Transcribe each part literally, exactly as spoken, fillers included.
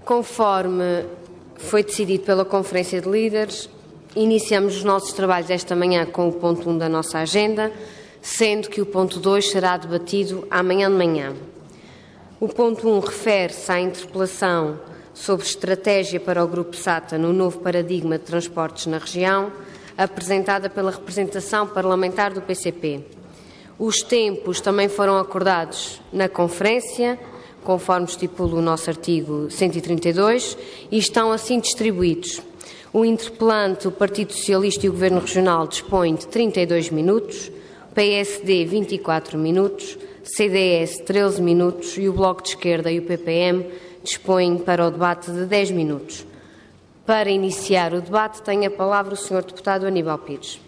Conforme foi decidido pela Conferência de Líderes, iniciamos os nossos trabalhos esta manhã com o ponto um da nossa agenda, sendo que o ponto dois será debatido amanhã de manhã. O ponto um refere-se à interpelação sobre estratégia para o Grupo SATA no novo paradigma de transportes na região, apresentada pela representação parlamentar do P C P. Os tempos também foram acordados na Conferência, conforme estipula o nosso artigo cento e trinta e dois, e estão assim distribuídos. O interpelante, o Partido Socialista e o Governo Regional dispõem de trinta e dois minutos, o P S D vinte e quatro minutos, C D S treze minutos e o Bloco de Esquerda e o P P M dispõem para o debate de dez minutos. Para iniciar o debate, tem a palavra o senhor Deputado Aníbal Pires.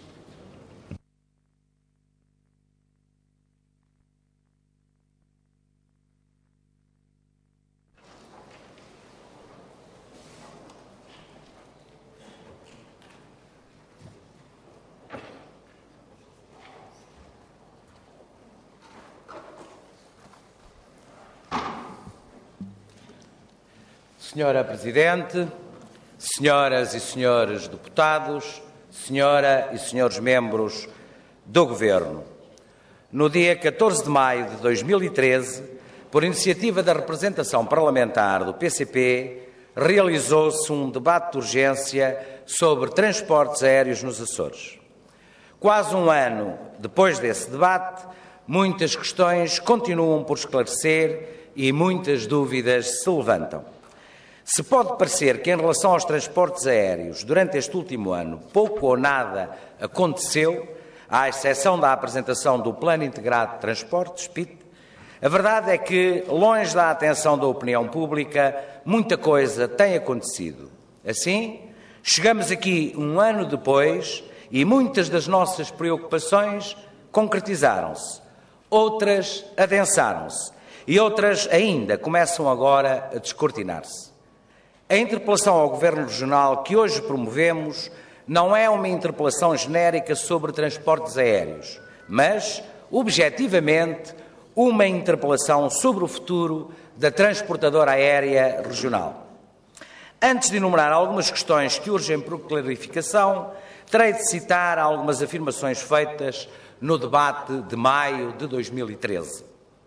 Senhora Presidente, senhoras e senhores deputados, senhora e senhores membros do Governo, no dia catorze de maio de dois mil e treze, por iniciativa da representação parlamentar do P C P, realizou-se um debate de urgência sobre transportes aéreos nos Açores. Quase um ano depois desse debate, muitas questões continuam por esclarecer e muitas dúvidas se levantam. Se pode parecer que, em relação aos transportes aéreos, durante este último ano, pouco ou nada aconteceu, à exceção da apresentação do Plano Integrado de Transportes, P I T, a verdade é que, longe da atenção da opinião pública, muita coisa tem acontecido. Assim, chegamos aqui um ano depois e muitas das nossas preocupações concretizaram-se, outras adensaram-se e outras ainda começam agora a descortinar-se. A interpelação ao Governo Regional que hoje promovemos não é uma interpelação genérica sobre transportes aéreos, mas, objetivamente, uma interpelação sobre o futuro da transportadora aérea regional. Antes de enumerar algumas questões que urgem por clarificação, terei de citar algumas afirmações feitas no debate de maio de dois mil e treze.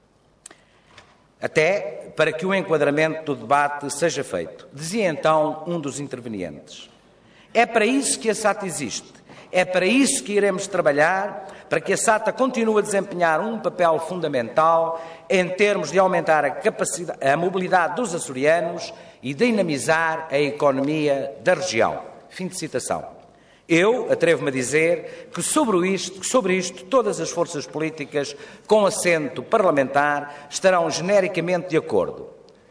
Até para que o enquadramento do debate seja feito. Dizia então um dos intervenientes: é para isso que a SATA existe, é para isso que iremos trabalhar, para que a SATA continue a desempenhar um papel fundamental em termos de aumentar a, capacidade, a mobilidade dos açorianos e dinamizar a economia da região. Fim de citação. Eu atrevo-me a dizer que sobre isto, sobre isto todas as forças políticas com assento parlamentar estarão genericamente de acordo.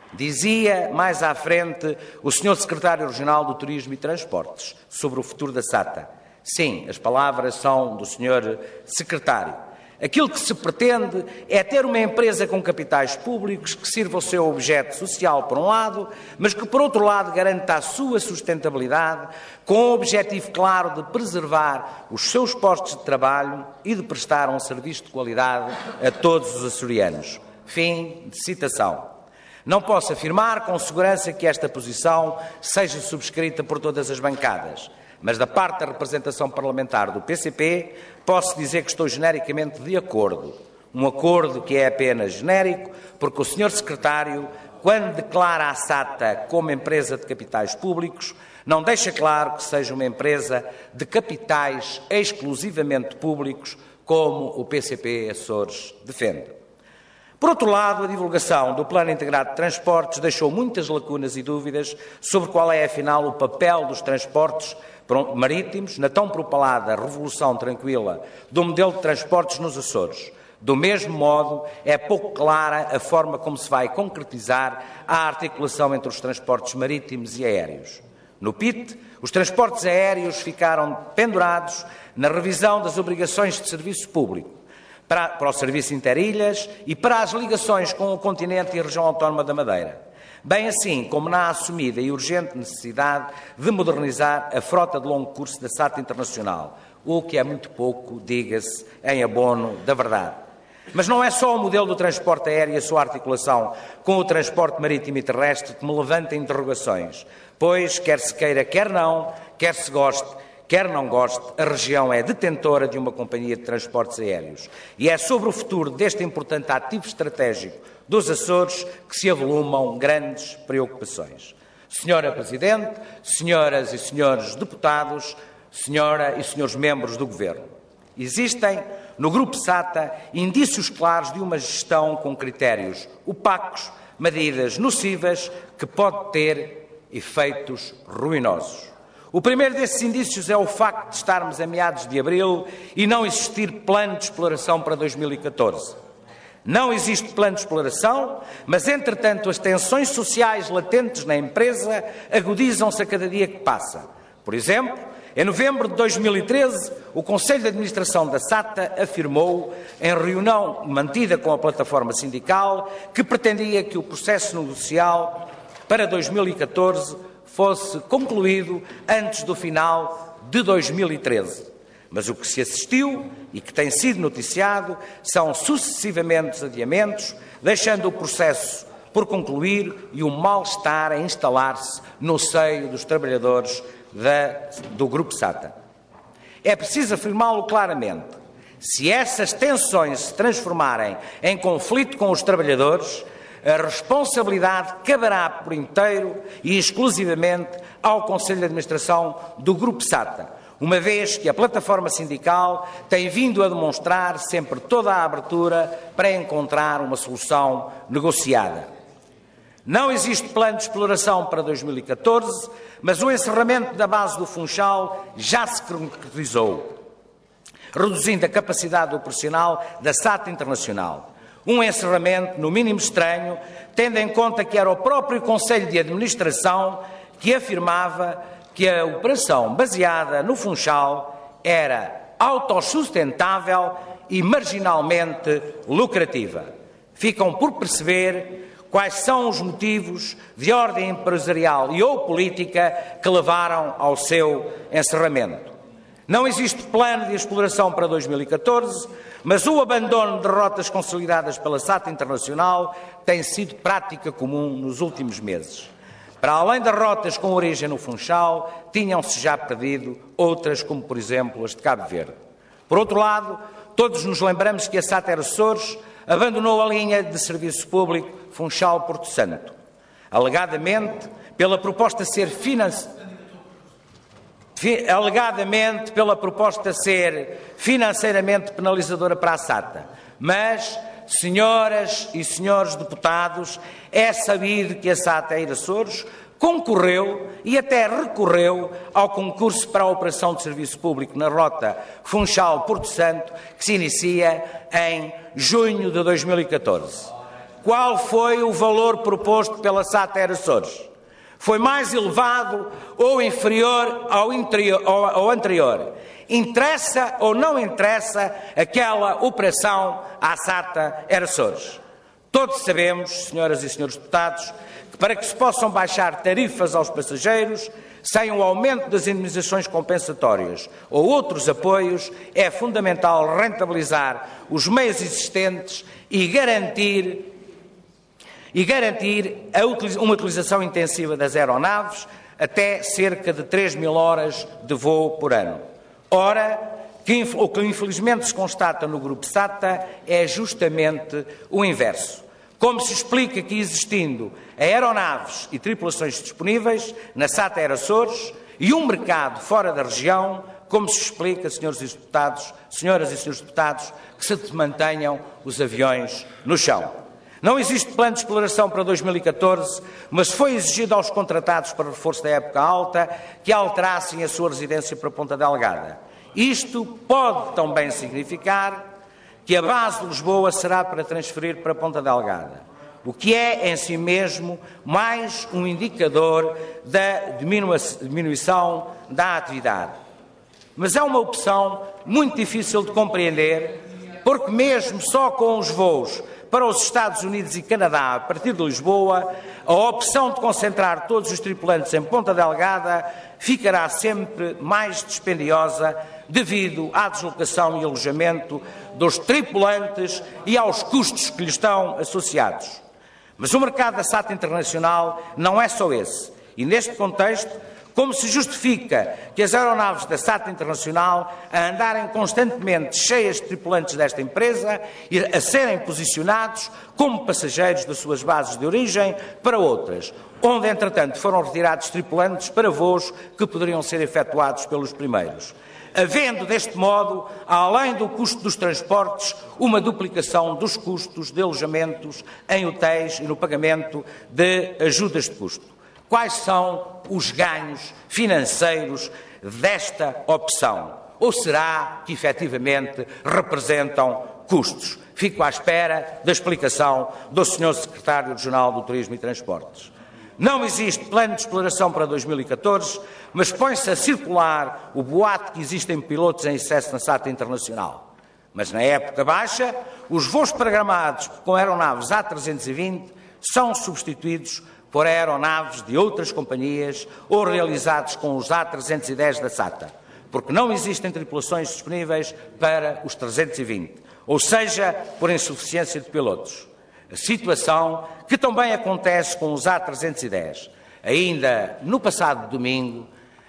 Dizia mais à frente o senhor Secretário Regional do Turismo e Transportes sobre o futuro da SATA. Sim, as palavras são do senhor Secretário. Aquilo que se pretende é ter uma empresa com capitais públicos que sirva o seu objeto social, por um lado, mas que, por outro lado, garanta a sua sustentabilidade, com o objetivo claro de preservar os seus postos de trabalho e de prestar um serviço de qualidade a todos os açorianos. Fim de citação. Não posso afirmar com segurança que esta posição seja subscrita por todas as bancadas, mas da parte da representação parlamentar do P C P, posso dizer que estou genericamente de acordo. Um acordo que é apenas genérico, porque o senhor Secretário, quando declara a SATA como empresa de capitais públicos, não deixa claro que seja uma empresa de capitais exclusivamente públicos, como o P C P Açores defende. Por outro lado, a divulgação do Plano Integrado de Transportes deixou muitas lacunas e dúvidas sobre qual é, afinal, o papel dos transportes marítimos na tão propalada revolução tranquila do modelo de transportes nos Açores. Do mesmo modo, é pouco clara a forma como se vai concretizar a articulação entre os transportes marítimos e aéreos. No P I T, os transportes aéreos ficaram pendurados na revisão das obrigações de serviço público para, para o serviço interilhas e para as ligações com o continente e a região autónoma da Madeira, bem assim como na assumida e urgente necessidade de modernizar a frota de longo curso da SATA Internacional, o que é muito pouco, diga-se, em abono da verdade. Mas não é só o modelo do transporte aéreo e a sua articulação com o transporte marítimo e terrestre que me levanta interrogações, pois, quer se queira, quer não, quer se goste, quer não goste, a região é detentora de uma companhia de transportes aéreos. E é sobre o futuro deste importante ativo estratégico dos Açores que se avolumam grandes preocupações. Senhora Presidente, senhoras e senhores deputados, senhora e senhores membros do Governo, existem no Grupo SATA indícios claros de uma gestão com critérios opacos, medidas nocivas que pode ter efeitos ruinosos. O primeiro desses indícios é o facto de estarmos a meados de abril e não existir plano de exploração para dois mil e catorze. Não existe plano de exploração, mas, entretanto, as tensões sociais latentes na empresa agudizam-se a cada dia que passa. Por exemplo, em novembro de dois mil e treze, o Conselho de Administração da SATA afirmou, em reunião mantida com a plataforma sindical, que pretendia que o processo negocial para dois mil e catorze fosse concluído antes do final de dois mil e treze. Mas o que se assistiu e que tem sido noticiado são sucessivamente adiamentos, deixando o processo por concluir e o mal-estar a instalar-se no seio dos trabalhadores da, do Grupo SATA. É preciso afirmá-lo claramente. Se essas tensões se transformarem em conflito com os trabalhadores, a responsabilidade caberá por inteiro e exclusivamente ao Conselho de Administração do Grupo SATA, uma vez que a plataforma sindical tem vindo a demonstrar sempre toda a abertura para encontrar uma solução negociada. Não existe plano de exploração para dois mil e catorze, mas o encerramento da base do Funchal já se concretizou, reduzindo a capacidade operacional da SATA Internacional. Um encerramento, no mínimo estranho, tendo em conta que era o próprio Conselho de Administração que afirmava que a operação baseada no Funchal era autossustentável e marginalmente lucrativa. Ficam por perceber quais são os motivos de ordem empresarial e ou política que levaram ao seu encerramento. Não existe plano de exploração para dois mil e catorze, mas o abandono de rotas consolidadas pela SATA Internacional tem sido prática comum nos últimos meses. Para além das rotas com origem no Funchal, tinham-se já perdido outras, como por exemplo as de Cabo Verde. Por outro lado, todos nos lembramos que a SATA Açores abandonou a linha de serviço público Funchal-Porto Santo, alegadamente pela proposta ser financiada. alegadamente pela proposta ser financeiramente penalizadora para a SATA. Mas, senhoras e senhores deputados, é sabido que a SATA Açores concorreu e até recorreu ao concurso para a operação de serviço público na rota Funchal-Porto Santo, que se inicia em junho de dois mil e catorze. Qual foi o valor proposto pela SATA Açores? Foi mais elevado ou inferior ao, interior, ao, ao anterior? Interessa ou não interessa aquela operação à SATA Açores? Todos sabemos, senhoras e senhores deputados, que para que se possam baixar tarifas aos passageiros, sem o aumento das indemnizações compensatórias ou outros apoios, é fundamental rentabilizar os meios existentes e garantir e garantir uma utilização intensiva das aeronaves até cerca de três mil horas de voo por ano. Ora, que, o que infelizmente se constata no Grupo SATA é justamente o inverso. Como se explica que, existindo aeronaves e tripulações disponíveis na SATA Açores e um mercado fora da região, como se explica, senhores e deputados, senhoras e senhores deputados, que se mantenham os aviões no chão? Não existe plano de exploração para dois mil e catorze, mas foi exigido aos contratados para reforço da época alta que alterassem a sua residência para Ponta Delgada. Isto pode também significar que a base de Lisboa será para transferir para Ponta Delgada, o que é em si mesmo mais um indicador da diminuição da atividade. Mas é uma opção muito difícil de compreender, porque mesmo só com os voos para os Estados Unidos e Canadá, a partir de Lisboa, a opção de concentrar todos os tripulantes em Ponta Delgada ficará sempre mais dispendiosa devido à deslocação e alojamento dos tripulantes e aos custos que lhe estão associados. Mas o mercado da S A T Internacional não é só esse. E neste contexto, como se justifica que as aeronaves da S A T Internacional a andarem constantemente cheias de tripulantes desta empresa e a serem posicionados como passageiros das suas bases de origem para outras, onde, entretanto, foram retirados tripulantes para voos que poderiam ser efetuados pelos primeiros, havendo, deste modo, além do custo dos transportes, uma duplicação dos custos de alojamentos em hotéis e no pagamento de ajudas de custo. Quais são os ganhos financeiros desta opção? Ou será que, efetivamente, representam custos? Fico à espera da explicação do senhor Secretário Regional do Turismo e Transportes. Não existe plano de exploração para dois mil e catorze, mas põe-se a circular o boato que existem pilotos em excesso na S A T Internacional. Mas na época baixa, os voos programados com aeronaves A trezentos e vinte são substituídos por aeronaves de outras companhias ou realizados com os A trezentos e dez da S A T A, porque não existem tripulações disponíveis para os trezentos e vinte, ou seja, por insuficiência de pilotos. A situação que também acontece com os A trezentos e dez. Ainda no passado domingo,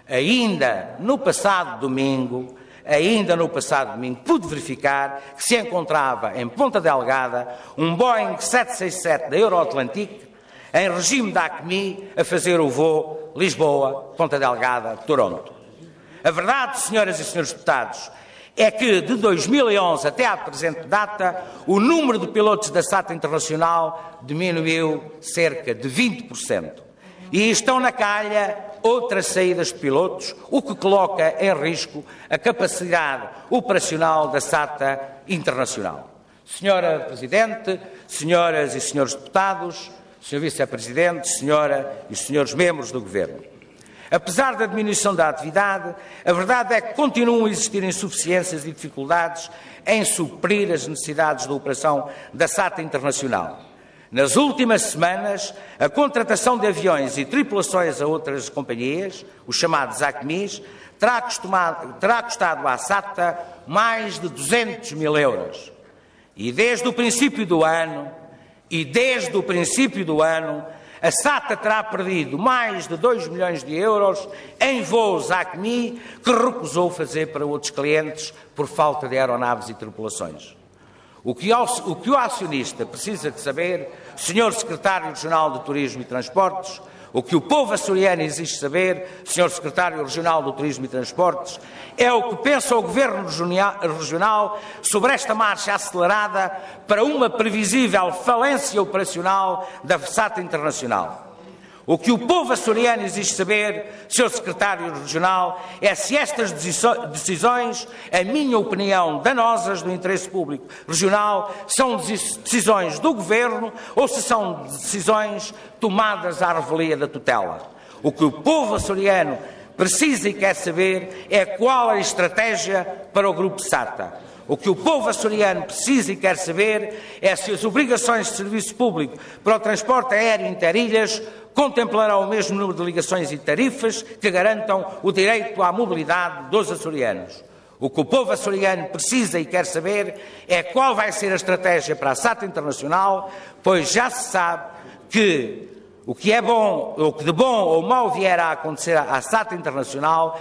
ainda no passado domingo, ainda no passado domingo, pude verificar que se encontrava em Ponta Delgada um Boeing sete seis sete da Euroatlantic em regime da ACMI a fazer o voo Lisboa-Ponta Delgada-Toronto. A verdade, senhoras e senhores deputados, é que de dois mil e onze até à presente data, o número de pilotos da S A T Internacional diminuiu cerca de vinte por cento. E estão na calha outras saídas de pilotos, o que coloca em risco a capacidade operacional da S A T Internacional. Senhora Presidente, senhoras e senhores deputados, senhor Vice-Presidente, senhora e senhores membros do Governo. Apesar da diminuição da atividade, a verdade é que continuam a existir insuficiências e dificuldades em suprir as necessidades da operação da S A T Internacional. Nas últimas semanas, a contratação de aviões e tripulações a outras companhias, os chamados ACMIs, terá, costumado, terá custado à S A T A mais de duzentos mil euros. E desde o princípio do ano, e desde o princípio do ano, a S A T A terá perdido mais de dois milhões de euros em voos ACMI que recusou fazer para outros clientes por falta de aeronaves e tripulações. O que, o que o acionista precisa de saber, senhor Secretário Regional de Turismo e Transportes, o que o povo açoriano exige saber, senhor Secretário Regional do Turismo e Transportes, é o que pensa o Governo Regional sobre esta marcha acelerada para uma previsível falência operacional da S A T Internacional. O que o povo açoriano exige saber, senhor Secretário Regional, é se estas decisões, a minha opinião, danosas do interesse público regional, são decisões do Governo ou se são decisões tomadas à revelia da tutela. O que o povo açoriano precisa e quer saber é qual a estratégia para o Grupo S A T A. O que o povo açoriano precisa e quer saber é se as obrigações de serviço público para o transporte aéreo interilhas contemplarão o mesmo número de ligações e tarifas que garantam o direito à mobilidade dos açorianos. O que o povo açoriano precisa e quer saber é qual vai ser a estratégia para a S A T Internacional, pois já se sabe que o que é bom, o que de bom ou mau vier a acontecer à S A T Internacional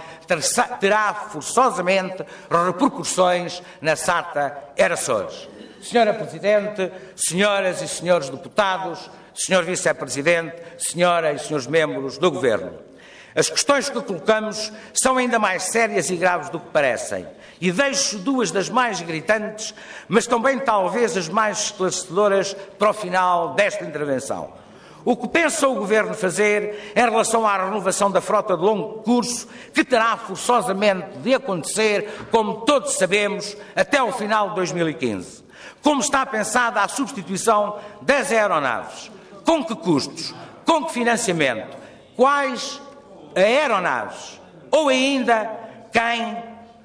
terá forçosamente repercussões na S A T A Açores. Senhora Presidente, senhoras e senhores deputados, senhor Vice-Presidente, senhora e senhores membros do Governo, as questões que colocamos são ainda mais sérias e graves do que parecem, e deixo duas das mais gritantes, mas também talvez as mais esclarecedoras para o final desta intervenção. O que pensa o Governo fazer em relação à renovação da frota de longo curso, que terá forçosamente de acontecer, como todos sabemos, até ao final de dois mil e quinze? Como está pensada a substituição das aeronaves? Com que custos? Com que financiamento? Quais aeronaves? Ou ainda, quem,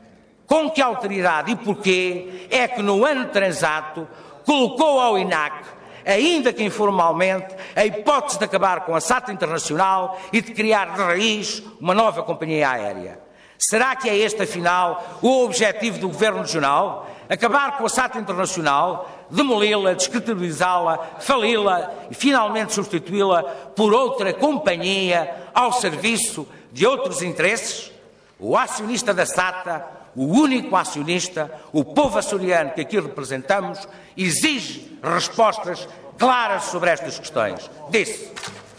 com que autoridade e porquê é que no ano transato colocou ao I N A C ainda que informalmente, a hipótese de acabar com a SATA Internacional e de criar de raiz uma nova companhia aérea. Será que é este, afinal, o objetivo do Governo Regional? Acabar com a SATA Internacional, demoli-la, descredibilizá-la, fali-la e finalmente substituí-la por outra companhia ao serviço de outros interesses? O acionista da SATA, o único acionista, o povo açoriano que aqui representamos, exige respostas claras sobre estas questões. Disse.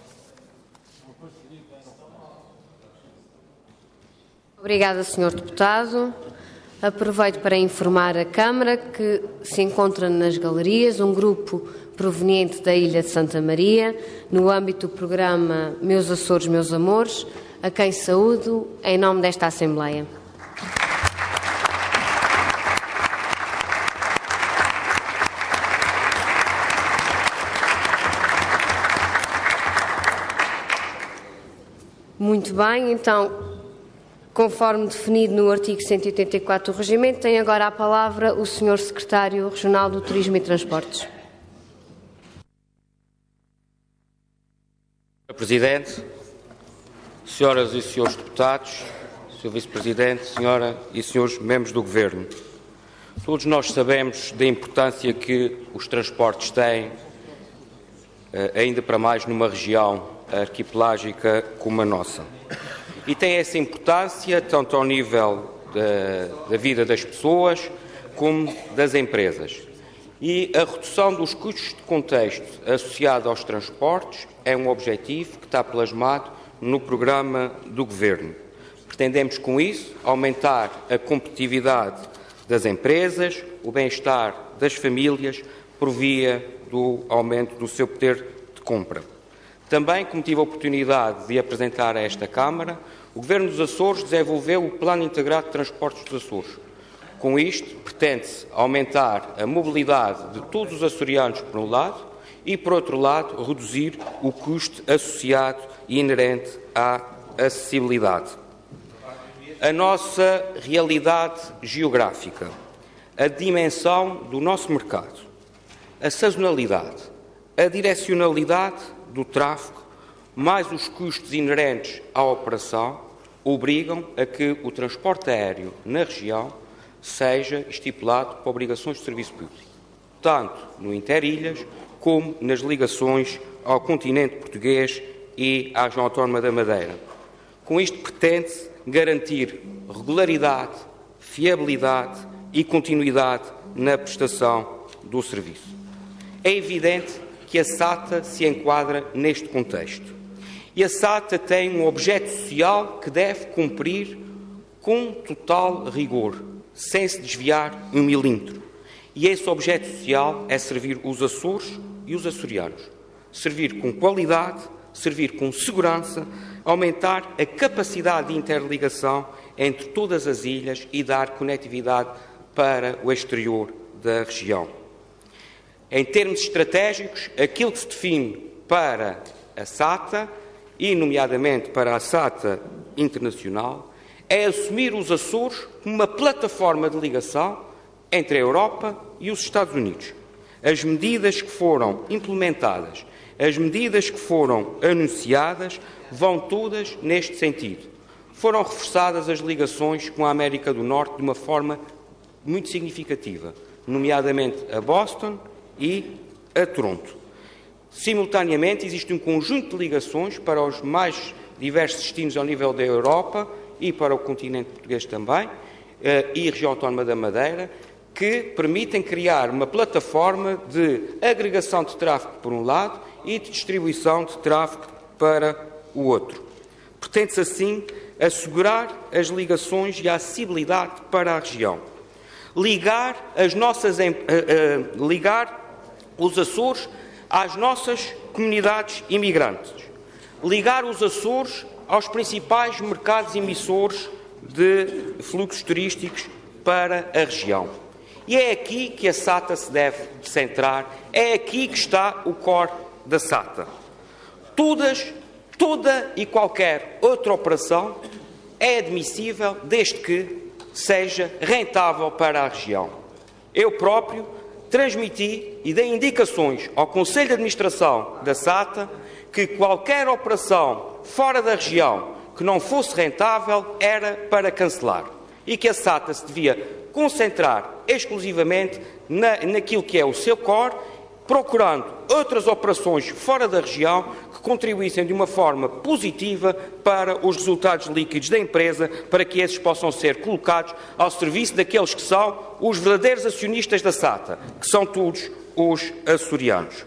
Obrigada, senhor Deputado. Aproveito para informar a Câmara que se encontra nas galerias um grupo proveniente da Ilha de Santa Maria, no âmbito do programa Meus Açores, Meus Amores, a quem saúdo em nome desta Assembleia. Muito bem, então, conforme definido no artigo cento e oitenta e quatro do Regimento, tem agora a palavra o senhor Secretário Regional do Turismo e Transportes. senhor Presidente, senhoras e senhores deputados, senhor Vice-Presidente, senhora e senhores membros do Governo, todos nós sabemos da importância que os transportes têm, ainda para mais numa região arquipelágica como a nossa. E tem essa importância tanto ao nível da, da vida das pessoas como das empresas. E a redução dos custos de contexto associado aos transportes é um objetivo que está plasmado no programa do Governo. Pretendemos, com isso, aumentar a competitividade das empresas, o bem-estar das famílias, por via do aumento do seu poder de compra. Também, como tive a oportunidade de apresentar a esta Câmara, o Governo dos Açores desenvolveu o Plano Integrado de Transportes dos Açores. Com isto, pretende-se aumentar a mobilidade de todos os açorianos, por um lado, e, por outro lado, reduzir o custo associado e inerente à acessibilidade. A nossa realidade geográfica, a dimensão do nosso mercado, a sazonalidade, a direcionalidade do tráfego, mais os custos inerentes à operação, obrigam a que o transporte aéreo na região seja estipulado para obrigações de serviço público, tanto no interilhas como nas ligações ao continente português e à região autónoma da Madeira. Com isto pretende-se garantir regularidade, fiabilidade e continuidade na prestação do serviço. É evidente que a SATA se enquadra neste contexto. E a SATA tem um objeto social que deve cumprir com total rigor, sem se desviar um milímetro. E esse objeto social é servir os Açores e os açorianos. Servir com qualidade, servir com segurança, aumentar a capacidade de interligação entre todas as ilhas e dar conectividade para o exterior da região. Em termos estratégicos, aquilo que se define para a SATA, e nomeadamente para a SATA Internacional, é assumir os Açores como uma plataforma de ligação entre a Europa e os Estados Unidos. As medidas que foram implementadas, as medidas que foram anunciadas, vão todas neste sentido. Foram reforçadas as ligações com a América do Norte de uma forma muito significativa, nomeadamente a Boston e a Toronto. Simultaneamente, existe um conjunto de ligações para os mais diversos destinos ao nível da Europa e para o continente português também, e a região autónoma da Madeira, que permitem criar uma plataforma de agregação de tráfego por um lado e de distribuição de tráfego para o outro. Pretende-se assim assegurar as ligações e a acessibilidade para a região. Ligar, as nossas, uh, uh, ligar os Açores às nossas comunidades imigrantes. Ligar os Açores aos principais mercados emissores de fluxos turísticos para a região. E é aqui que a SATA se deve centrar, é aqui que está o core da SATA. Todas, toda e qualquer outra operação é admissível desde que seja rentável para a região. Eu próprio transmiti e dei indicações ao Conselho de Administração da SATA que qualquer operação fora da região que não fosse rentável era para cancelar e que a SATA se devia concentrar exclusivamente na, naquilo que é o seu core, procurando outras operações fora da região que contribuíssem de uma forma positiva para os resultados líquidos da empresa, para que esses possam ser colocados ao serviço daqueles que são os verdadeiros acionistas da SATA, que são todos os açorianos.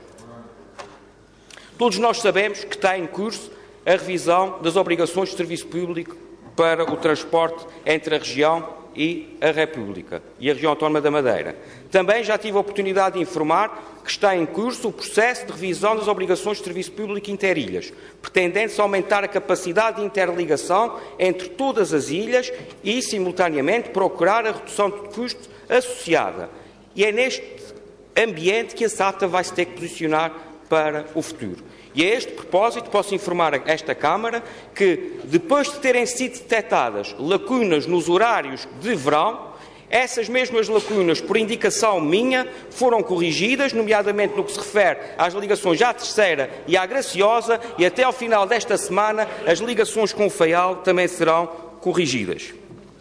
Todos nós sabemos que está em curso a revisão das obrigações de serviço público para o transporte entre a região e a República e a região autónoma da Madeira. Também já tive a oportunidade de informar que está em curso o processo de revisão das obrigações de serviço público interilhas, pretendendo-se aumentar a capacidade de interligação entre todas as ilhas e, simultaneamente, procurar a redução de custos associada. E é neste ambiente que a SATA vai se ter que posicionar para o futuro. E a este propósito posso informar a esta Câmara que, depois de terem sido detectadas lacunas nos horários de verão, essas mesmas lacunas, por indicação minha, foram corrigidas, nomeadamente no que se refere às ligações à Terceira e à Graciosa, e até ao final desta semana as ligações com o Faial também serão corrigidas.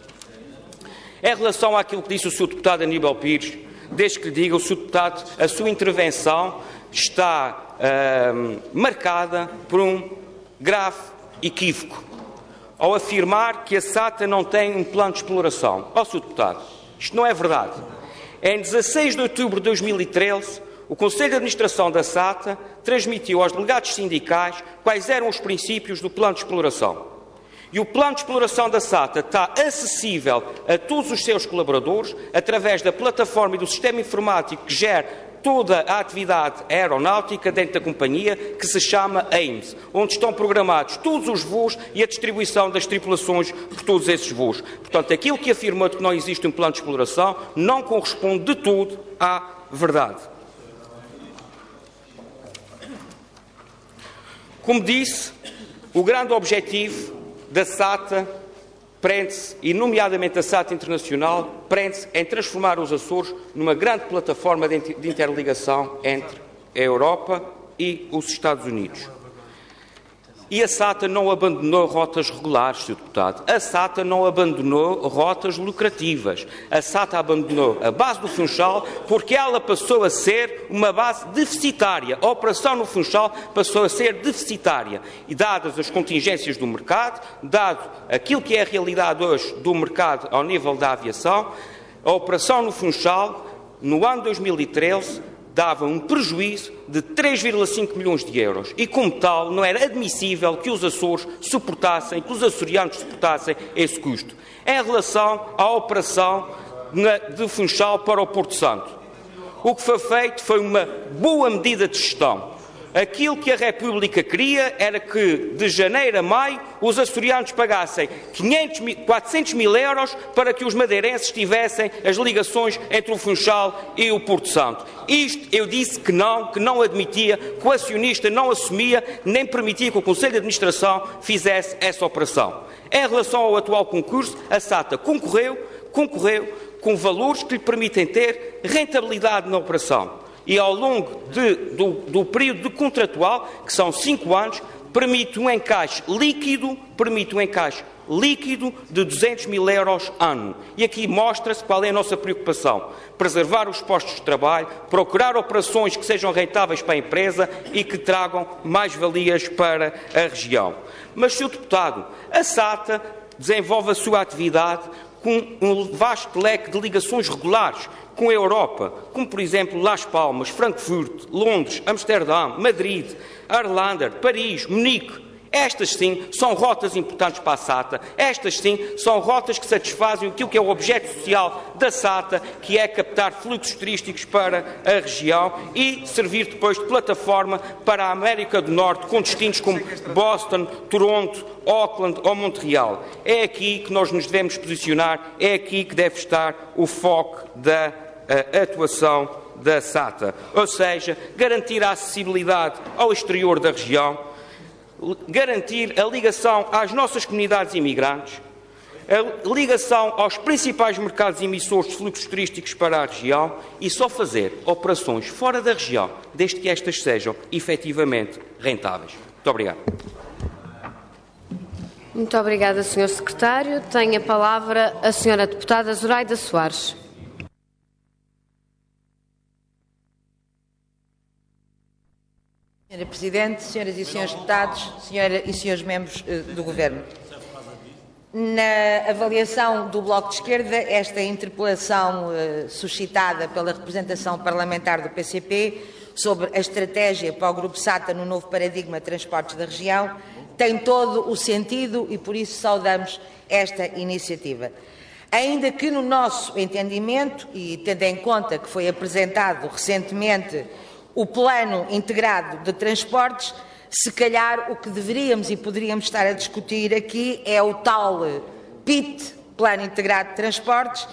Em relação àquilo que disse o senhor Deputado Aníbal Pires, desde que lhe diga, o senhor Deputado, a sua intervenção está uh, marcada por um grave equívoco, ao afirmar que a SATA não tem um plano de exploração. Ó, senhor Deputado, isto não é verdade. Em dezasseis de outubro de dois mil e treze, o Conselho de Administração da SATA transmitiu aos delegados sindicais quais eram os princípios do plano de exploração. E o plano de exploração da SATA está acessível a todos os seus colaboradores através da plataforma e do sistema informático que gera toda a atividade aeronáutica dentro da companhia, que se chama A I M S, onde estão programados todos os voos e a distribuição das tripulações por todos esses voos. Portanto, aquilo que afirmou de que não existe um plano de exploração não corresponde de todo à verdade. Como disse, o grande objetivo da SATA prende-se, e nomeadamente a SATA Internacional, prende-se em transformar os Açores numa grande plataforma de interligação entre a Europa e os Estados Unidos. E a SATA não abandonou rotas regulares, senhor Deputado. A SATA não abandonou rotas lucrativas. A SATA abandonou a base do Funchal porque ela passou a ser uma base deficitária. A operação no Funchal passou a ser deficitária. E dadas as contingências do mercado, dado aquilo que é a realidade hoje do mercado ao nível da aviação, a operação no Funchal, no ano dois mil e treze, dava um prejuízo de três vírgula cinco milhões de euros e, como tal, não era admissível que os Açores suportassem, que os açorianos suportassem esse custo. Em relação à operação de Funchal para o Porto Santo, o que foi feito foi uma boa medida de gestão. Aquilo que a República queria era que, de janeiro a maio, os açorianos pagassem quatrocentos mil euros para que os madeirenses tivessem as ligações entre o Funchal e o Porto Santo. Isto eu disse que não, que não admitia, que o acionista não assumia, nem permitia que o Conselho de Administração fizesse essa operação. Em relação ao atual concurso, a SATA concorreu, concorreu com valores que lhe permitem ter rentabilidade na operação. E ao longo de, do, do período de contratual, que são cinco anos, permite um encaixe líquido, permite um encaixe líquido de duzentos mil euros ano. E aqui mostra-se qual é a nossa preocupação. Preservar os postos de trabalho, procurar operações que sejam rentáveis para a empresa e que tragam mais-valias para a região. Mas, senhor Deputado, a SATA desenvolve a sua atividade com um vasto leque de ligações regulares com a Europa, como, por exemplo, Las Palmas, Frankfurt, Londres, Amsterdão, Madrid, Arlander, Paris, Munique. Estas, sim, são rotas importantes para a SATA. Estas, sim, são rotas que satisfazem aquilo que é o objeto social da SATA, que é captar fluxos turísticos para a região e servir depois de plataforma para a América do Norte, com destinos como Boston, Toronto, Auckland ou Montreal. É aqui que nós nos devemos posicionar, é aqui que deve estar o foco da uh, atuação da SATA. Ou seja, garantir a acessibilidade ao exterior da região, garantir a ligação às nossas comunidades imigrantes, a ligação aos principais mercados emissores de fluxos turísticos para a região e só fazer operações fora da região, desde que estas sejam efetivamente rentáveis. Muito obrigado. Muito obrigada, senhor Secretário. Tem a palavra a senhora deputada Zoraida Soares. Senhora Presidente, senhoras e senhores deputados, senhora e senhores membros eh, do Governo. Na avaliação do Bloco de Esquerda, esta interpelação eh, suscitada pela representação parlamentar do P C P sobre a estratégia para o Grupo SATA no novo paradigma de transportes da região tem todo o sentido e por isso saudamos esta iniciativa. Ainda que no nosso entendimento, e tendo em conta que foi apresentado recentemente o Plano Integrado de Transportes, se calhar o que deveríamos e poderíamos estar a discutir aqui é o tal P I T, Plano Integrado de Transportes,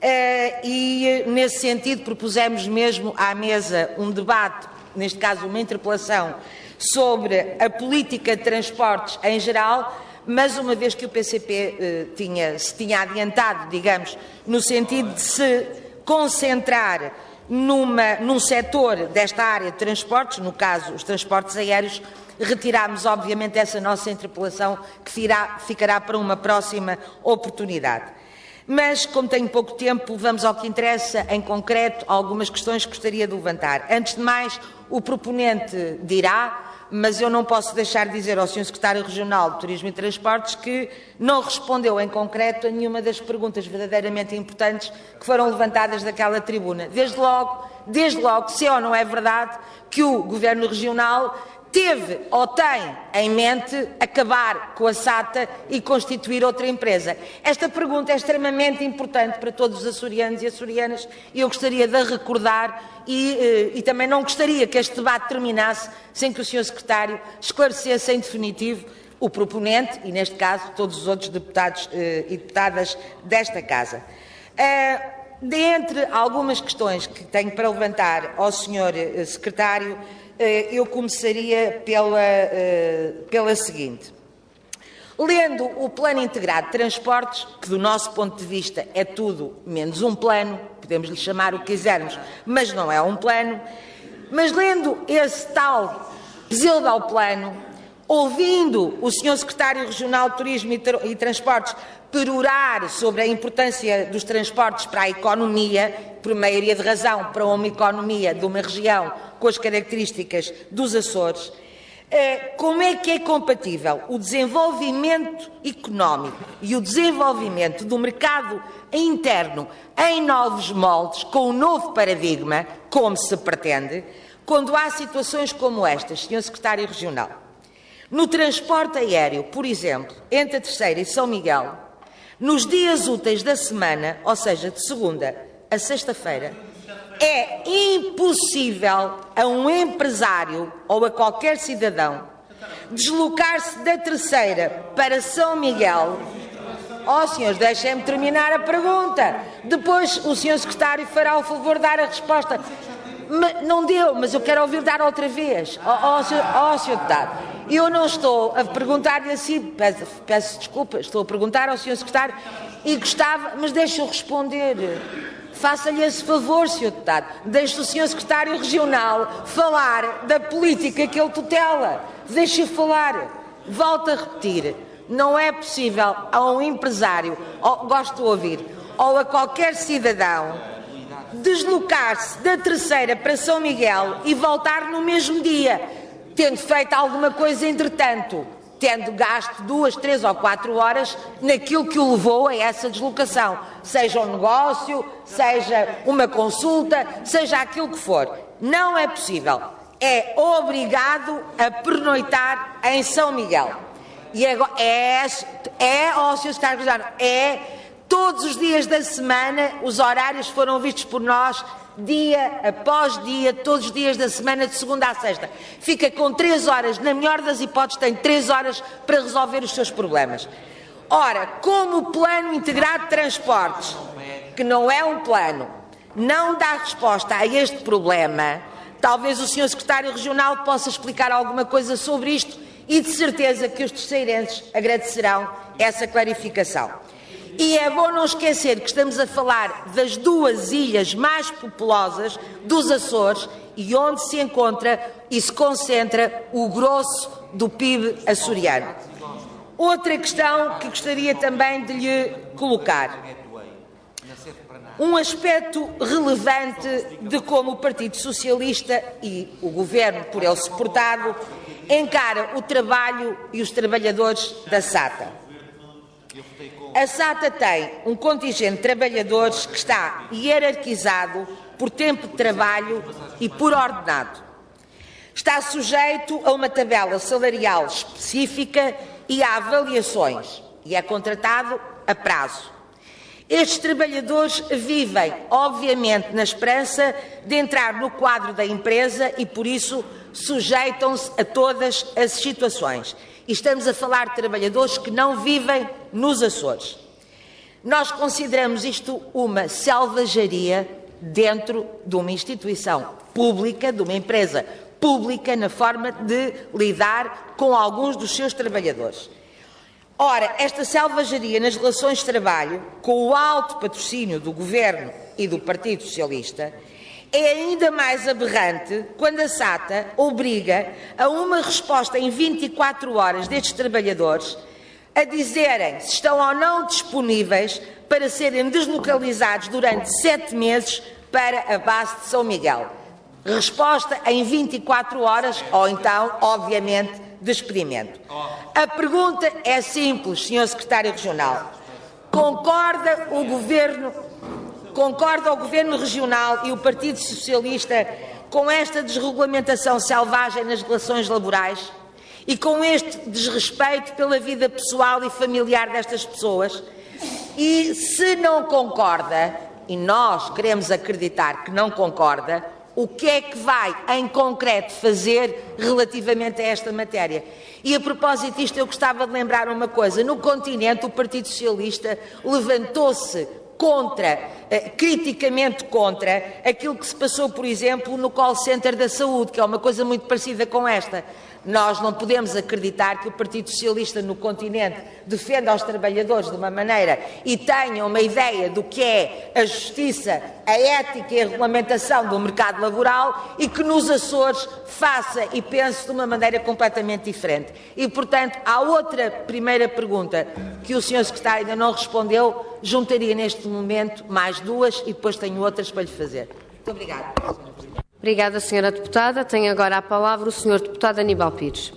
e nesse sentido propusemos mesmo à mesa um debate, neste caso uma interpelação, sobre a política de transportes em geral, mas uma vez que o P C P eh, tinha, se tinha adiantado, digamos, no sentido de se concentrar numa, num setor desta área de transportes, no caso os transportes aéreos, retirámos obviamente essa nossa interpelação que firá, ficará para uma próxima oportunidade. Mas, como tenho pouco tempo, vamos ao que interessa, em concreto, algumas questões que gostaria de levantar. Antes de mais, o proponente dirá, mas eu não posso deixar de dizer ao senhor Secretário Regional de Turismo e Transportes que não respondeu em concreto a nenhuma das perguntas verdadeiramente importantes que foram levantadas daquela tribuna. Desde logo, desde logo, se é ou não é verdade que o Governo Regional teve ou tem em mente acabar com a SATA e constituir outra empresa. Esta pergunta é extremamente importante para todos os açorianos e açorianas e eu gostaria de a recordar e, e também não gostaria que este debate terminasse sem que o senhor Secretário esclarecesse em definitivo o proponente e, neste caso, todos os outros deputados e deputadas desta Casa. Dentre algumas questões que tenho para levantar ao senhor Secretário, eu começaria pela, pela seguinte. Lendo o Plano Integrado de Transportes, que do nosso ponto de vista é tudo menos um plano, podemos lhe chamar o que quisermos, mas não é um plano, mas lendo esse tal pseudo-plano, ouvindo o senhor Secretário Regional de Turismo e Transportes perorar sobre a importância dos transportes para a economia, por maioria de razão para uma economia de uma região com as características dos Açores, como é que é compatível o desenvolvimento económico e o desenvolvimento do mercado interno em novos moldes, com o novo paradigma, como se pretende, quando há situações como estas, senhor Secretário Regional? No transporte aéreo, por exemplo, entre a Terceira e São Miguel, nos dias úteis da semana, ou seja, de segunda a sexta-feira, é impossível a um empresário ou a qualquer cidadão deslocar-se da Terceira para São Miguel. Ó, oh, senhores, deixem-me terminar a pergunta. Depois o senhor Secretário fará o favor de dar a resposta. Mas, não deu, mas eu quero ouvir dar outra vez. Ó, oh, senhor, oh, senhor Deputado, eu não estou a perguntar-lhe assim, peço, peço desculpa, estou a perguntar ao senhor Secretário e gostava, mas deixe-o responder. Faça-lhe esse favor, senhor Deputado. Deixe o senhor Secretário Regional falar da política que ele tutela. Deixe-o falar. Volto a repetir. Não é possível a um empresário, ou, gosto de ouvir, ou a qualquer cidadão, deslocar-se da Terceira para São Miguel e voltar no mesmo dia, tendo feito alguma coisa entretanto, tendo gasto duas, três ou quatro horas naquilo que o levou a essa deslocação, seja um negócio, seja uma consulta, seja aquilo que for. Não é possível. É obrigado a pernoitar em São Miguel. E agora, é, é, ó, senhor Secretário Regional, é todos os dias da semana, os horários foram vistos por nós, dia após dia, todos os dias da semana, de segunda a sexta. Fica com três horas, na melhor das hipóteses, tem três horas para resolver os seus problemas. Ora, como o Plano Integrado de Transportes, que não é um plano, não dá resposta a este problema, talvez o senhor Secretário Regional possa explicar alguma coisa sobre isto e de certeza que os terceirenses agradecerão essa clarificação. E é bom não esquecer que estamos a falar das duas ilhas mais populosas dos Açores e onde se encontra e se concentra o grosso do P I B açoriano. Outra questão que gostaria também de lhe colocar. Um aspecto relevante de como o Partido Socialista e o Governo, por ele suportado, encara o trabalho e os trabalhadores da SATA. A SATA tem um contingente de trabalhadores que está hierarquizado por tempo de trabalho e por ordenado. Está sujeito a uma tabela salarial específica e a avaliações, e é contratado a prazo. Estes trabalhadores vivem, obviamente, na esperança de entrar no quadro da empresa e, por isso, sujeitam-se a todas as situações. E estamos a falar de trabalhadores que não vivem nos Açores. Nós consideramos isto uma selvageria dentro de uma instituição pública, de uma empresa pública, na forma de lidar com alguns dos seus trabalhadores. Ora, esta selvageria nas relações de trabalho, com o alto patrocínio do Governo e do Partido Socialista, é ainda mais aberrante quando a SATA obriga a uma resposta em vinte e quatro horas destes trabalhadores a dizerem se estão ou não disponíveis para serem deslocalizados durante sete meses para a base de São Miguel. Resposta em vinte e quatro horas ou então, obviamente, despedimento. A pergunta é simples, senhor Secretário Regional. Concorda o Governo, concorda o Governo Regional e o Partido Socialista com esta desregulamentação selvagem nas relações laborais e com este desrespeito pela vida pessoal e familiar destas pessoas? E se não concorda, e nós queremos acreditar que não concorda, o que é que vai, em concreto, fazer relativamente a esta matéria? E, a propósito disto, eu gostava de lembrar uma coisa. No continente, o Partido Socialista levantou-se contra, eh, criticamente contra, aquilo que se passou, por exemplo, no call center da saúde, que é uma coisa muito parecida com esta. Nós não podemos acreditar que o Partido Socialista no continente defenda os trabalhadores de uma maneira e tenha uma ideia do que é a justiça, a ética e a regulamentação do mercado laboral e que nos Açores faça e pense de uma maneira completamente diferente. E, portanto, há outra primeira pergunta que o senhor Secretário ainda não respondeu, juntaria neste momento mais duas e depois tenho outras para lhe fazer. Muito obrigada, senhora Presidente. Obrigada, senhora Deputada. Tem agora a palavra o senhor Deputado Aníbal Pires.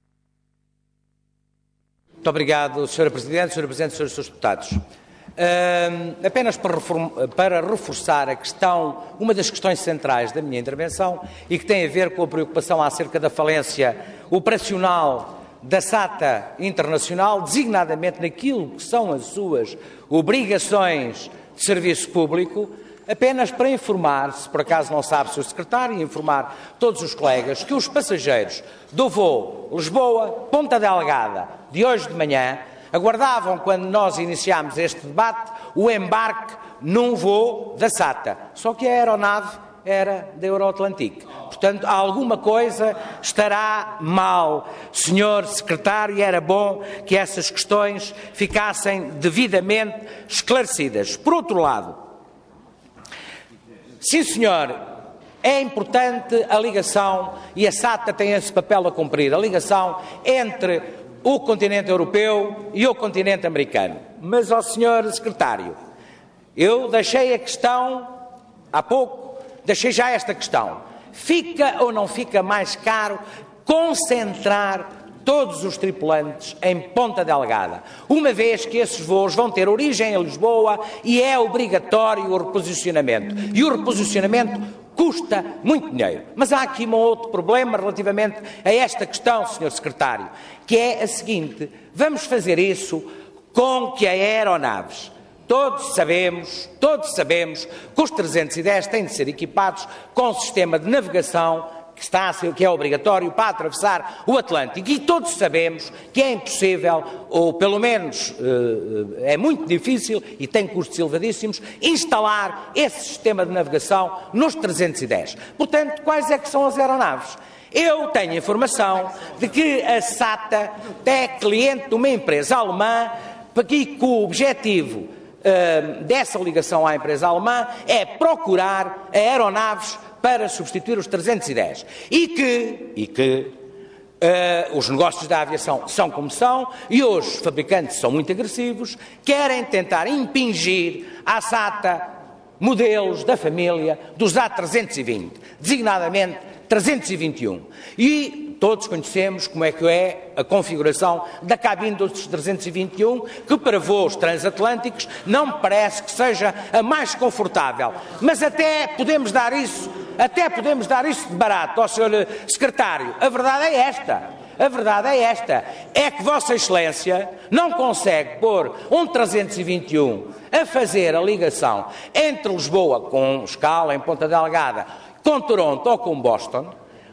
Muito obrigado, senhora Presidente, senhora Presidente, senhores Deputados. Uh, apenas para, reform, para reforçar a questão, uma das questões centrais da minha intervenção e que tem a ver com a preocupação acerca da falência operacional da SATA Internacional, designadamente naquilo que são as suas obrigações de serviço público. Apenas para informar, se por acaso não sabe, senhor Secretário, e informar todos os colegas que os passageiros do voo Lisboa-Ponta Delgada de hoje de manhã aguardavam, quando nós iniciámos este debate, o embarque num voo da SATA. Só que a aeronave era da Euroatlantic. Portanto, alguma coisa estará mal, senhor Secretário, e era bom que essas questões ficassem devidamente esclarecidas. Por outro lado, sim, senhor, é importante a ligação, e a SATA tem esse papel a cumprir, a ligação entre o continente europeu e o continente americano. Mas, ó senhor Secretário, eu deixei a questão, há pouco, deixei já esta questão. Fica ou não fica mais caro concentrar todos os tripulantes em Ponta Delgada, uma vez que esses voos vão ter origem em Lisboa e é obrigatório o reposicionamento. E o reposicionamento custa muito dinheiro. Mas há aqui um outro problema relativamente a esta questão, senhor Secretário, que é a seguinte: vamos fazer isso com que a aeronaves, todos sabemos, todos sabemos que os trezentos e dez têm de ser equipados com um sistema de navegação que, está a ser, que é obrigatório para atravessar o Atlântico. E todos sabemos que é impossível, ou pelo menos é muito difícil e tem custos elevadíssimos, instalar esse sistema de navegação nos trezentos e dez. Portanto, quais é que são as aeronaves? Eu tenho informação de que a SATA é cliente de uma empresa alemã aqui que o objetivo uh, dessa ligação à empresa alemã é procurar aeronaves para substituir os trezentos e dez. E que, e que uh, os negócios da aviação são como são, e hoje os fabricantes são muito agressivos, querem tentar impingir à SATA modelos da família dos A trezentos e vinte, designadamente trezentos e vinte e um. E todos conhecemos como é que é a configuração da cabine dos trezentos e vinte e um, que para voos transatlânticos não me parece que seja a mais confortável. Mas até podemos dar isso, até podemos dar isso de barato ao senhor Secretário. A verdade é esta. A verdade é esta, é que Vossa Excelência não consegue pôr um trezentos e vinte e um a fazer a ligação entre Lisboa, com escala em Ponta Delgada, com Toronto ou com Boston,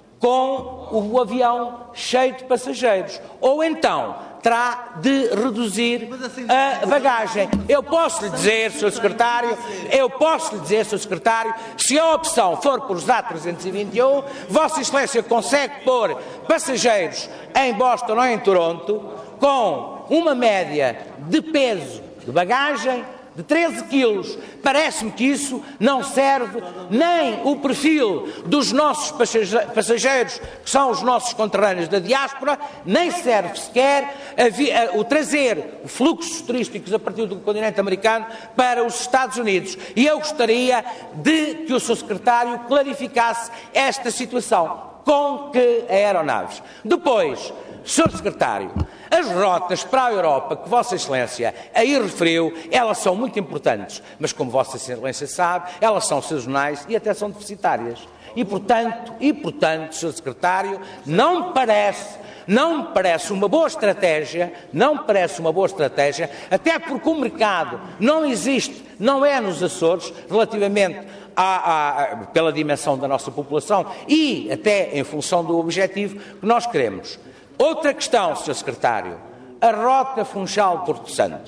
com o avião cheio de passageiros. Ou então terá de reduzir a bagagem. Eu posso lhe dizer, senhor Secretário, eu posso lhe dizer, senhor Secretário, se a opção for por os A trezentos e vinte e um, Vossa Excelência consegue pôr passageiros em Boston ou em Toronto com uma média de peso de bagagem de treze quilos. Parece-me que isso não serve nem o perfil dos nossos passageiros, que são os nossos conterrâneos da diáspora, nem serve sequer a, a, o trazer fluxos turísticos a partir do continente americano para os Estados Unidos. E eu gostaria de que o senhor Secretário clarificasse esta situação. Com que aeronaves? Depois, senhor Secretário, as rotas para a Europa que Vossa Excelência aí referiu, elas são muito importantes, mas como Vossa Excelência sabe, elas são sazonais e até são deficitárias. E portanto, e portanto, senhor Secretário, não me parece, não me parece uma boa estratégia, não me parece uma boa estratégia, até porque o mercado não existe, não é nos Açores, relativamente À, à, pela dimensão da nossa população e até em função do objetivo que nós queremos. Outra questão, senhor Secretário, a rota Funchal-Porto Santo.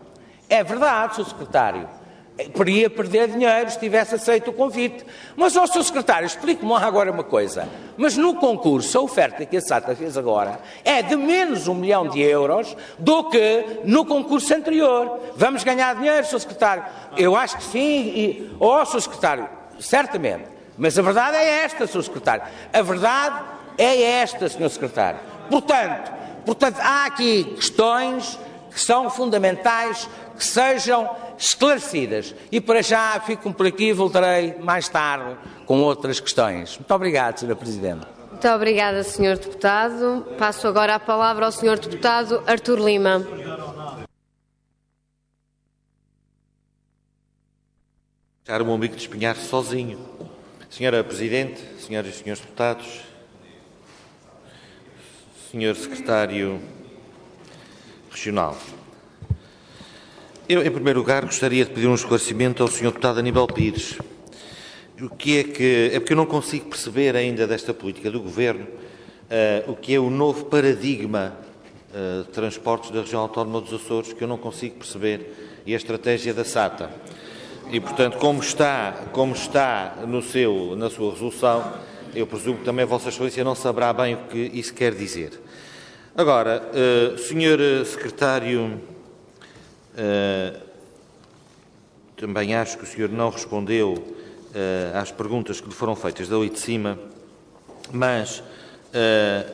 É verdade, senhor Secretário, poderia perder dinheiro se tivesse aceito o convite. Mas, ó, senhor Secretário, explique-me agora uma coisa. Mas no concurso, a oferta que a SATA fez agora é de menos um milhão de euros do que no concurso anterior. Vamos ganhar dinheiro, senhor Secretário? Eu acho que sim. E, ó, senhor Secretário, certamente. Mas a verdade é esta, senhor Secretário. A verdade é esta, senhor Secretário. Portanto, portanto, há aqui questões que são fundamentais que sejam esclarecidas. E para já fico por aqui e voltarei mais tarde com outras questões. Muito obrigado, senhora Presidente. Muito obrigada, senhor Deputado. Passo agora a palavra ao senhor Deputado Artur Lima. Deixar o meu amigo despenhar sozinho. Senhora Presidente, senhoras e senhores deputados, senhor Secretário Regional, eu, em primeiro lugar, gostaria de pedir um esclarecimento ao senhor Deputado Aníbal Pires. O que é que é porque eu não consigo perceber ainda desta política do Governo uh, o que é o novo paradigma uh, de transportes da região autónoma dos Açores, que eu não consigo perceber, e a estratégia da SATA. E, portanto, como está, como está no seu, na sua resolução, eu presumo que também a Vossa Excelência não saberá bem o que isso quer dizer. Agora, uh, senhor Secretário, uh, também acho que o senhor não respondeu uh, às perguntas que lhe foram feitas dali de cima, mas uh,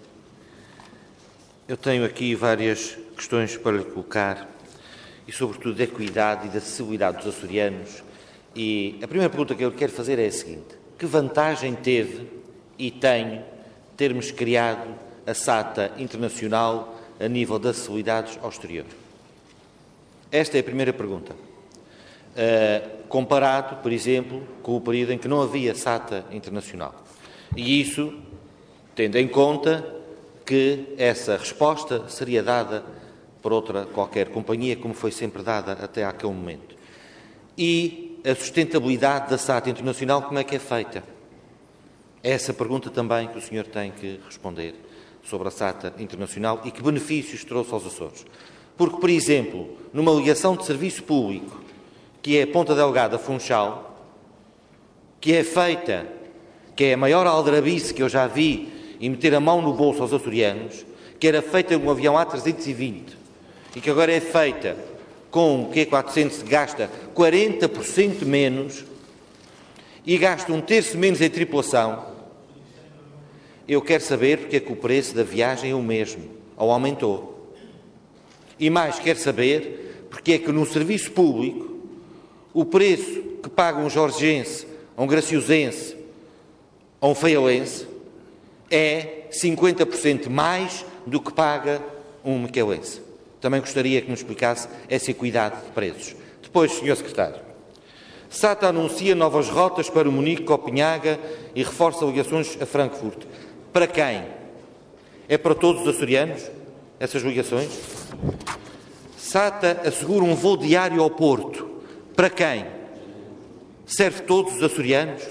eu tenho aqui várias questões para lhe colocar, e sobretudo da equidade e da acessibilidade dos açorianos. E a primeira pergunta que eu lhe quero fazer é a seguinte: que vantagem teve e tem termos criado a SATA Internacional a nível de acessibilidades ao exterior? Esta é a primeira pergunta. Uh, comparado, por exemplo, com o período em que não havia SATA Internacional. E isso, tendo em conta que essa resposta seria dada por outra qualquer companhia, como foi sempre dada até àquele momento. E a sustentabilidade da SATA Internacional, como é que é feita? É essa pergunta também que o senhor tem que responder sobre a SATA Internacional e que benefícios trouxe aos Açores. Porque, por exemplo, numa ligação de serviço público, que é Ponta Delgada Funchal, que é feita, que é a maior aldrabice que eu já vi, e meter a mão no bolso aos açorianos, que era feita um avião A trezentos e vinte, e que agora é feita com o Q quatrocentos se gasta quarenta por cento menos e gasta um terço menos em tripulação, eu quero saber porque é que o preço da viagem é o mesmo, ou aumentou. E mais, quero saber porque é que no serviço público o preço que paga um jorgense, um graciosense ou um feialense é cinquenta por cento mais do que paga um miquelense. Também gostaria que nos explicasse essa equidade de preços. Depois, senhor Secretário, SATA anuncia novas rotas para o Munique, Copenhaga e reforça ligações a Frankfurt. Para quem? É para todos os açorianos, essas ligações? SATA assegura um voo diário ao Porto. Para quem? Serve todos os açorianos?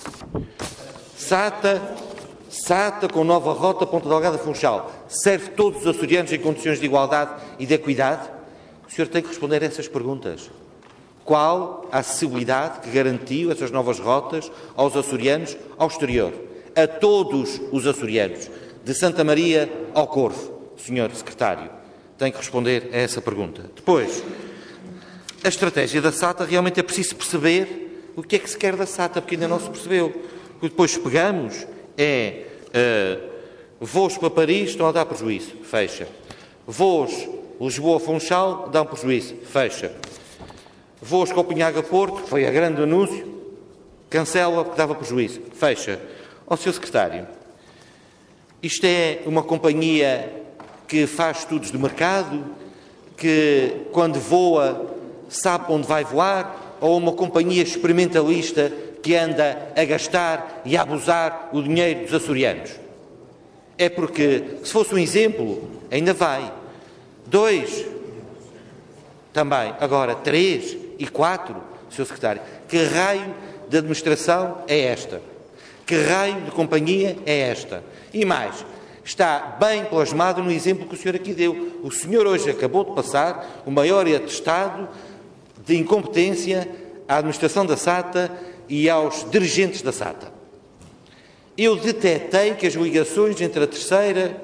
SATA, SATA com nova rota Ponta Delgada-Funchal. Serve todos os açorianos em condições de igualdade e de equidade? O senhor tem que responder a essas perguntas. Qual a acessibilidade que garantiu essas novas rotas aos açorianos ao exterior? A todos os açorianos, de Santa Maria ao Corvo. senhor Secretário, tem que responder a essa pergunta. Depois, a estratégia da SATA, realmente é preciso perceber o que é que se quer da SATA, porque ainda não se percebeu. O que depois pegamos é uh, voos para Paris estão a dar prejuízo, fecha. Voos Lisboa-Funchal dão prejuízo, fecha. Voos Copenhaga-Porto, foi a grande anúncio, cancela porque dava prejuízo, fecha. Ó senhor Secretário, isto é uma companhia que faz estudos de mercado, que quando voa sabe onde vai voar, ou uma companhia experimentalista que anda a gastar e a abusar o dinheiro dos açorianos? É porque, se fosse um exemplo, ainda vai. Dois, também. Agora, três e quatro, senhor Secretário, que raio de administração é esta? Que raio de companhia é esta? E mais, está bem plasmado no exemplo que o senhor aqui deu. O senhor hoje acabou de passar o maior atestado de incompetência à administração da SATA e aos dirigentes da SATA. Eu detetei que as ligações entre a Terceira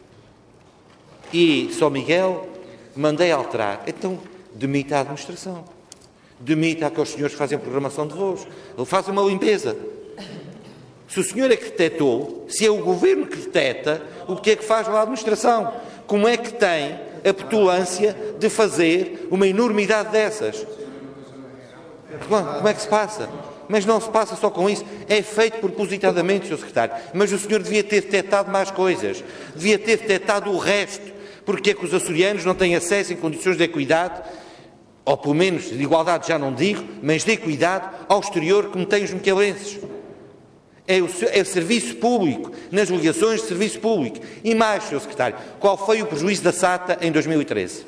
e São Miguel mandei alterar. Então, demita a administração. Demita aqueles senhores que fazem programação de voos. Ele faz uma limpeza. Se o senhor é que detetou, se é o governo que deteta, o que é que faz lá a administração? Como é que tem a petulância de fazer uma enormidade dessas? Como é que se passa? Mas não se passa só com isso. É feito propositadamente, senhor Secretário. Mas o senhor devia ter detectado mais coisas. Devia ter detectado o resto. Porque é que os açorianos não têm acesso em condições de equidade, ou pelo menos de igualdade já não digo, mas de equidade ao exterior como têm os miquelenses. É o, é o serviço público, nas ligações de serviço público. E mais, senhor Secretário, qual foi o prejuízo da SATA em dois mil e treze?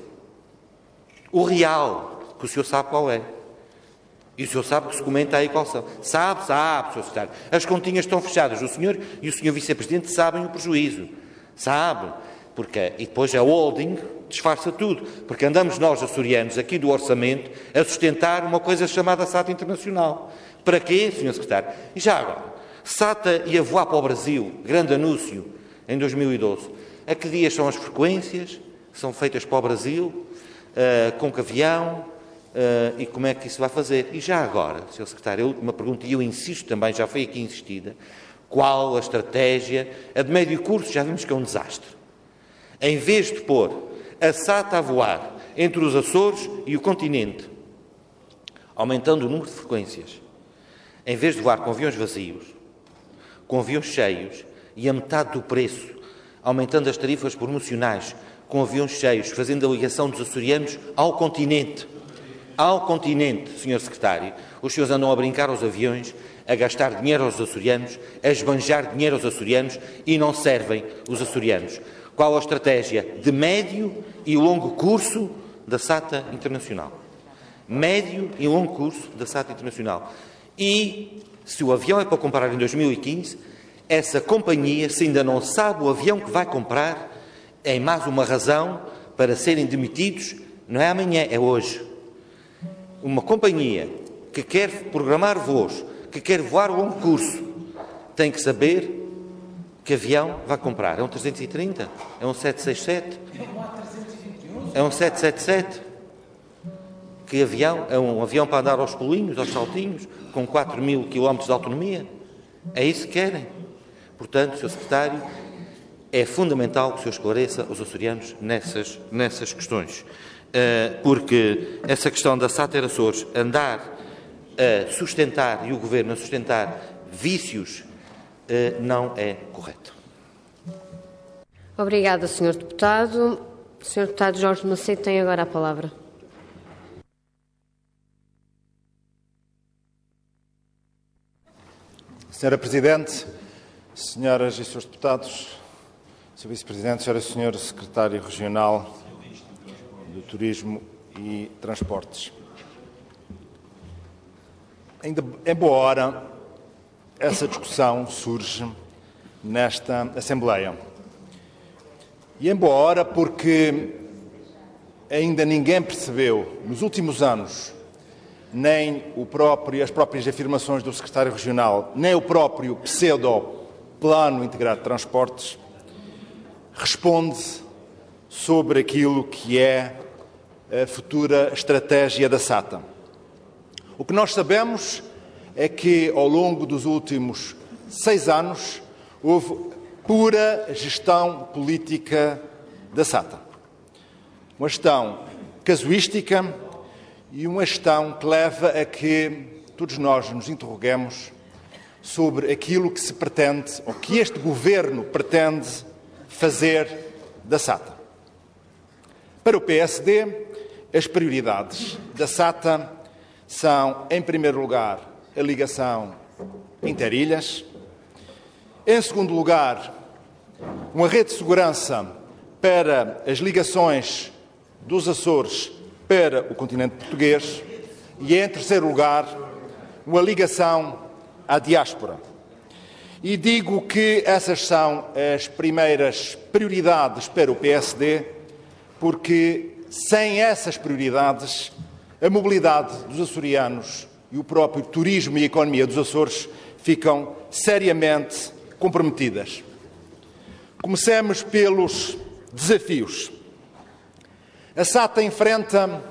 O real, que o senhor sabe qual é. E o senhor sabe que se comenta aí qual são. Sabe, sabe, senhor Secretário. As continhas estão fechadas. O senhor e o senhor Vice-Presidente sabem o prejuízo. Sabe. Porque, e depois a holding disfarça tudo. Porque andamos nós, açorianos, aqui do orçamento, a sustentar uma coisa chamada SATA Internacional. Para quê, senhor Secretário? E já agora, SATA ia voar para o Brasil, grande anúncio, em dois mil e doze. A que dias são as frequências que são feitas para o Brasil, uh, com que avião, uh, e como é que isso vai fazer? E já agora, senhor Secretário, a última pergunta, e eu insisto também, já foi aqui insistida, qual a estratégia? A de médio curso já vimos que é um desastre. Em vez de pôr a SATA a voar entre os Açores e o continente, aumentando o número de frequências, em vez de voar com aviões vazios, com aviões cheios e a metade do preço, aumentando as tarifas promocionais com aviões cheios, fazendo a ligação dos açorianos ao continente. Ao continente, senhor Secretário, os senhores andam a brincar aos aviões, a gastar dinheiro aos açorianos, a esbanjar dinheiro aos açorianos e não servem os açorianos. Qual a estratégia de médio e longo curso da SATA Internacional? Médio e longo curso da SATA Internacional. E, se o avião é para comprar em dois mil e quinze, essa companhia, se ainda não sabe o avião que vai comprar, é mais uma razão para serem demitidos, não é amanhã, é hoje. Uma companhia que quer programar voos, que quer voar a longo curso, tem que saber que avião vai comprar. É um trezentos e trinta? É um sete seis sete? É um sete sete sete? Que avião? É um avião para andar aos pulinhos, aos saltinhos, com quatro mil quilómetros de autonomia? É isso que querem? Portanto, senhor Secretário, é fundamental que o senhor esclareça os açorianos nessas, nessas questões. Uh, porque essa questão da S A T Açores andar a sustentar, e o Governo a sustentar, vícios, uh, não é correto. Obrigada, senhor Deputado. O senhor Deputado Jorge Macedo tem agora a palavra. Senhora Presidente, senhoras e senhores deputados, senhor Vice-Presidente, senhora e senhor Secretário Regional do Turismo e Transportes. Ainda em boa hora, essa discussão surge nesta Assembleia. E em boa hora porque ainda ninguém percebeu, nos últimos anos, nem o próprio, as próprias afirmações do Secretário Regional, nem o próprio pseudo-Plano Integrado de Transportes, responde sobre aquilo que é a futura estratégia da S A T. O que nós sabemos é que, ao longo dos últimos seis anos, houve pura gestão política da S A T. Uma gestão casuística e uma gestão que leva a que todos nós nos interroguemos sobre aquilo que se pretende, ou que este Governo pretende fazer da S A T. Para o P S D, as prioridades da S A T são, em primeiro lugar, a ligação interilhas. Em segundo lugar, uma rede de segurança para as ligações dos Açores para o continente português. E, em terceiro lugar, uma ligação à diáspora. E digo que essas são as primeiras prioridades para o P S D, porque sem essas prioridades, a mobilidade dos açorianos e o próprio turismo e a economia dos Açores ficam seriamente comprometidas. Comecemos pelos desafios. A S A T enfrenta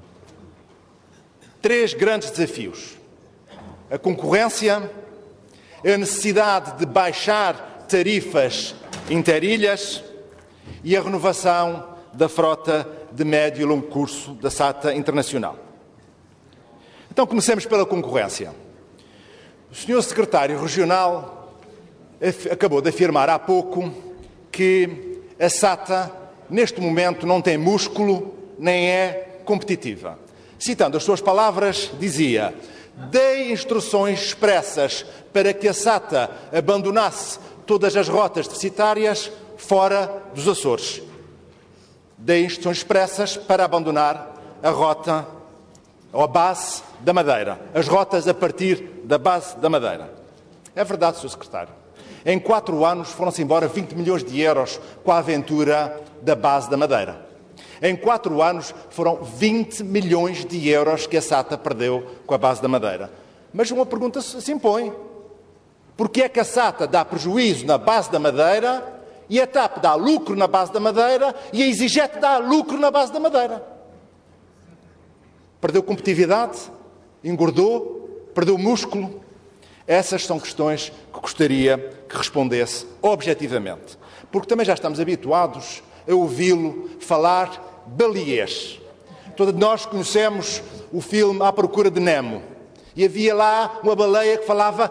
três grandes desafios: a concorrência, a necessidade de baixar tarifas interilhas e a renovação da frota de médio e longo curso da S A T Internacional. Então, comecemos pela concorrência. O senhor Secretário Regional acabou de afirmar há pouco que a S A T, neste momento, não tem músculo nem é competitiva. Citando as suas palavras, dizia: dei instruções expressas para que a S A T abandonasse todas as rotas deficitárias fora dos Açores. Dei instruções expressas para abandonar a rota ou a base da Madeira, as rotas a partir da base da Madeira. É verdade, senhor Secretário. Em quatro anos foram-se embora vinte milhões de euros com a aventura da base da Madeira. Em quatro anos foram vinte milhões de euros que a S A T perdeu com a base da Madeira. Mas uma pergunta se impõe. Porquê é que a S A T dá prejuízo na base da Madeira e a TAP dá lucro na base da Madeira e a EasyJet dá lucro na base da Madeira? Perdeu competitividade? Engordou? Perdeu músculo? Essas são questões que gostaria que respondesse objetivamente. Porque também já estamos habituados a ouvi-lo falar baliês. Todos nós conhecemos o filme À Procura de Nemo. E havia lá uma baleia que falava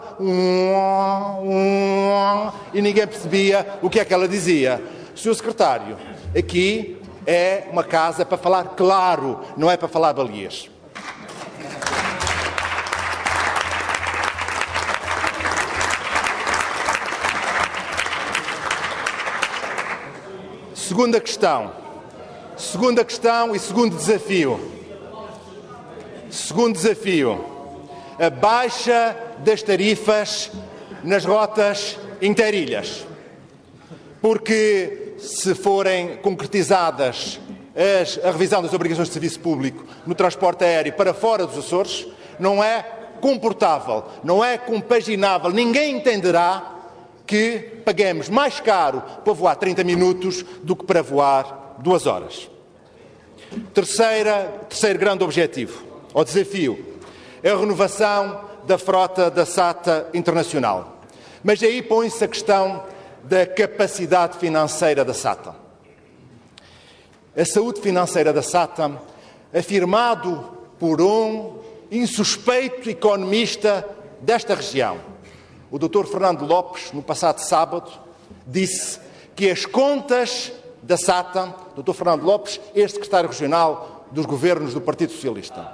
e ninguém percebia o que é que ela dizia. senhor Secretário, aqui é uma casa para falar claro, não é para falar baliês. Segunda questão. Segunda questão e segundo desafio. Segundo desafio. A baixa das tarifas nas rotas interilhas. Porque se forem concretizadas as, a revisão das obrigações de serviço público no transporte aéreo para fora dos Açores, não é comportável, não é compaginável. Ninguém entenderá que paguemos mais caro para voar trinta minutos do que para voar duas horas. Terceira, terceiro grande objetivo, ou desafio, é a renovação da frota da SATA Internacional. Mas aí põe-se a questão da capacidade financeira da SATA. A saúde financeira da SATA, afirmado por um insuspeito economista desta região, o doutor Fernando Lopes, no passado sábado, disse que as contas da SATA, doutor Fernando Lopes, ex-secretário regional dos governos do Partido Socialista,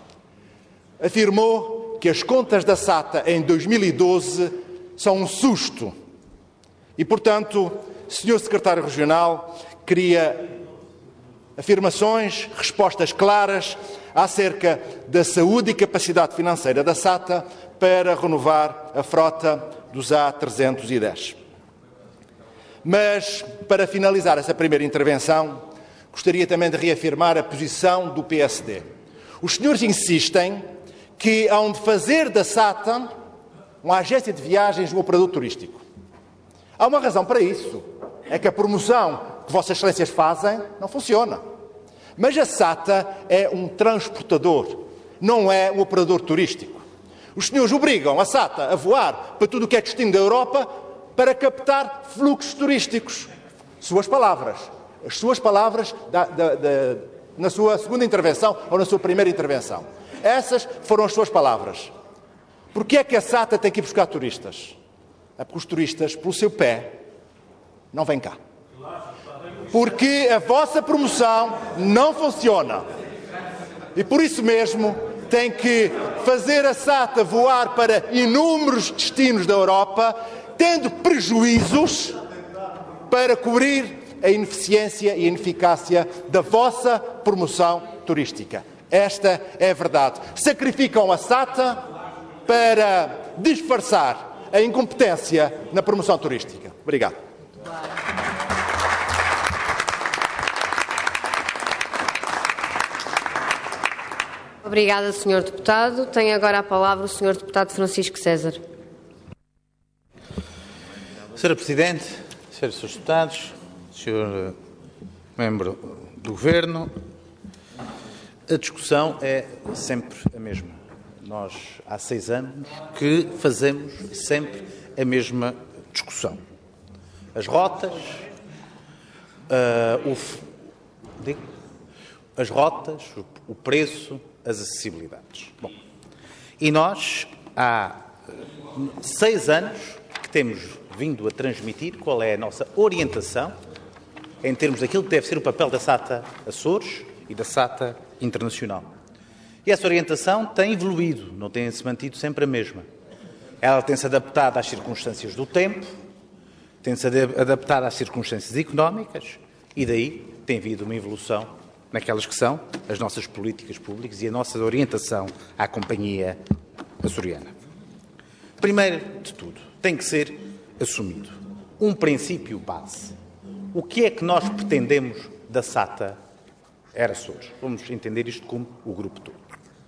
afirmou que as contas da SATA em dois mil e doze são um susto. E, portanto, senhor secretário regional, queria afirmações, respostas claras acerca da saúde e capacidade financeira da SATA para renovar a frota dos A trezentos e dez. Mas, para finalizar essa primeira intervenção, gostaria também de reafirmar a posição do P S D. Os senhores insistem que hão de fazer da SATA uma agência de viagens no operador turístico. Há uma razão para isso. É que a promoção que Vossas Excelências fazem não funciona. Mas a SATA é um transportador, não é um operador turístico. Os senhores obrigam a SATA a voar para tudo o que é destino da Europa para captar fluxos turísticos. Suas palavras. As suas palavras da, da, da, na sua segunda intervenção ou na sua primeira intervenção. Essas foram as suas palavras. Porquê é que a SATA tem que ir buscar turistas? É porque os turistas, pelo seu pé, não vêm cá. Porque a vossa promoção não funciona. E por isso mesmo tem que fazer a SATA voar para inúmeros destinos da Europa, tendo prejuízos para cobrir a ineficiência e a ineficácia da vossa promoção turística. Esta é a verdade. Sacrificam a SATA para disfarçar a incompetência na promoção turística. Obrigado. Obrigada, senhor Deputado. Tem agora a palavra o senhor Deputado Francisco César. senhora Presidente, senhores Deputados, senhor Membro do Governo, a discussão é sempre a mesma. Nós, há seis anos, que fazemos sempre a mesma discussão. As rotas, uh, o, digo, as rotas, o, o preço, as acessibilidades. Bom, e nós, há seis anos, que temos vindo a transmitir qual é a nossa orientação em termos daquilo que deve ser o papel da SATA Açores e da SATA Internacional. E essa orientação tem evoluído, não tem-se mantido sempre a mesma. Ela tem-se adaptado às circunstâncias do tempo, tem-se adaptado às circunstâncias económicas e daí tem havido uma evolução naquelas que são as nossas políticas públicas e a nossa orientação à companhia açoriana. Primeiro de tudo, tem que ser assumido um princípio base. O que é que nós pretendemos da SATA Air Açores? Vamos entender isto como o grupo todo.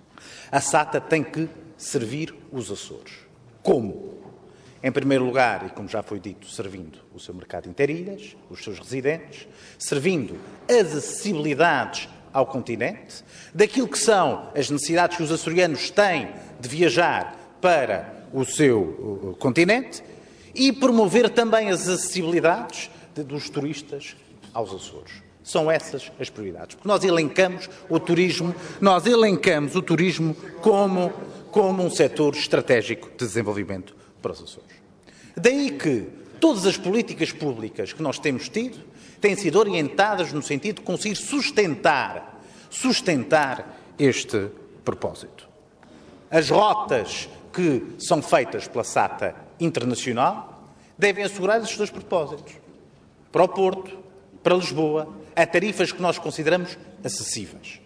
A SATA tem que servir os Açores. Como? Em primeiro lugar, e como já foi dito, servindo o seu mercado interilhas, os seus residentes, servindo as acessibilidades ao continente, daquilo que são as necessidades que os açorianos têm de viajar para o seu uh, continente e promover também as acessibilidades de, dos turistas aos Açores. São essas as prioridades. Porque nós elencamos o turismo, nós elencamos o turismo como, como um setor estratégico de desenvolvimento para os Açores. Daí que todas as políticas públicas que nós temos tido têm sido orientadas no sentido de conseguir sustentar, sustentar este propósito. As rotas que são feitas pela SATA Internacional devem assegurar estes dois propósitos. Para o Porto, para Lisboa, a tarifas que nós consideramos acessíveis.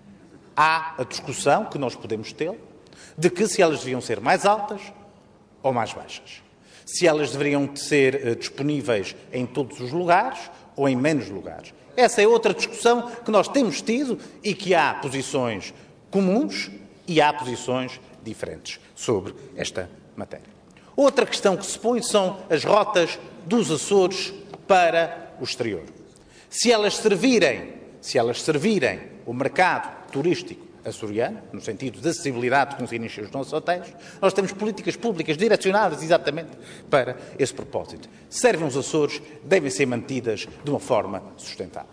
Há a discussão que nós podemos ter de que se elas deviam ser mais altas ou mais baixas. Se elas deveriam ser uh, disponíveis em todos os lugares ou em menos lugares. Essa é outra discussão que nós temos tido e que há posições comuns e há posições diferentes sobre esta matéria. Outra questão que se põe são as rotas dos Açores para o exterior. Se elas servirem se elas servirem o mercado turístico açoriano, no sentido de acessibilidade que nos iniciam os nossos hotéis, nós temos políticas públicas direcionadas exatamente para esse propósito. Servem os Açores, devem ser mantidas de uma forma sustentável.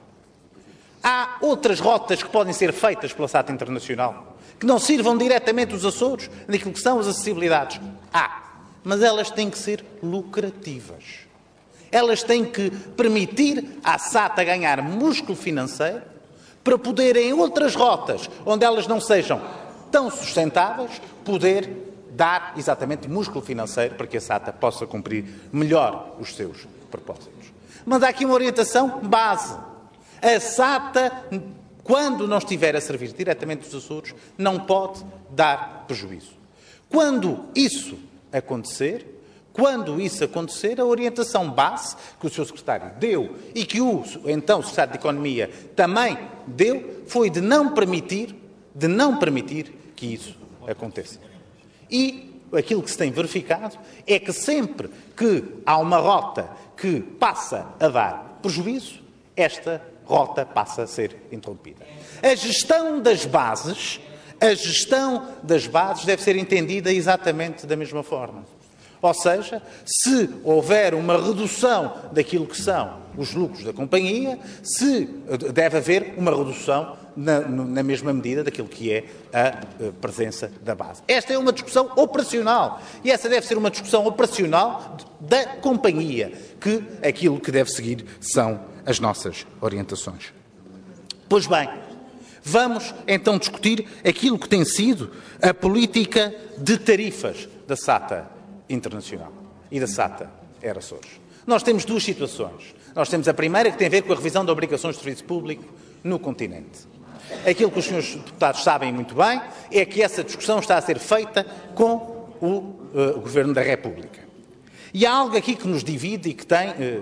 Há outras rotas que podem ser feitas pela S A T Internacional, que não sirvam diretamente os Açores, naquilo que são as acessibilidades. Há, mas elas têm que ser lucrativas. Elas têm que permitir à S A T ganhar músculo financeiro para poder, em outras rotas, onde elas não sejam tão sustentáveis, poder dar exatamente músculo financeiro para que a S A T possa cumprir melhor os seus propósitos. Mas há aqui uma orientação base. A S A T, quando não estiver a servir diretamente os Açores, não pode dar prejuízo. Quando isso acontecer, Quando isso acontecer, a orientação base que o senhor Secretário deu e que o, então, Secretário de Economia também deu, foi de não permitir, de não permitir que isso aconteça. E aquilo que se tem verificado é que sempre que há uma rota que passa a dar prejuízo, esta rota passa a ser interrompida. A gestão das bases, a gestão das bases deve ser entendida exatamente da mesma forma. Ou seja, se houver uma redução daquilo que são os lucros da companhia, se deve haver uma redução na, na mesma medida daquilo que é a presença da base. Esta é uma discussão operacional e essa deve ser uma discussão operacional da companhia, que aquilo que deve seguir são as nossas orientações. Pois bem, vamos então discutir aquilo que tem sido a política de tarifas da S A T Internacional e da S A T Air Açores. Nós temos duas situações. Nós temos a primeira, que tem a ver com a revisão de obrigações de serviço público no continente. Aquilo que os senhores deputados sabem muito bem é que essa discussão está a ser feita com o, uh, o Governo da República. E há algo aqui que nos divide e que tem uh,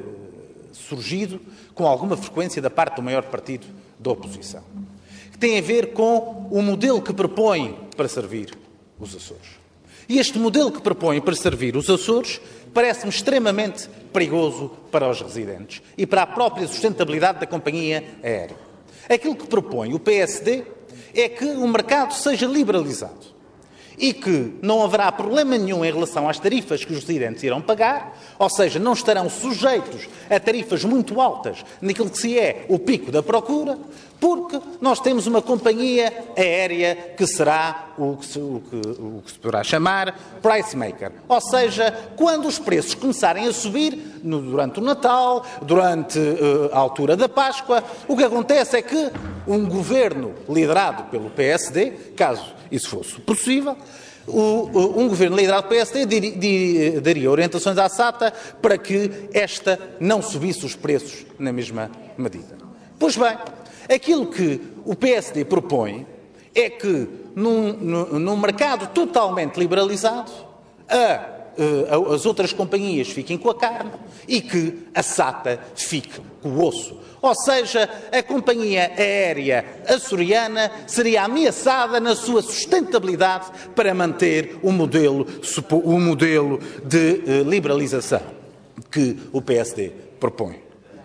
surgido com alguma frequência da parte do maior partido da oposição, que tem a ver com o modelo que propõe para servir os Açores. E este modelo que propõe para servir os Açores parece-me extremamente perigoso para os residentes e para a própria sustentabilidade da companhia aérea. Aquilo que propõe o P S D é que o mercado seja liberalizado e que não haverá problema nenhum em relação às tarifas que os residentes irão pagar, ou seja, não estarão sujeitos a tarifas muito altas naquilo que se é o pico da procura, porque nós temos uma companhia aérea que será o que se, o que, o que se poderá chamar price maker. Ou seja, quando os preços começarem a subir, no, durante o Natal, durante uh, a altura da Páscoa, o que acontece é que um governo liderado pelo P S D, caso isso fosse possível, o, o, um governo liderado pelo P S D dir, dir, daria orientações à S A T para que esta não subisse os preços na mesma medida. Pois bem, aquilo que o P S D propõe é que, num, num, num mercado totalmente liberalizado, a, a, as outras companhias fiquem com a carne e que a S A T fique com o osso. Ou seja, a companhia aérea açoriana seria ameaçada na sua sustentabilidade para manter o modelo, o modelo de liberalização que o P S D propõe.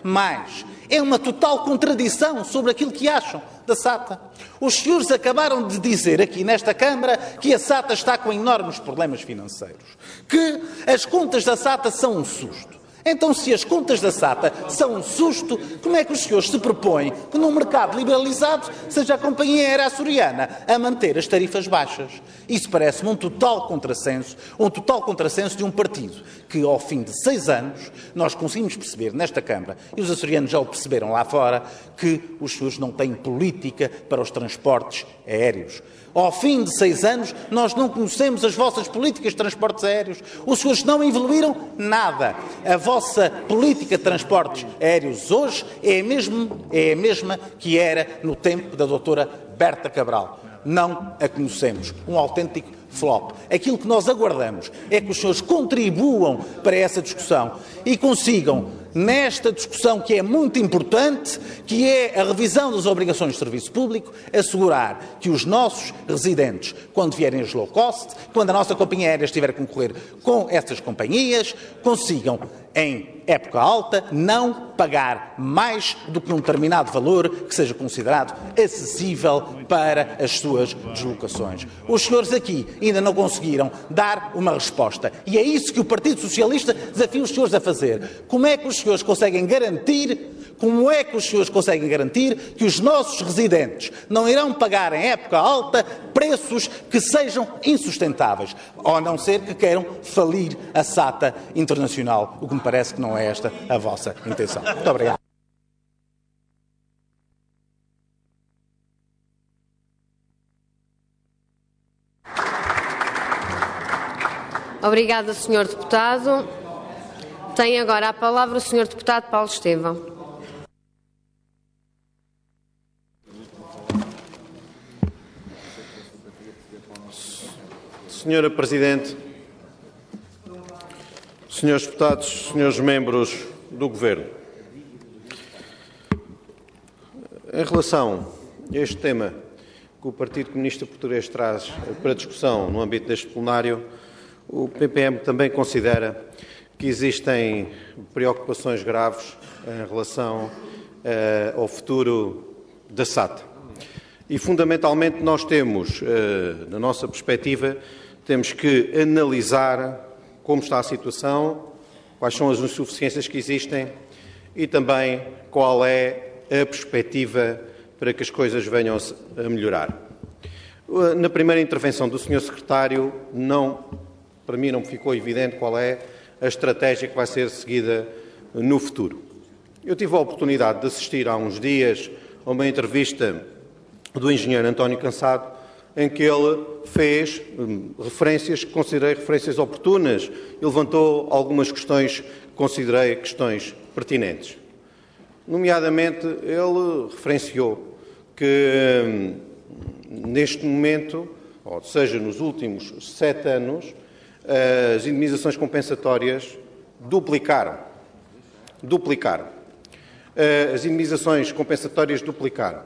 Mas é uma total contradição sobre aquilo que acham da S A T. Os senhores acabaram de dizer aqui nesta Câmara que a S A T está com enormes problemas financeiros, que as contas da S A T são um susto. Então, se as contas da S A T são um susto, como é que os senhores se propõem que num mercado liberalizado seja a companhia aérea açoriana a manter as tarifas baixas? Isso parece-me um total contrassenso, um total contrassenso de um partido que, ao fim de seis anos, nós conseguimos perceber nesta Câmara, e os açorianos já o perceberam lá fora, que os senhores não têm política para os transportes aéreos. Ao fim de seis anos, nós não conhecemos as vossas políticas de transportes aéreos. Os senhores não evoluíram nada. A vossa política de transportes aéreos hoje é a mesma, é a mesma que era no tempo da doutora Berta Cabral. Não a conhecemos. Um autêntico flop. Aquilo que nós aguardamos é que os senhores contribuam para essa discussão e consigam, nesta discussão que é muito importante, que é a revisão das obrigações de serviço público, assegurar que os nossos residentes, quando vierem as low cost, quando a nossa companhia aérea estiver a concorrer com essas companhias, consigam em época alta, não pagar mais do que um determinado valor que seja considerado acessível para as suas deslocações. Os senhores aqui ainda não conseguiram dar uma resposta. E é isso que o Partido Socialista desafia os senhores a fazer. Como é que os senhores conseguem garantir Como é que os senhores conseguem garantir que os nossos residentes não irão pagar em época alta preços que sejam insustentáveis, ou a não ser que queiram falir a SATA Internacional, o que me parece que não é esta a vossa intenção. Muito obrigado. Obrigada, senhor Deputado. Tem agora a palavra o senhor Deputado Paulo Estevão. Senhora Presidente, senhores deputados, senhores membros do Governo, em relação a este tema que o Partido Comunista Português traz para discussão no âmbito deste plenário, o P P M também considera que existem preocupações graves em relação uh, ao futuro da SATA. E, fundamentalmente, nós temos, uh, na nossa perspectiva, temos que analisar como está a situação, quais são as insuficiências que existem e também qual é a perspectiva para que as coisas venham a melhorar. Na primeira intervenção do senhor Secretário, não, para mim não ficou evidente qual é a estratégia que vai ser seguida no futuro. Eu tive a oportunidade de assistir há uns dias a uma entrevista do engenheiro António Cansado, em que ele fez hum, referências que considerei referências oportunas e levantou algumas questões que considerei questões pertinentes. Nomeadamente, ele referenciou que, hum, neste momento, ou seja, nos últimos sete anos, as indemnizações compensatórias duplicaram. Duplicaram. As indemnizações compensatórias duplicaram.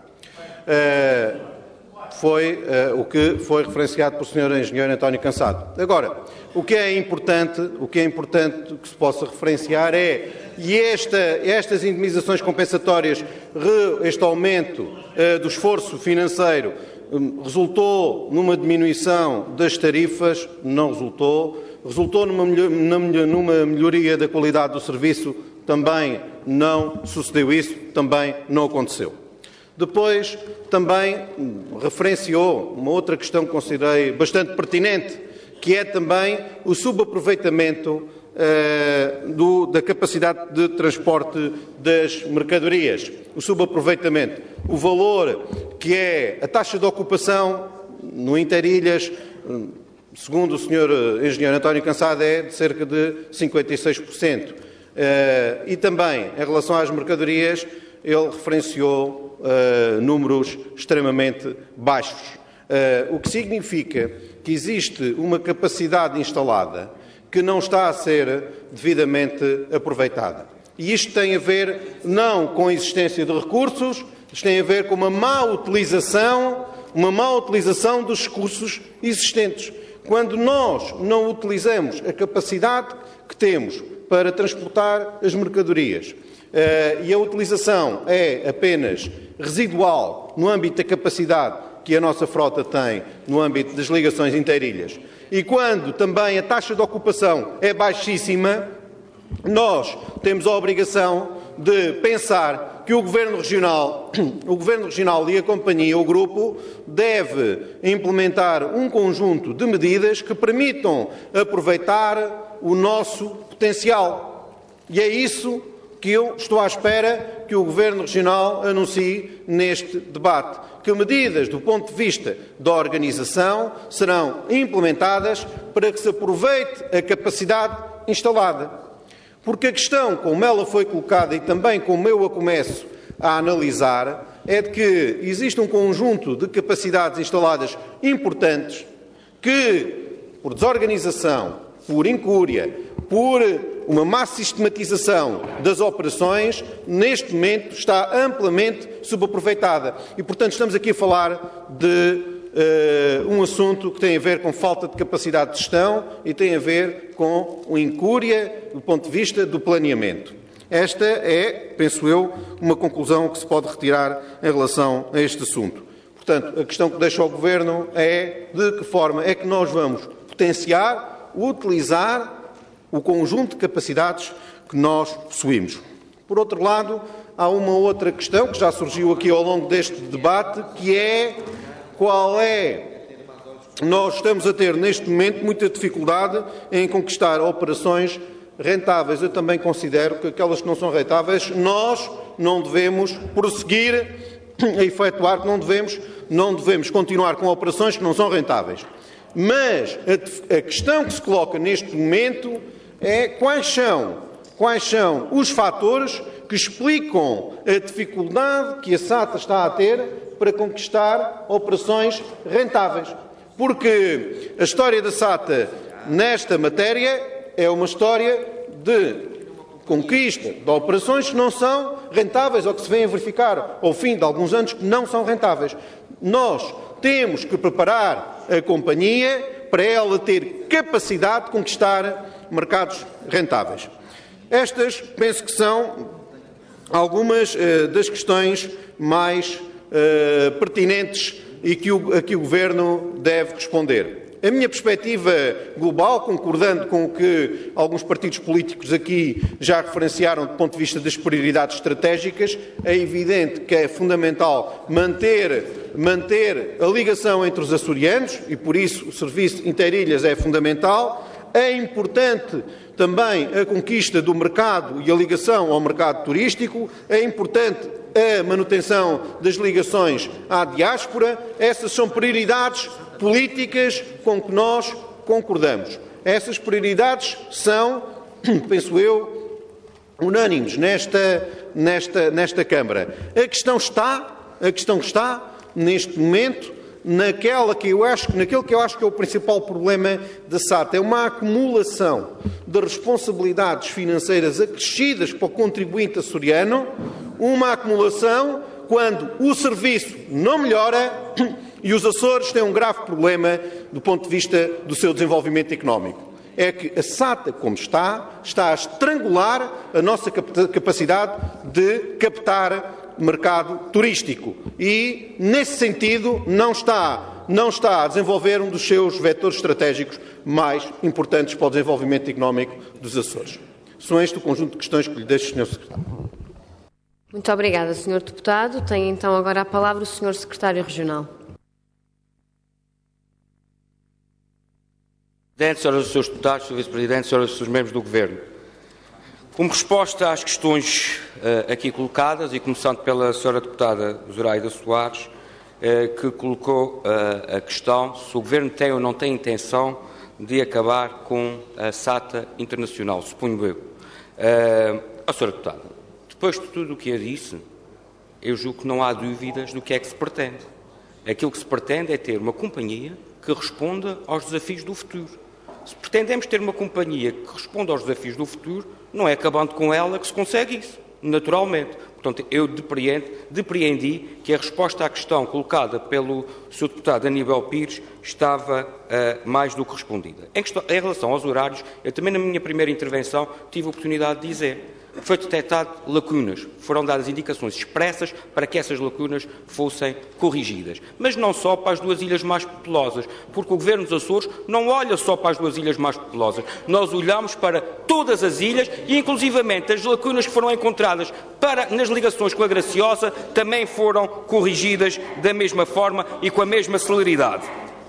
Foi uh, o que foi referenciado pelo senhor engenheiro António Cansado. Agora, o que é importante, o que é importante que se possa referenciar é, e esta, estas indemnizações compensatórias, este aumento uh, do esforço financeiro, um, resultou numa diminuição das tarifas? Não resultou. Resultou numa, numa melhoria da qualidade do serviço? Também não sucedeu isso, também não aconteceu. Depois, também referenciou uma outra questão que considerei bastante pertinente, que é também o subaproveitamento uh, do, da capacidade de transporte das mercadorias. O subaproveitamento. O valor que é a taxa de ocupação no Interilhas, segundo o senhor engenheiro António Cansado, é de cerca de cinquenta e seis por cento. Uh, e também, em relação às mercadorias, ele referenciou Uh, números extremamente baixos, uh, o que significa que existe uma capacidade instalada que não está a ser devidamente aproveitada. E isto tem a ver não com a existência de recursos, isto tem a ver com uma má utilização, uma má utilização dos recursos existentes. Quando nós não utilizamos a capacidade que temos para transportar as mercadorias, Uh, e a utilização é apenas residual no âmbito da capacidade que a nossa frota tem no âmbito das ligações interilhas, e quando também a taxa de ocupação é baixíssima, nós temos a obrigação de pensar que o Governo Regional, o Governo Regional e a Companhia, o Grupo, deve implementar um conjunto de medidas que permitam aproveitar o nosso potencial. E é isso que eu estou à espera que o Governo Regional anuncie neste debate. Que medidas, do ponto de vista da organização, serão implementadas para que se aproveite a capacidade instalada. Porque a questão, como ela foi colocada e também como eu a começo a analisar, é de que existe um conjunto de capacidades instaladas importantes que, por desorganização, por incúria, por uma má sistematização das operações, neste momento está amplamente subaproveitada. E, portanto, estamos aqui a falar de uh, um assunto que tem a ver com falta de capacidade de gestão e tem a ver com a incúria do ponto de vista do planeamento. Esta é, penso eu, uma conclusão que se pode retirar em relação a este assunto. Portanto, a questão que deixo ao Governo é de que forma é que nós vamos potenciar, utilizar o conjunto de capacidades que nós possuímos. Por outro lado, há uma outra questão que já surgiu aqui ao longo deste debate, que é qual é... Nós estamos a ter, neste momento, muita dificuldade em conquistar operações rentáveis. Eu também considero que aquelas que não são rentáveis, nós não devemos prosseguir a efetuar, que não devemos, não devemos continuar com operações que não são rentáveis. Mas a, a questão que se coloca neste momento é quais são, quais são os fatores que explicam a dificuldade que a SATA está a ter para conquistar operações rentáveis. Porque a história da SATA nesta matéria é uma história de conquista de operações que não são rentáveis ou que se vêm a verificar ao fim de alguns anos que não são rentáveis. Nós temos que preparar a companhia para ela ter capacidade de conquistar mercados rentáveis. Estas, penso que são algumas uh, das questões mais uh, pertinentes e que o, a que o Governo deve responder. A minha perspectiva global, concordando com o que alguns partidos políticos aqui já referenciaram do ponto de vista das prioridades estratégicas, é evidente que é fundamental manter, manter a ligação entre os açorianos e, por isso, o serviço interilhas é fundamental. É importante também a conquista do mercado e a ligação ao mercado turístico. É importante a manutenção das ligações à diáspora. Essas são prioridades políticas com que nós concordamos. Essas prioridades são, penso eu, unânimes nesta, nesta, nesta Câmara. A questão está, a questão está, neste momento, naquela que eu acho, naquele que eu acho que é o principal problema da SATA. É uma acumulação de responsabilidades financeiras acrescidas para o contribuinte açoriano, uma acumulação quando o serviço não melhora e os Açores têm um grave problema do ponto de vista do seu desenvolvimento económico. É que a SATA, como está, está a estrangular a nossa capacidade de captar mercado turístico e, nesse sentido, não está, não está a desenvolver um dos seus vetores estratégicos mais importantes para o desenvolvimento económico dos Açores. São este o conjunto de questões que lhe deixo, senhor Secretário. Muito obrigada, senhor Deputado. Tem então agora a palavra o senhor Secretário Regional. Presidente, senhoras e senhores deputados, senhor Vice-Presidente, senhoras e senhores membros do Governo. Como resposta às questões uh, aqui colocadas, e começando pela senhora deputada Zoraida Soares, uh, que colocou uh, a questão se o Governo tem ou não tem intenção de acabar com a SATA Internacional, suponho eu. Uh, a senhora deputada, depois de tudo o que eu disse, eu julgo que não há dúvidas do que é que se pretende. Aquilo que se pretende é ter uma companhia que responda aos desafios do futuro. Se pretendemos ter uma companhia que responda aos desafios do futuro, não é acabando com ela que se consegue isso, naturalmente. Portanto, eu depreendo, depreendi que a resposta à questão colocada pelo senhor deputado Aníbal Pires estava uh, mais do que respondida. Em, questão, em relação aos horários, eu também na minha primeira intervenção tive a oportunidade de dizer foi detectado lacunas, foram dadas indicações expressas para que essas lacunas fossem corrigidas. Mas não só para as duas ilhas mais populosas, porque o Governo dos Açores não olha só para as duas ilhas mais populosas. Nós olhamos para todas as ilhas e, inclusivamente, as lacunas que foram encontradas para, nas ligações com a Graciosa também foram corrigidas da mesma forma e com a mesma celeridade.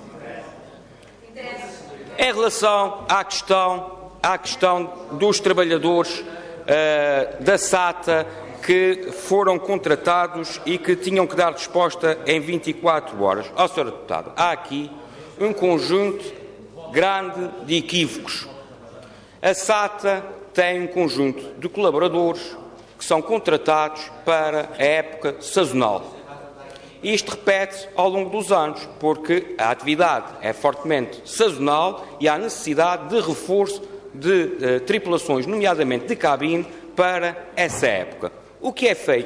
Em relação à questão, à questão dos trabalhadores Uh, da SATA que foram contratados e que tinham que dar resposta em vinte e quatro horas. Ó, senhora deputada, há aqui um conjunto grande de equívocos. A SATA tem um conjunto de colaboradores que são contratados para a época sazonal. Isto repete-se ao longo dos anos, porque a atividade é fortemente sazonal e há necessidade de reforço de uh, tripulações, nomeadamente de cabine, para essa época. O que é feito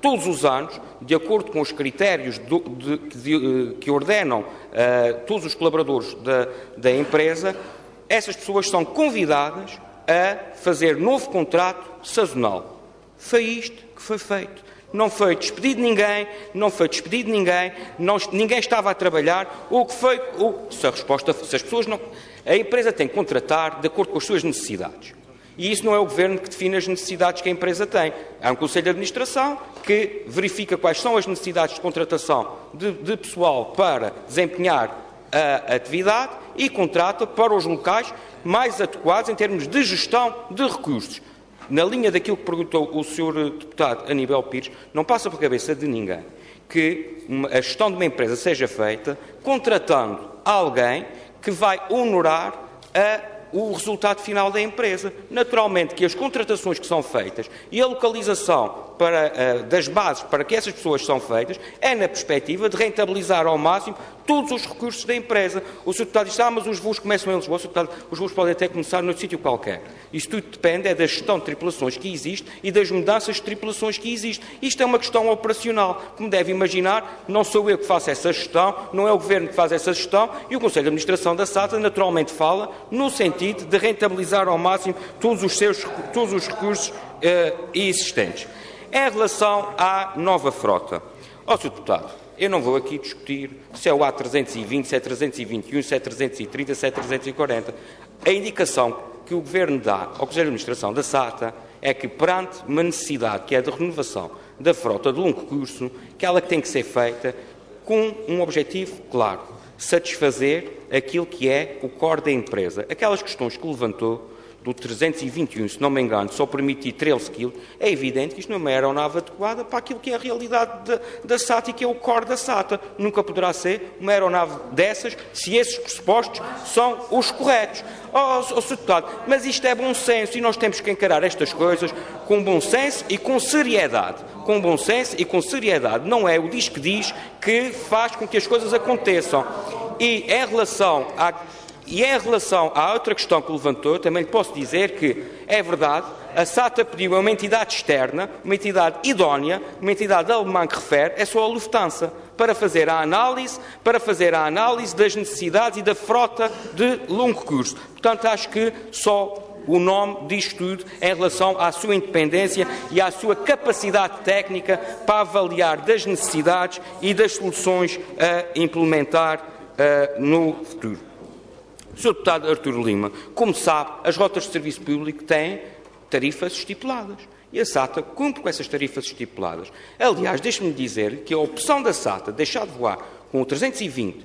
todos os anos, de acordo com os critérios do, de, de, que ordenam uh, todos os colaboradores da, da empresa, essas pessoas são convidadas a fazer novo contrato sazonal. Foi isto que foi feito. Não foi despedido ninguém, não foi despedido ninguém, não, ninguém estava a trabalhar. O que foi, o, se a resposta, se as pessoas não, a empresa tem que contratar de acordo com as suas necessidades. E isso não é o Governo que define as necessidades que a empresa tem. Há um Conselho de Administração que verifica quais são as necessidades de contratação de, de pessoal para desempenhar a atividade e contrata para os locais mais adequados em termos de gestão de recursos. Na linha daquilo que perguntou o senhor deputado Aníbal Pires, não passa pela cabeça de ninguém que uma, a gestão de uma empresa seja feita contratando alguém que vai honorar a o resultado final da empresa. Naturalmente que as contratações que são feitas e a localização para, uh, das bases para que essas pessoas são feitas é na perspectiva de rentabilizar ao máximo todos os recursos da empresa. O senhor deputado diz, ah, mas os voos começam em Lisboa, o senhor deputado, os voos podem até começar noutro sítio qualquer. Isso tudo depende é da gestão de tripulações que existe e das mudanças de tripulações que existem. Isto é uma questão operacional. Como deve imaginar, não sou eu que faço essa gestão, não é o Governo que faz essa gestão e o Conselho de Administração da SATA naturalmente fala no sentido de rentabilizar ao máximo todos os, seus, todos os recursos uh, existentes. Em relação à nova frota, ó senhor Deputado, eu não vou aqui discutir se é o A trezentos e vinte, se é trezentos e vinte e um, se é trezentos e trinta, se é trezentos e quarenta. A indicação que o Governo dá ao Conselho de Administração da SATA é que, perante uma necessidade que é de renovação da frota de longo curso, que ela tem que ser feita com um objetivo claro, satisfazer aquilo que é o core da empresa. Aquelas questões que levantou do trezentos e vinte e um, se não me engano, só permitir treze quilos, é evidente que isto não é uma aeronave adequada para aquilo que é a realidade da, da SATA e que é o core da SATA. Nunca poderá ser uma aeronave dessas se esses pressupostos são os corretos. Oh, oh, senhor Deputado, mas isto é bom senso e nós temos que encarar estas coisas com bom senso e com seriedade. Com bom senso e com seriedade. Não é o diz que diz que faz com que as coisas aconteçam. E em relação à E em relação à outra questão que levantou, também lhe posso dizer que é verdade, a SATA pediu a uma entidade externa, uma entidade idónea, uma entidade alemã que refere, é só a Lufthansa, para fazer a análise, para fazer a análise das necessidades e da frota de longo curso. Portanto, acho que só o nome diz tudo em relação à sua independência e à sua capacidade técnica para avaliar das necessidades e das soluções a implementar uh, no futuro. senhor Deputado Arturo Lima, como sabe, as rotas de serviço público têm tarifas estipuladas e a SATA cumpre com essas tarifas estipuladas. Aliás, deixe-me dizer que a opção da SATA de deixar de voar com o trezentos e vinte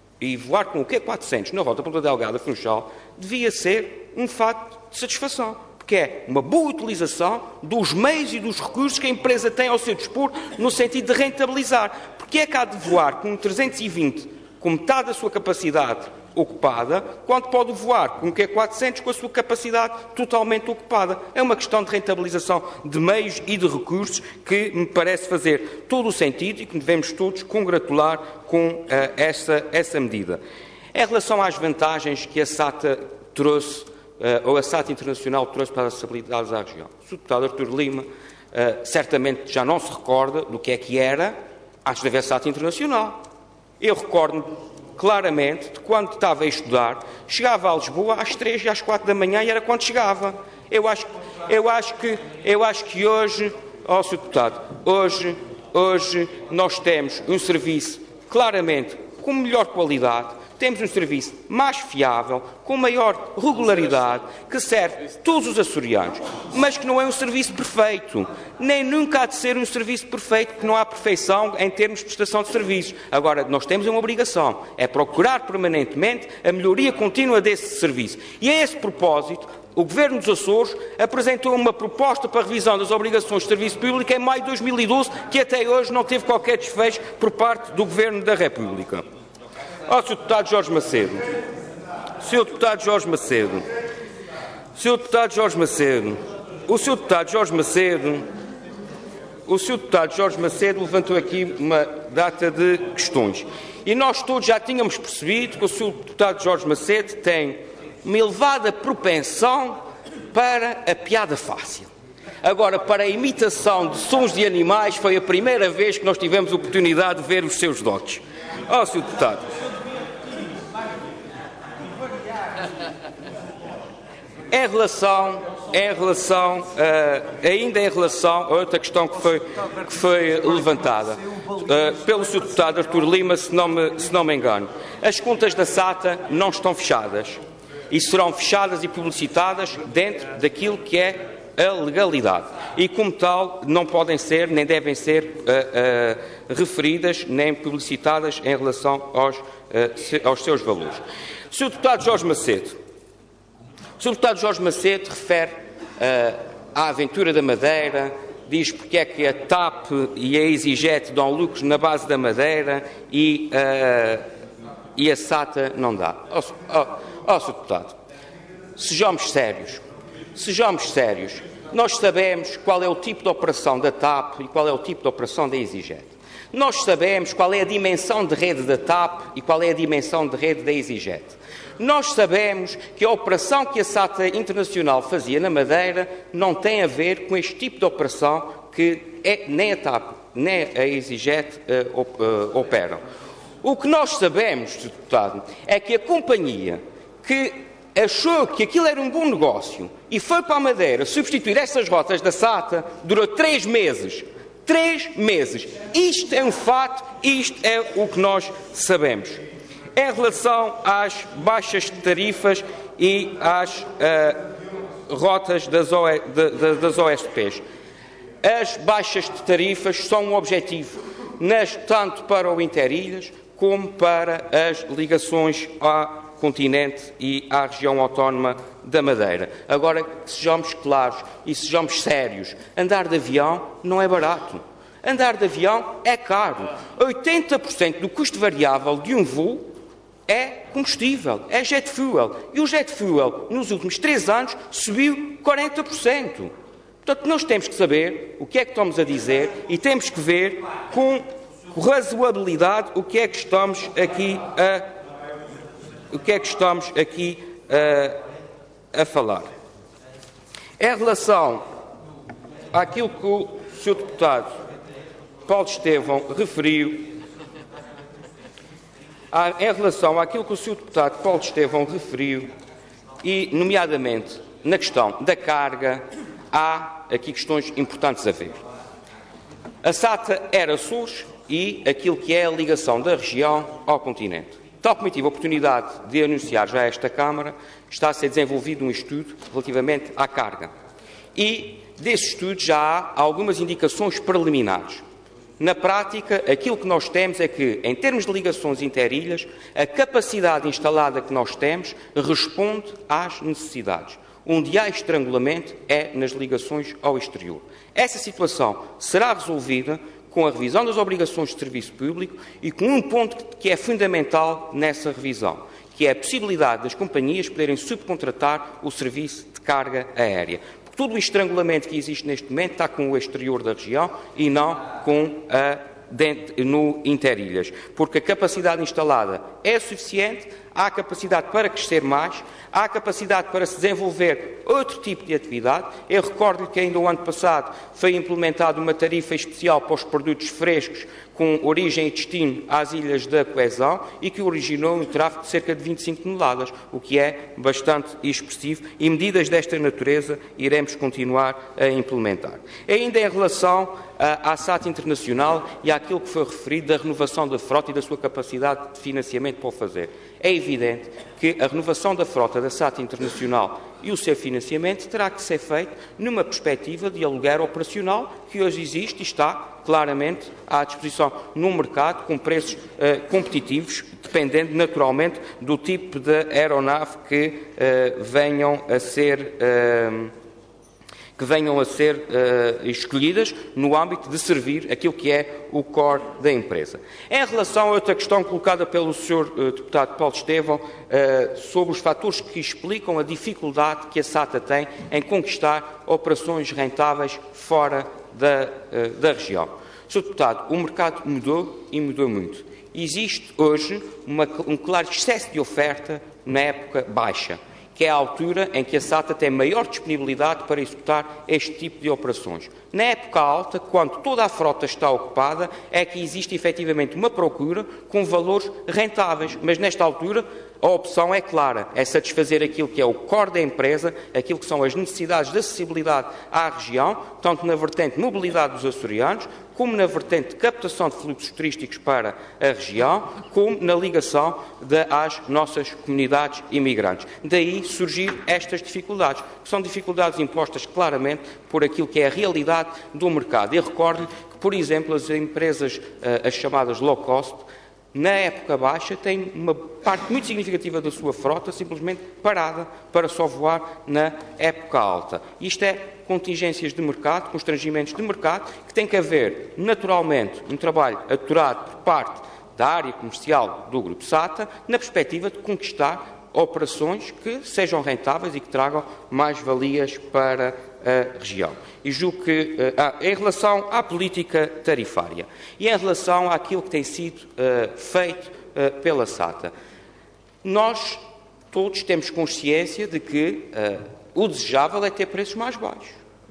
e voar com o Q quatrocentos na rota Ponta Delgada-Funchal devia ser um fato de satisfação, porque é uma boa utilização dos meios e dos recursos que a empresa tem ao seu dispor no sentido de rentabilizar. Porque é que há de voar com o trezentos e vinte com metade da sua capacidade ocupada, quando pode voar com o Q quatrocentos com a sua capacidade totalmente ocupada. É uma questão de rentabilização de meios e de recursos que me parece fazer todo o sentido e que devemos todos congratular com uh, essa, essa medida. Em relação às vantagens que a SATA trouxe, uh, ou a SATA Internacional trouxe para as acessibilidades à região, o senhor Deputado Arturo Lima uh, certamente já não se recorda do que é que era antes de haver SATA Internacional. Eu recordo-me claramente de quando estava a estudar, chegava a Lisboa às três e às quatro da manhã e era quando chegava. Eu acho, eu acho, que, eu acho que hoje, ó senhor Deputado, hoje, hoje nós temos um serviço claramente com melhor qualidade, temos um serviço mais fiável, com maior regularidade, que serve todos os açorianos, mas que não é um serviço perfeito. Nem nunca há de ser um serviço perfeito, porque não há perfeição em termos de prestação de serviços. Agora, nós temos uma obrigação, é procurar permanentemente a melhoria contínua desse serviço. E a esse propósito, o Governo dos Açores apresentou uma proposta para a revisão das obrigações de serviço público em maio de dois mil e doze, que até hoje não teve qualquer desfecho por parte do Governo da República. Ó, senhor Deputado Jorge Macedo, senhor Deputado Jorge Macedo, senhor Deputado Jorge Macedo, o senhor Deputado Jorge Macedo, o senhor Deputado Jorge Macedo levantou aqui uma data de questões. E nós todos já tínhamos percebido que o senhor Deputado Jorge Macedo tem uma elevada propensão para a piada fácil. Agora, para a imitação de sons de animais, foi a primeira vez que nós tivemos a oportunidade de ver os seus dotes. Ó, senhor Deputado. Em relação, em relação uh, ainda em relação a outra questão que foi, que foi levantada uh, pelo senhor Deputado Artur Lima, se não, me, se não me engano, as contas da SATA não estão fechadas e serão fechadas e publicitadas dentro daquilo que é a legalidade e, como tal, não podem ser nem devem ser uh, uh, referidas nem publicitadas em relação aos, uh, aos seus valores. O senhor Deputado Jorge Macedo, o senhor Deputado Jorge Macedo refere uh, à aventura da Madeira, diz porque é que a TAP e a EasyJet dão lucros na base da Madeira e, uh, e a SATA não dá. Ó, ó, ó, senhor Deputado, sejamos sérios, sejamos sérios. Nós sabemos qual é o tipo de operação da TAP e qual é o tipo de operação da EasyJet. Nós sabemos qual é a dimensão de rede da TAP e qual é a dimensão de rede da EasyJet. Nós sabemos que a operação que a SATA Internacional fazia na Madeira não tem a ver com este tipo de operação que é, nem a TAP nem a EasyJet uh, op, uh, operam. O que nós sabemos, senhor Deputado, é que a companhia que achou que aquilo era um bom negócio e foi para a Madeira substituir essas rotas da SATA durou três meses. Três meses. Isto é um fato, isto é o que nós sabemos. Em relação às baixas de tarifas e às uh, rotas das, o, de, de, das O S Ps, as baixas de tarifas são um objetivo, nas, tanto para o Interilhas como para as ligações ao continente e à região autónoma da Madeira. Agora, sejamos claros e sejamos sérios, andar de avião não é barato. Andar de avião é caro. oitenta por cento do custo variável de um voo é combustível, é jet fuel. E o jet fuel, nos últimos três anos, subiu quarenta por cento. Portanto, nós temos que saber o que é que estamos a dizer e temos que ver com razoabilidade o que é que estamos aqui a, o que é que estamos aqui a, a falar. Em relação àquilo que o senhor Deputado Paulo Estevão referiu, em relação àquilo que o senhor Deputado Paulo Estevão referiu, e, nomeadamente, na questão da carga, há aqui questões importantes a ver. A SATA era S U S e aquilo que é a ligação da região ao continente. Tal como eu tive a oportunidade de anunciar já a esta Câmara, está a ser desenvolvido um estudo relativamente à carga. E, desse estudo, já há algumas indicações preliminares. Na prática, aquilo que nós temos é que, em termos de ligações interilhas, a capacidade instalada que nós temos responde às necessidades. Onde há estrangulamento é nas ligações ao exterior. Essa situação será resolvida com a revisão das obrigações de serviço público e com um ponto que é fundamental nessa revisão, que é a possibilidade das companhias poderem subcontratar o serviço de carga aérea. Todo o estrangulamento que existe neste momento está com o exterior da região e não com a dentro, no interilhas, porque a capacidade instalada é suficiente, há capacidade para crescer mais, há capacidade para se desenvolver outro tipo de atividade. Eu recordo que ainda o ano passado foi implementada uma tarifa especial para os produtos frescos com origem e destino às Ilhas da Coesão e que originou um tráfego de cerca de vinte e cinco toneladas, o que é bastante expressivo, e medidas desta natureza iremos continuar a implementar. Ainda em relação à, à SATA Internacional e àquilo que foi referido da renovação da frota e da sua capacidade de financiamento para o fazer, é evidente que a renovação da frota da SATA Internacional e o seu financiamento terá que ser feito numa perspectiva de aluguer operacional que hoje existe e está claramente à disposição no mercado com preços uh, competitivos, dependendo naturalmente do tipo de aeronave que uh, venham a ser uh, que venham a ser uh, escolhidas no âmbito de servir aquilo que é o core da empresa. Em relação a outra questão colocada pelo senhor uh, deputado Paulo Estevão, uh, sobre os fatores que explicam a dificuldade que a SATA tem em conquistar operações rentáveis fora da, uh, da região. senhor Deputado, o mercado mudou e mudou muito. Existe hoje uma, um claro excesso de oferta na época baixa, que é a altura em que a SATA tem maior disponibilidade para executar este tipo de operações. Na época alta, quando toda a frota está ocupada, é que existe efetivamente uma procura com valores rentáveis, mas nesta altura a opção é clara, é satisfazer aquilo que é o core da empresa, aquilo que são as necessidades de acessibilidade à região, tanto na vertente de mobilidade dos açorianos, como na vertente de captação de fluxos turísticos para a região, como na ligação de, às nossas comunidades imigrantes. Daí surgir estas dificuldades, que são dificuldades impostas claramente por aquilo que é a realidade do mercado. E recordo que, por exemplo, as empresas, as chamadas low cost, na época baixa, têm uma parte muito significativa da sua frota simplesmente parada para só voar na época alta. Isto é contingências de mercado, constrangimentos de mercado, que tem que haver, naturalmente, um trabalho aturado por parte da área comercial do Grupo SATA, na perspectiva de conquistar operações que sejam rentáveis e que tragam mais valias para a região. E julgo que, uh, em relação à política tarifária e em relação àquilo que tem sido uh, feito uh, pela SATA, nós todos temos consciência de que uh, o desejável é ter preços mais baixos.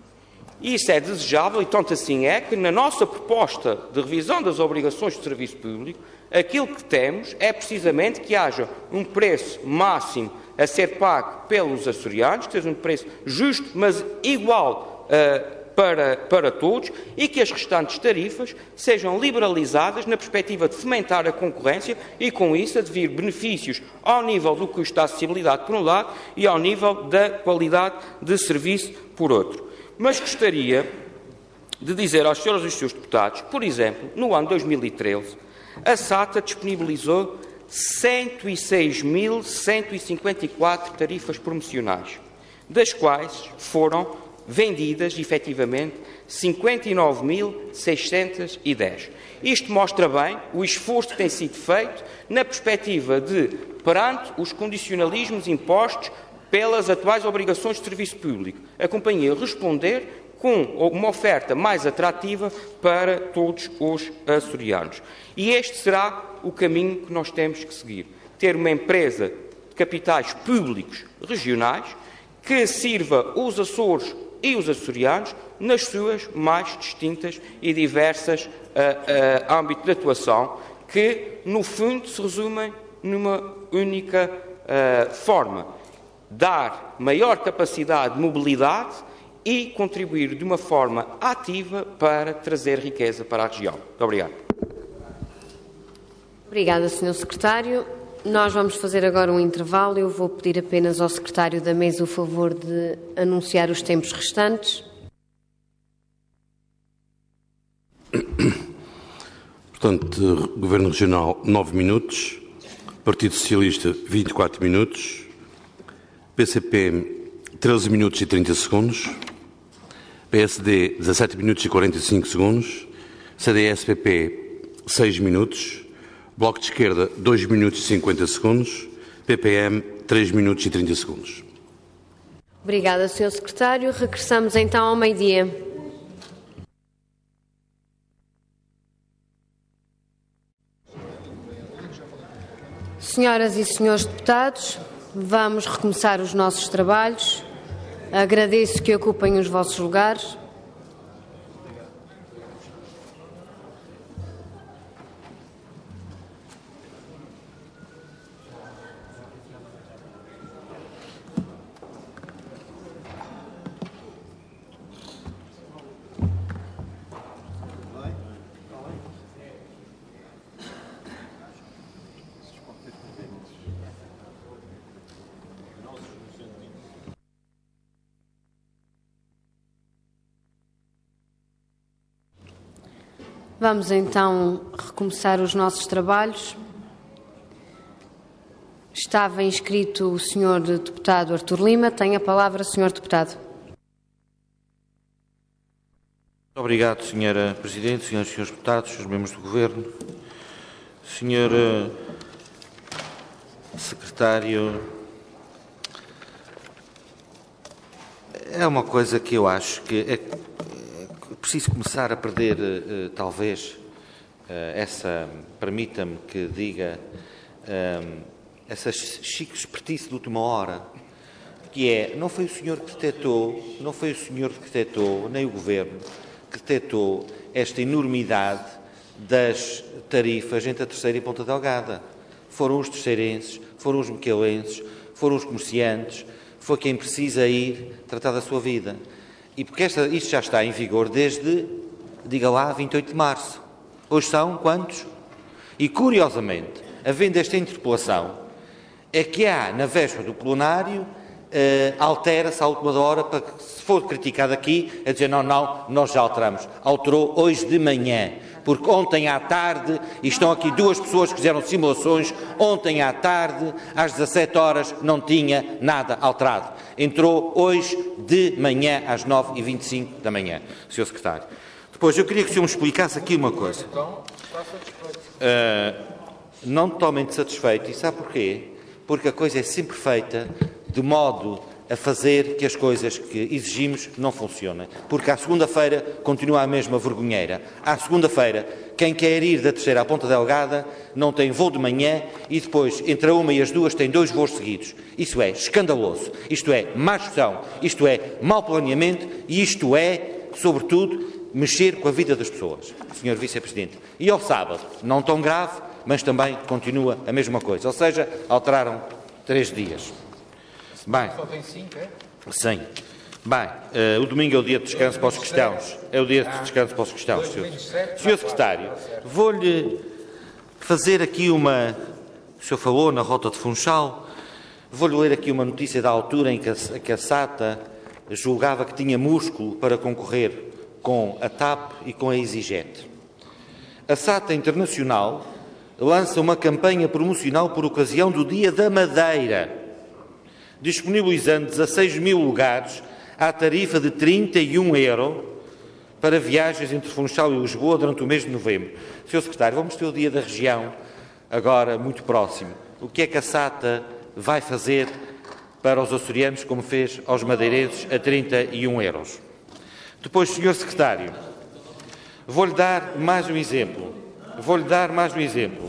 E isso é desejável, e tanto assim é que na nossa proposta de revisão das obrigações de serviço público, aquilo que temos é precisamente que haja um preço máximo a ser pago pelos açorianos, que seja um preço justo, mas igual uh, para, para todos, e que as restantes tarifas sejam liberalizadas na perspectiva de fomentar a concorrência e, com isso, advir benefícios ao nível do custo da acessibilidade, por um lado, e ao nível da qualidade de serviço, por outro. Mas gostaria de dizer aos senhores e aos seus deputados, por exemplo, no ano dois mil e treze, a SATA disponibilizou cento e seis mil cento e cinquenta e quatro tarifas promocionais, das quais foram vendidas, efetivamente, cinquenta e nove mil seiscentos e dez. Isto mostra bem o esforço que tem sido feito na perspectiva de, perante os condicionalismos impostos pelas atuais obrigações de serviço público, a companhia responder com uma oferta mais atrativa para todos os açorianos. E este será o caminho que nós temos que seguir. Ter uma empresa de capitais públicos regionais que sirva os Açores e os açorianos nas suas mais distintas e diversas uh, uh, âmbitos de atuação, que, no fundo, se resumem numa única uh, forma: dar maior capacidade de mobilidade e contribuir de uma forma ativa para trazer riqueza para a região. Muito obrigado. Obrigada, senhor Secretário. Nós vamos fazer agora um intervalo. Eu vou pedir apenas ao Secretário da Mesa o favor de anunciar os tempos restantes. Portanto, Governo Regional, nove minutos. Partido Socialista, vinte e quatro minutos. P C P, treze minutos e trinta segundos. P S D, dezassete minutos e quarenta e cinco segundos. C D S P P, seis minutos. Bloco de Esquerda, dois minutos e cinquenta segundos. P P M, três minutos e trinta segundos. Obrigada, senhor Secretário. Regressamos então ao meio-dia. Senhoras e senhores deputados, vamos recomeçar os nossos trabalhos. Agradeço que ocupem os vossos lugares. Vamos então recomeçar os nossos trabalhos. Estava inscrito o senhor deputado Artur Lima. Tem a palavra, senhor deputado. Obrigado, senhora Presidente, senhoras e senhores deputados, senhores membros do Governo, senhor Secretário. É uma coisa que eu acho que é preciso começar a perder, uh, talvez, uh, essa, permita-me que diga, uh, essa chique espertice de última hora, que é, não foi o senhor que detectou, não foi o senhor que detectou, nem o Governo, que detectou esta enormidade das tarifas entre a Terceira e Ponta Delgada. Foram os terceirenses, foram os mequelenses, foram os comerciantes, foi quem precisa ir tratar da sua vida. E porque esta, isto já está em vigor desde, diga lá, vinte e oito de março. Hoje são quantos? E, curiosamente, havendo esta interpelação, é que há, na véspera do plenário, eh, altera-se à última hora para que, se for criticado aqui, a dizer não, não, nós já alteramos. Alterou hoje de manhã, porque ontem à tarde, e estão aqui duas pessoas que fizeram simulações, ontem à tarde, às dezassete horas, não tinha nada alterado. Entrou hoje de manhã, às nove e vinte e cinco da manhã, senhor Secretário. Depois, eu queria que o senhor me explicasse aqui uma coisa. Uh, não totalmente satisfeito, e sabe porquê? Porque a coisa é sempre feita de modo a fazer que as coisas que exigimos não funcionem. Porque à segunda-feira continua a mesma vergonheira. À segunda-feira, quem quer ir da Terceira à Ponta Delgada não tem voo de manhã e depois, entre a uma e as duas, tem dois voos seguidos. Isso é escandaloso. Isto é má gestão. Isto é mau planeamento e isto é, sobretudo, mexer com a vida das pessoas, senhor Vice-Presidente. E ao sábado, não tão grave, mas também continua a mesma coisa. Ou seja, alteraram três dias. Bem, só tem cinco, é? Sim. Bem, uh, o domingo é o dia de descanso para os cristãos. É o dia de descanso para os cristãos, senhor. Senhor Secretário, vou-lhe fazer aqui uma... O senhor falou na Rota de Funchal. Vou-lhe ler aqui uma notícia da altura em que a, que a SATA julgava que tinha músculo para concorrer com a TAP e com a EasyJet. A SATA Internacional lança uma campanha promocional por ocasião do Dia da Madeira, disponibilizando dezasseis mil lugares à tarifa de trinta e um euros para viagens entre Funchal e Lisboa durante o mês de novembro. senhor Secretário, vamos ter o Dia da Região agora muito próximo. O que é que a SATA vai fazer para os açorianos, como fez aos madeirenses, a trinta e um euros? Depois, senhor Secretário, vou-lhe dar mais um exemplo. Vou-lhe dar mais um exemplo.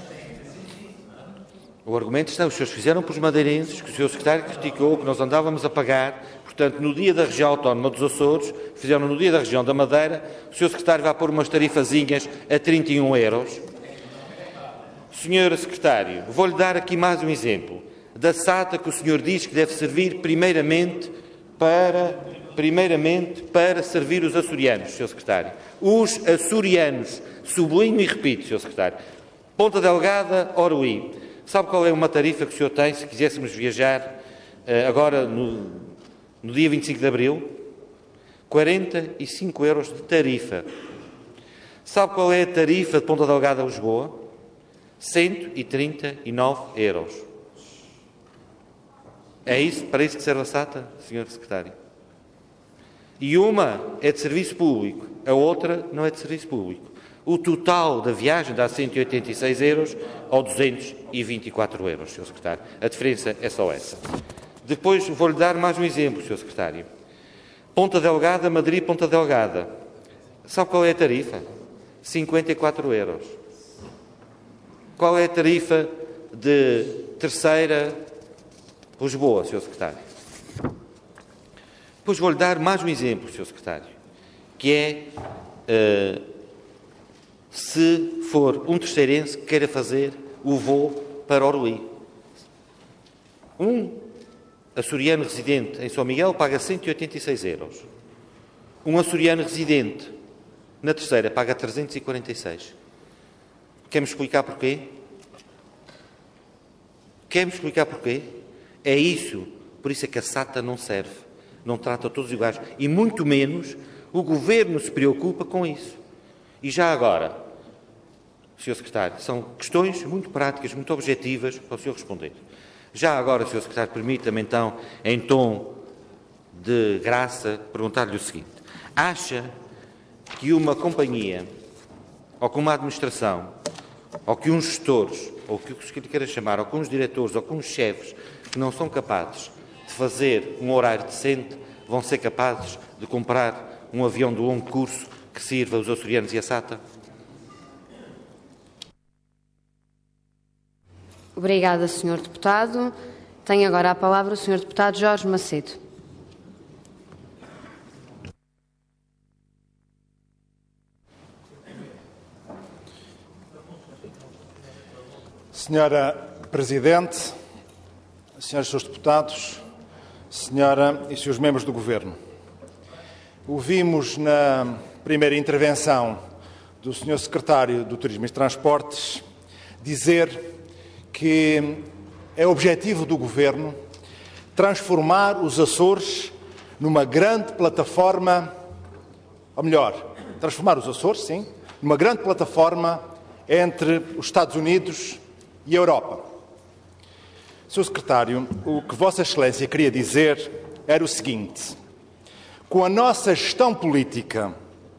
O argumento está, os senhores fizeram para os madeirenses, que o senhor Secretário criticou, que nós andávamos a pagar, portanto, no dia da região autónoma dos Açores, fizeram no dia da região da Madeira, o senhor Secretário vai pôr umas tarifazinhas a trinta e um euros. senhor Secretário, vou-lhe dar aqui mais um exemplo. Da SATA, que o senhor diz que deve servir primeiramente para, primeiramente para servir os açorianos, senhor Secretário. Os açorianos, sublinho e repito, senhor Secretário. Ponta Delgada, Oruí. Sabe qual é uma tarifa que o senhor tem, se quiséssemos viajar uh, agora no, no dia vinte e cinco de abril? quarenta e cinco euros de tarifa. Sabe qual é a tarifa de Ponta Delgada a Lisboa? cento e trinta e nove euros. É isso, para isso que serve a SATA, senhor Secretário? E uma é de serviço público, a outra não é de serviço público. O total da viagem dá cento e oitenta e seis euros ou duzentos e vinte e quatro euros, senhor Secretário. A diferença é só essa. Depois vou-lhe dar mais um exemplo, senhor Secretário. Ponta Delgada, Madrid, Ponta Delgada. Sabe qual é a tarifa? cinquenta e quatro euros. Qual é a tarifa de Terceira, Lisboa, senhor Secretário? Depois vou-lhe dar mais um exemplo, senhor Secretário, que é... Uh, se for um terceirense que queira fazer o voo para Oruí. Um açoriano residente em São Miguel paga cento e oitenta e seis euros. Um açoriano residente na Terceira paga trezentos e quarenta e seis. Quer-me explicar porquê? Quer-me explicar porquê? É isso. Por isso é que a SATA não serve. Não trata todos iguais. E muito menos o Governo se preocupa com isso. E já agora, senhor Secretário, são questões muito práticas, muito objetivas para o senhor responder. Já agora, senhor Secretário, permita-me então, em tom de graça, perguntar-lhe o seguinte. Acha que uma companhia, ou que uma administração, ou que uns gestores, ou que o que lhe queira chamar, ou que uns diretores, ou que uns chefes, que não são capazes de fazer um horário decente, vão ser capazes de comprar um avião de longo curso que sirva os açorianos e a SATA? Obrigada, senhor Deputado. Tem agora a palavra o senhor deputado Jorge Macedo. Senhora Presidente, senhores e senhores deputados, senhora e senhores membros do Governo, ouvimos na primeira intervenção do senhor Secretário do Turismo e Transportes dizer que é objetivo do Governo transformar os Açores numa grande plataforma, ou melhor, transformar os Açores, sim, numa grande plataforma entre os Estados Unidos e a Europa. senhor Secretário, o que Vossa Excelência queria dizer era o seguinte: com a nossa gestão política,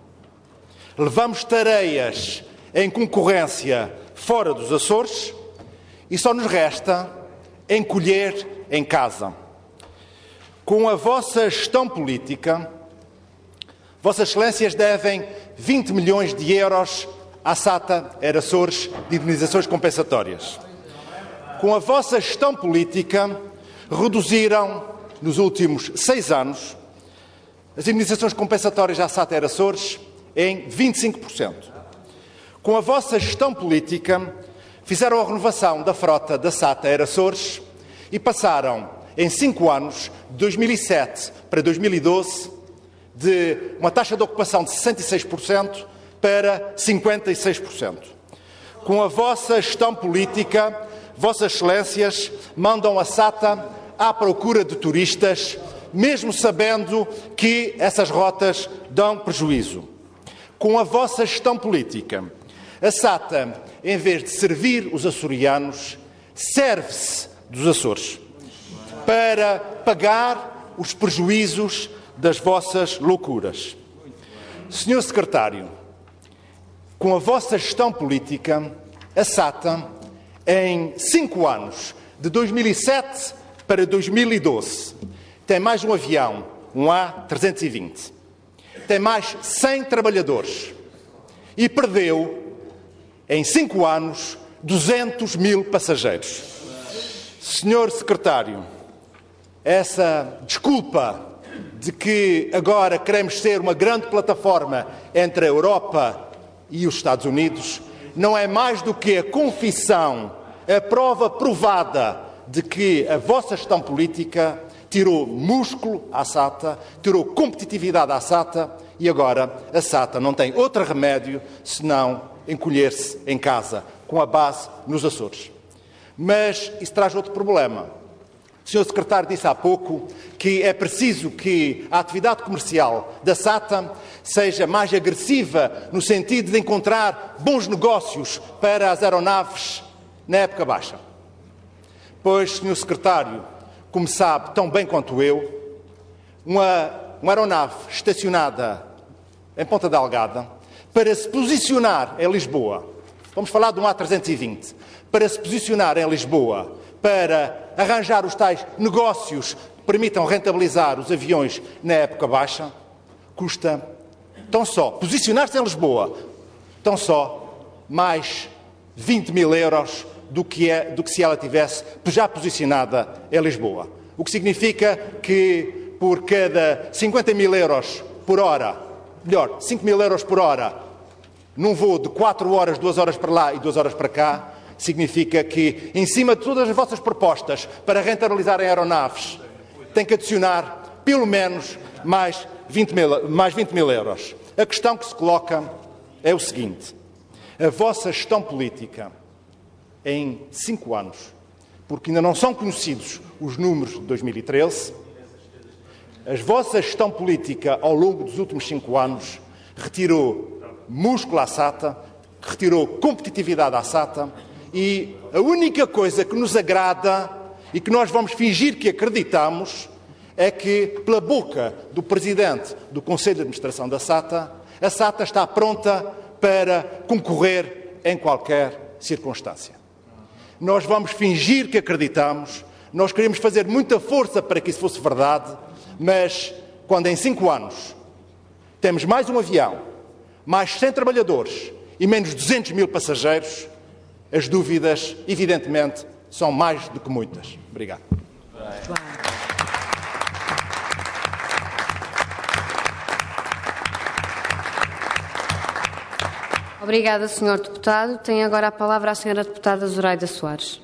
levamos tareias em concorrência fora dos Açores e só nos resta encolher em casa. Com a vossa gestão política, Vossas Excelências devem vinte milhões de euros à SATA Air Açores de indemnizações compensatórias. Com a vossa gestão política, reduziram, nos últimos seis anos, as indemnizações compensatórias à SATA Air Açores em vinte e cinco por cento. Com a vossa gestão política, fizeram a renovação da frota da SATA Air Açores e passaram, em cinco anos, de dois mil e sete para dois mil e doze, de uma taxa de ocupação de sessenta e seis por cento para cinquenta e seis por cento. Com a vossa gestão política, Vossas Excelências mandam a SATA à procura de turistas, mesmo sabendo que essas rotas dão prejuízo. Com a vossa gestão política, a SATA, em vez de servir os açorianos, serve-se dos Açores para pagar os prejuízos das vossas loucuras. senhor Secretário, com a vossa gestão política, a SATA, em cinco anos, de dois mil e sete para dois mil e doze, tem mais um avião, um A trezentos e vinte, tem mais cem trabalhadores e perdeu, em cinco anos, duzentos mil passageiros. senhor Secretário, essa desculpa de que agora queremos ser uma grande plataforma entre a Europa e os Estados Unidos não é mais do que a confissão, a prova provada de que a vossa gestão política tirou músculo à SATA, tirou competitividade à SATA e agora a SATA não tem outro remédio senão encolher-se em casa, com a base nos Açores. Mas isso traz outro problema. O senhor Secretário disse há pouco que é preciso que a atividade comercial da SATA seja mais agressiva no sentido de encontrar bons negócios para as aeronaves na época baixa. Pois, senhor Secretário, como sabe tão bem quanto eu, uma, uma aeronave estacionada em Ponta Delgada, para se posicionar em Lisboa, vamos falar de um A trezentos e vinte, para se posicionar em Lisboa, para arranjar os tais negócios que permitam rentabilizar os aviões na época baixa, custa tão só, posicionar-se em Lisboa, tão só mais vinte mil euros do que, é, do que se ela tivesse já posicionada em Lisboa. O que significa que por cada cinquenta mil euros por hora, melhor, cinco mil euros por hora, num voo de quatro horas, duas horas para lá e duas horas para cá, significa que, em cima de todas as vossas propostas para rentabilizarem aeronaves, tem que adicionar pelo menos mais vinte mil, mais vinte mil euros. A questão que se coloca é o seguinte: a vossa gestão política em cinco anos, porque ainda não são conhecidos os números de dois mil e treze, a vossa gestão política ao longo dos últimos cinco anos retirou músculo à SATA, retirou competitividade à SATA e a única coisa que nos agrada e que nós vamos fingir que acreditamos é que, pela boca do Presidente do Conselho de Administração da SATA, a SATA está pronta para concorrer em qualquer circunstância. Nós vamos fingir que acreditamos, nós queremos fazer muita força para que isso fosse verdade, mas quando em cinco anos temos mais um avião, mais cem trabalhadores e menos duzentos mil passageiros, as dúvidas, evidentemente, são mais do que muitas. Obrigado. Obrigada, senhor Deputado. Tem agora a palavra a senhora Deputada Zoraida Soares.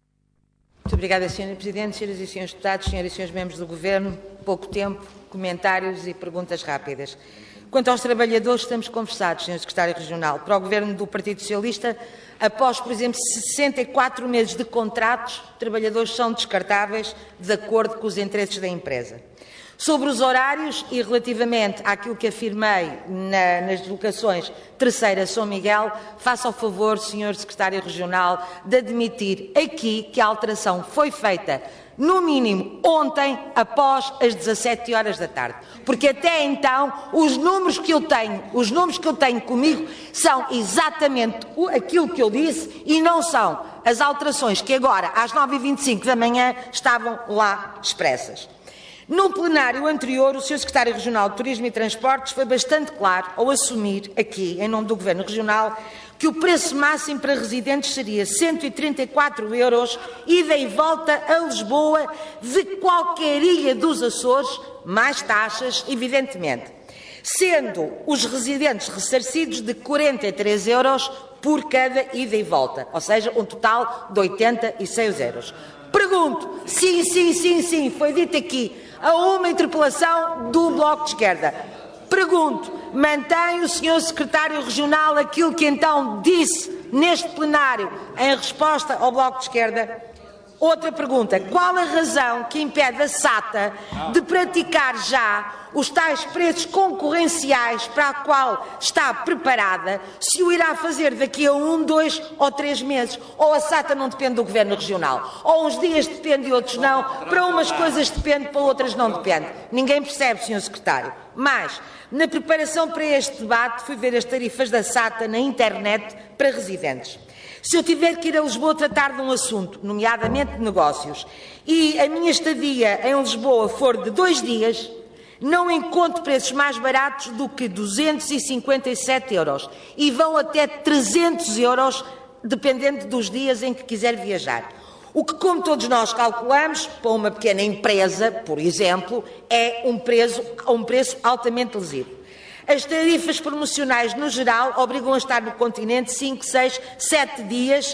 Muito obrigada, senhora Presidente, senhoras e senhores deputados, senhoras e senhores membros do Governo. Pouco tempo, comentários e perguntas rápidas. Quanto aos trabalhadores, estamos conversados, senhor Secretário Regional. Para o Governo do Partido Socialista, após, por exemplo, sessenta e quatro meses de contratos, trabalhadores são descartáveis de acordo com os interesses da empresa. Sobre os horários e relativamente àquilo que afirmei na, nas deslocações terceira São Miguel, faça o favor, senhor Secretário Regional, de admitir aqui que a alteração foi feita, no mínimo, ontem, após as dezassete horas da tarde. Porque até então, os números que eu tenho, os números que eu tenho comigo, são exatamente aquilo que eu disse e não são as alterações que agora, às nove e vinte e cinco da manhã, estavam lá expressas. No plenário anterior, o senhor Secretário Regional de Turismo e Transportes foi bastante claro ao assumir aqui, em nome do Governo Regional, que o preço máximo para residentes seria cento e trinta e quatro euros, ida e volta a Lisboa de qualquer ilha dos Açores, mais taxas, evidentemente, sendo os residentes ressarcidos de quarenta e três euros por cada ida e volta, ou seja, um total de oitenta e seis euros. Pergunto, sim, sim, sim, sim, foi dito aqui, a uma interpelação do Bloco de Esquerda. Pergunto, mantém o senhor Secretário Regional aquilo que então disse neste plenário em resposta ao Bloco de Esquerda? Outra pergunta, qual a razão que impede a SATA de praticar já os tais preços concorrenciais para a qual está preparada, se o irá fazer daqui a um, dois ou três meses? Ou a SATA não depende do Governo Regional? Ou uns dias depende e outros não? Para umas coisas depende, para outras não depende. Ninguém percebe, senhor Secretário. Mas, na preparação para este debate, fui ver as tarifas da SATA na internet para residentes. Se eu tiver que ir a Lisboa tratar de um assunto, nomeadamente de negócios, e a minha estadia em Lisboa for de dois dias, não encontro preços mais baratos do que duzentos e cinquenta e sete euros e vão até trezentos euros, dependendo dos dias em que quiser viajar. O que, como todos nós calculamos, para uma pequena empresa, por exemplo, é um preço, um preço altamente lesivo. As tarifas promocionais, no geral, obrigam a estar no continente cinco, seis, sete dias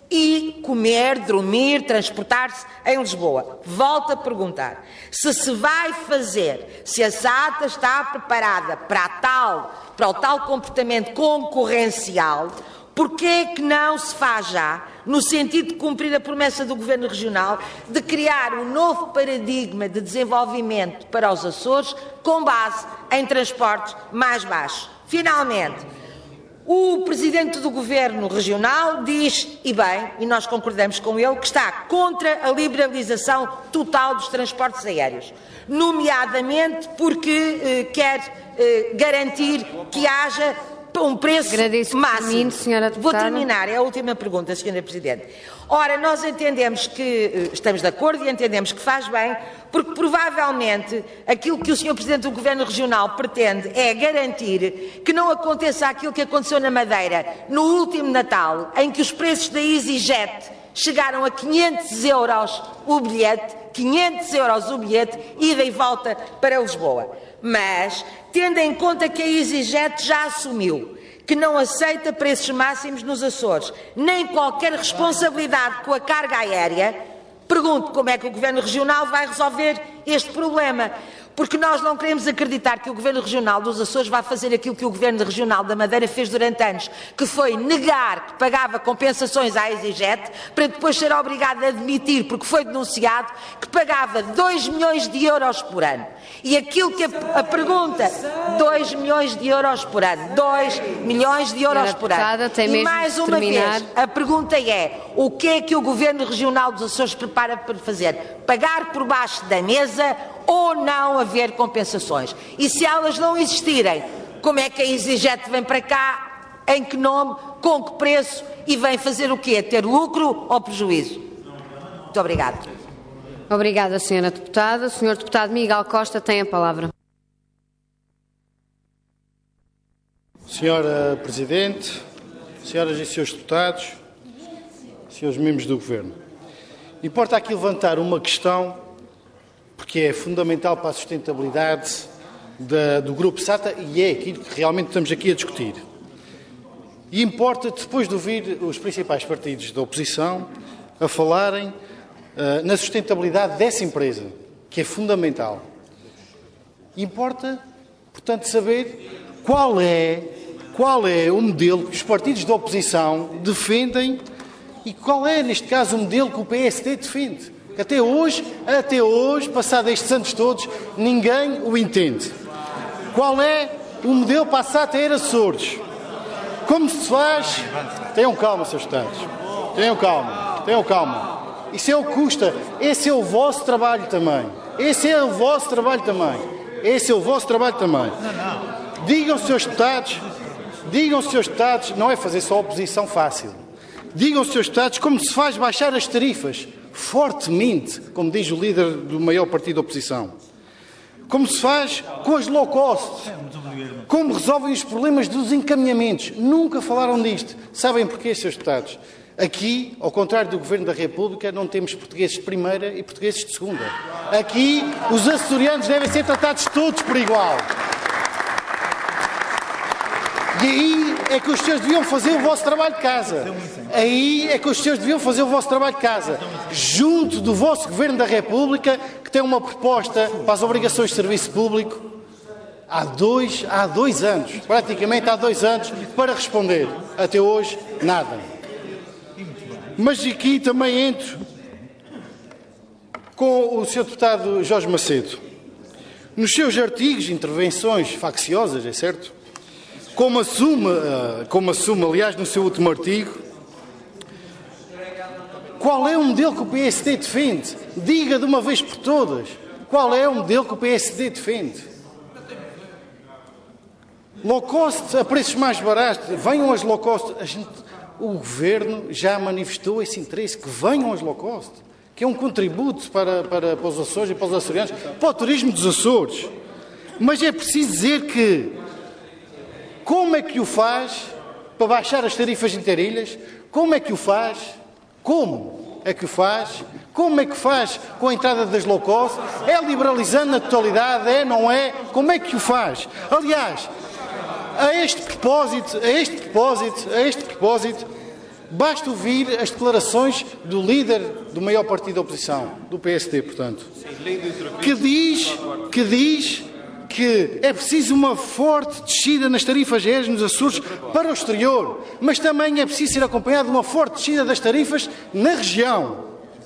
e comer, dormir, transportar-se em Lisboa. Volto a perguntar, se se vai fazer, se a SATA está preparada para, a tal, para o tal comportamento concorrencial, porquê é que não se faz já, no sentido de cumprir a promessa do Governo Regional, de criar um novo paradigma de desenvolvimento para os Açores com base em transportes mais baixos? Finalmente, o Presidente do Governo Regional diz, e bem, e nós concordamos com ele, que está contra a liberalização total dos transportes aéreos, nomeadamente porque eh, quer eh, garantir que haja um preço Agradeço máximo. Termine, senhora Vou deputada. terminar, é a última pergunta, senhora Presidente. Ora, nós entendemos que, estamos de acordo e entendemos que faz bem, porque provavelmente aquilo que o senhor Presidente do Governo Regional pretende é garantir que não aconteça aquilo que aconteceu na Madeira no último Natal, em que os preços da EasyJet chegaram a quinhentos euros o bilhete, quinhentos euros o bilhete, ida e volta para Lisboa. Mas, tendo em conta que a EasyJet já assumiu que não aceita preços máximos nos Açores, nem qualquer responsabilidade com a carga aérea, pergunto como é que o Governo Regional vai resolver este problema. Porque nós não queremos acreditar que o Governo Regional dos Açores vai fazer aquilo que o Governo Regional da Madeira fez durante anos, que foi negar que pagava compensações à EasyJet, para depois ser obrigado a admitir, porque foi denunciado, que pagava dois milhões de euros por ano. E aquilo que a, a pergunta, dois milhões de euros por ano, dois milhões de euros por ano. E mais uma vez, a pergunta é, o que é que o Governo Regional dos Açores prepara para fazer? Pagar por baixo da mesa ou não haver compensações? E se elas não existirem, como é que a EasyJet vem para cá? Em que nome? Com que preço? E vem fazer o quê? Ter lucro ou prejuízo? Muito obrigada. Obrigada, senhora Deputada. O senhor Deputado Miguel Costa tem a palavra. Senhora Presidente, senhoras e senhores deputados, senhores membros do Governo, importa aqui levantar uma questão porque é fundamental para a sustentabilidade da, do Grupo SATA e é aquilo que realmente estamos aqui a discutir. E importa, depois de ouvir os principais partidos da oposição a falarem uh, na sustentabilidade dessa empresa, que é fundamental. Importa, portanto, saber qual é, qual é o modelo que os partidos da oposição defendem e qual é, neste caso, o modelo que o P S D defende. Até hoje, até hoje, passados estes anos todos, ninguém o entende. Qual é o modelo para a SATA Air Açores? Como se faz... Tenham calma, senhores deputados. Tenham calma. Tenham calma. Isso é o que custa. Esse é o vosso trabalho também. Esse é o vosso trabalho também. Esse é o vosso trabalho também. Digam, senhores deputados, digam, senhores deputados, não é fazer só oposição fácil. Digam, senhores deputados, como se faz baixar as tarifas fortemente, como diz o líder do maior partido da oposição. Como se faz com as low cost. Como resolvem os problemas dos encaminhamentos. Nunca falaram disto. Sabem porquê, senhores deputados? Aqui, ao contrário do Governo da República, não temos portugueses de primeira e portugueses de segunda. Aqui, os açorianos devem ser tratados todos por igual. E aí é que os senhores deviam fazer o vosso trabalho de casa. Aí é que os senhores deviam fazer o vosso trabalho de casa. Junto do vosso Governo da República, que tem uma proposta para as obrigações de serviço público há dois, há dois anos, praticamente há dois anos, para responder. Até hoje, nada. Mas aqui também entro com o senhor deputado Jorge Macedo. Nos seus artigos, intervenções facciosas, é certo? Como assume, como assume, aliás, no seu último artigo, qual é o modelo que o P S D defende? Diga de uma vez por todas qual é o modelo que o P S D defende. Low cost a preços mais baratos, venham as low cost. A gente, o Governo já manifestou esse interesse, que venham as low cost, que é um contributo para, para, para os Açores e para os açorianos, para o turismo dos Açores. Mas é preciso dizer que como é que o faz para baixar as tarifas interilhas? Como é que o faz? Como é que o faz? Como é que faz com a entrada das low cost? É liberalizando na totalidade? É, não é? Como é que o faz? Aliás, a este propósito, a este propósito, a este propósito, basta ouvir as declarações do líder do maior partido da oposição, do P S D, portanto, que diz, que diz que é preciso uma forte descida nas tarifas aéreas nos Açores para o exterior, mas também é preciso ser acompanhado de uma forte descida das tarifas na região.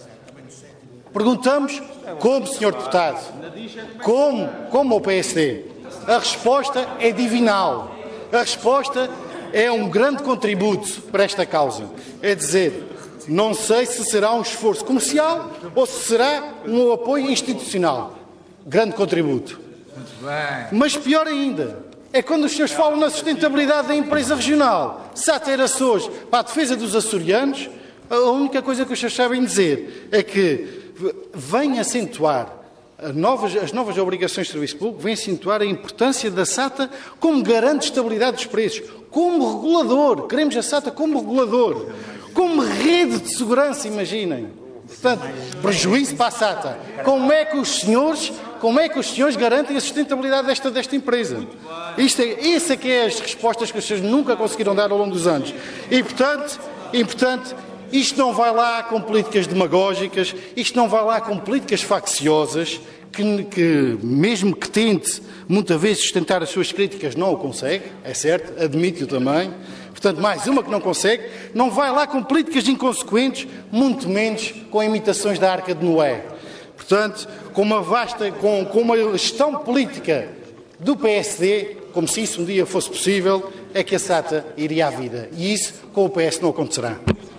Perguntamos como, senhor deputado? Como? Como o P S D? A resposta é divinal. A resposta é um grande contributo para esta causa. É dizer, não sei se será um esforço comercial ou se será um apoio institucional. Grande contributo. Mas pior ainda, é quando os senhores falam na sustentabilidade da empresa regional. SATA Air Açores, para a defesa dos açorianos, a única coisa que os senhores sabem dizer é que vem acentuar as novas, as novas obrigações de serviço público, vem acentuar a importância da SATA como garante de estabilidade dos preços, como regulador. Queremos a SATA como regulador, como rede de segurança, imaginem. Portanto, prejuízo para a SATA. Como é que os senhores, como é que os senhores garantem a sustentabilidade desta, desta empresa? Isto é, essa é que é as respostas que os senhores nunca conseguiram dar ao longo dos anos. E, portanto, e, portanto isto não vai lá com políticas demagógicas, isto não vai lá com políticas facciosas, que, que mesmo que tente, muitas vezes, sustentar as suas críticas, não o consegue, é certo, admito também. Portanto, mais uma que não consegue, não vai lá com políticas inconsequentes, muito menos com imitações da Arca de Noé. Portanto, com uma vasta, com, com uma gestão política do P S D, como se isso um dia fosse possível, é que a SATA iria à vida. E isso, com o P S, não acontecerá.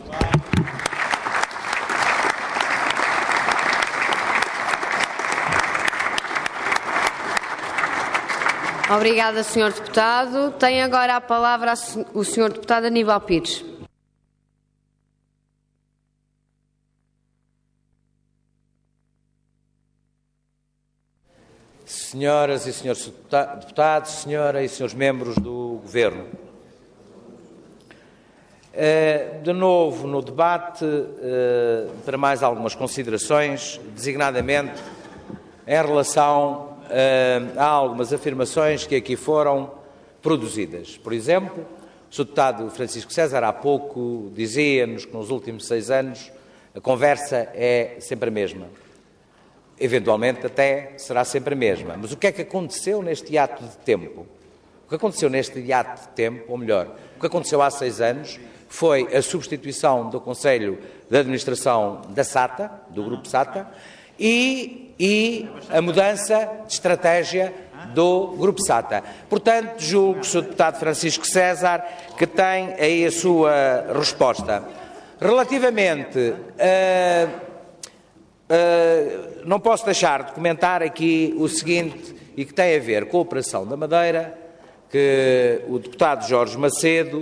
Obrigada, senhor Deputado. Tem agora a palavra o senhor Deputado Aníbal Pires. Senhoras e senhores deputados, senhora e senhores membros do Governo, de novo no debate, para mais algumas considerações, designadamente em relação a algumas afirmações que aqui foram produzidas. Por exemplo, O senhor Deputado Francisco César há pouco dizia-nos que nos últimos seis anos a conversa é sempre a mesma. Eventualmente até será sempre a mesma. Mas o que é que aconteceu neste hiato de tempo? O que aconteceu neste hiato de tempo, ou melhor, o que aconteceu há seis anos, foi a substituição do Conselho de Administração da SATA, do Grupo SATA, e, e a mudança de estratégia do Grupo SATA. Portanto, julgo, senhor Deputado Francisco César, que tem aí a sua resposta. Relativamente a... Uh, não posso deixar de comentar aqui o seguinte, e que tem a ver com a Operação da Madeira, que o deputado Jorge Macedo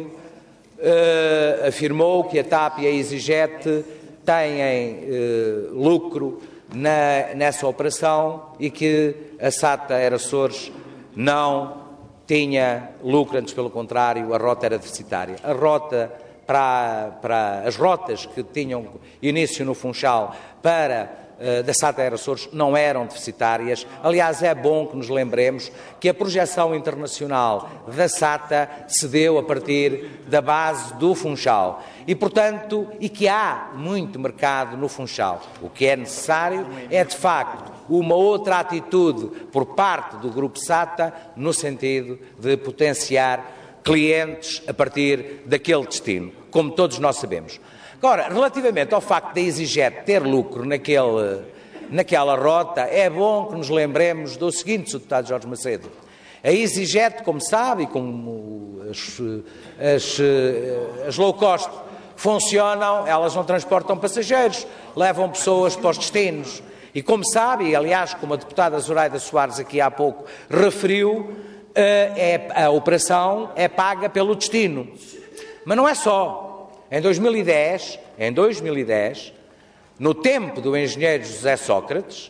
uh, afirmou que a TAP e a EasyJet têm uh, lucro na, nessa operação e que a SATA Air Açores não tinha lucro, antes pelo contrário, a rota era deficitária. A rota Para, para as rotas que tinham início no Funchal para uh, da SATA Air Açores não eram deficitárias. Aliás, é bom que nos lembremos que a projeção internacional da SATA se deu a partir da base do Funchal e, portanto, e que há muito mercado no Funchal. O que é necessário é, de facto, uma outra atitude por parte do Grupo SATA no sentido de potenciar clientes a partir daquele destino, como todos nós sabemos. Agora, relativamente ao facto da EasyJet ter lucro naquele, naquela rota, é bom que nos lembremos do seguinte, senhor Deputado Jorge Macedo. A EasyJet, como sabe, e como as, as, as low cost funcionam, elas não transportam passageiros, levam pessoas para os destinos. E como sabe, e aliás, como a deputada Zoraida Soares aqui há pouco referiu, É, a operação é paga pelo destino. Mas não é só. Em dois mil e dez, em dois mil e dez, no tempo do engenheiro José Sócrates,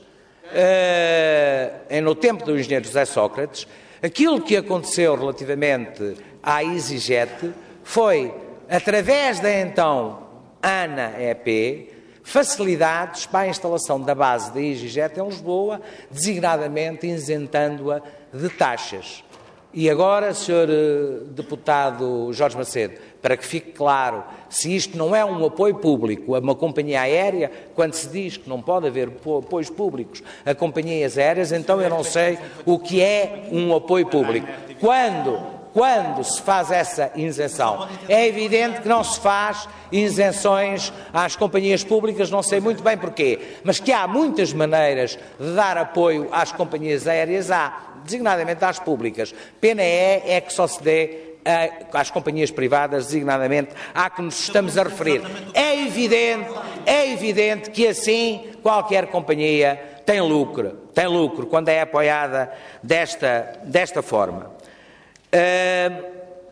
uh, no tempo do engenheiro José Sócrates, aquilo que aconteceu relativamente à EasyJet foi, através da então ANA E P, facilidades para a instalação da base da EasyJet em Lisboa, designadamente isentando-a de taxas. E agora, senhor Deputado Jorge Macedo, para que fique claro, se isto não é um apoio público a uma companhia aérea, quando se diz que não pode haver apoios públicos a companhias aéreas, então eu não sei o que é um apoio público. Quando, quando se faz essa isenção, é evidente que não se faz isenções às companhias públicas, não sei muito bem porquê, mas que há muitas maneiras de dar apoio às companhias aéreas, há, designadamente às públicas. Pena é, é que só se dê a, às companhias privadas, designadamente à que nos estamos a referir. É evidente, é evidente que assim qualquer companhia tem lucro, tem lucro quando é apoiada desta, desta forma. Uh,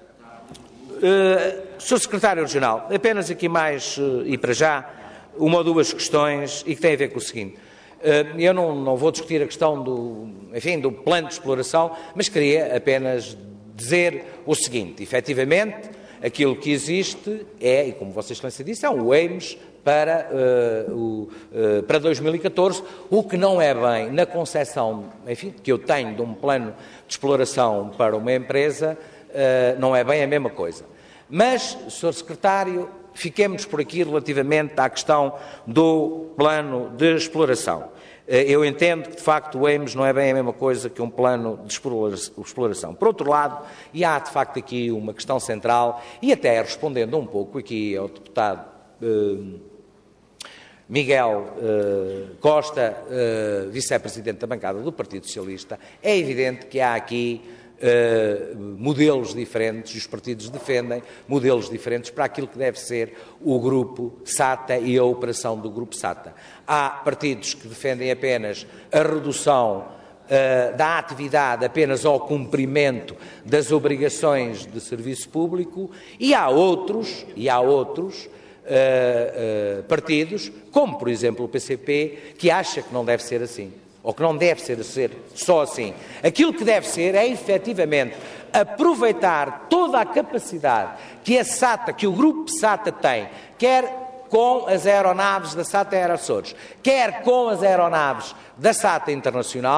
uh, senhor Secretário Regional, apenas aqui mais, uh, e para já, uma ou duas questões e que têm a ver com o seguinte. Uh, eu não, não vou discutir a questão do, enfim, do plano de exploração, mas queria apenas dizer o seguinte. Efetivamente, aquilo que existe é, e como Vossa Excelência disse, é um Ames para, uh, o, uh, para dois mil e catorze, o que não é bem, na concepção, enfim, que eu tenho de um plano de exploração para uma empresa, uh, não é bem a mesma coisa. Mas, senhor Secretário, fiquemos por aqui relativamente à questão do plano de exploração. Eu entendo que, de facto, o Ames não é bem a mesma coisa que um plano de exploração. Por outro lado, e há, de facto, aqui uma questão central, e até respondendo um pouco aqui ao deputado eh, Miguel eh, Costa, eh, vice-presidente da bancada do Partido Socialista, é evidente que há aqui Uh, modelos diferentes, e os partidos defendem modelos diferentes para aquilo que deve ser o Grupo SATA e a operação do Grupo SATA. Há partidos que defendem apenas a redução uh, da atividade apenas ao cumprimento das obrigações de serviço público e há outros, e há outros uh, uh, partidos, como por exemplo o P C P, que acha que não deve ser assim. Ou que não deve ser, ser só assim. Aquilo que deve ser é, efetivamente, aproveitar toda a capacidade que a SATA, que o Grupo SATA tem, quer com as aeronaves da SATA Air Açores, quer com as aeronaves da SATA Internacional,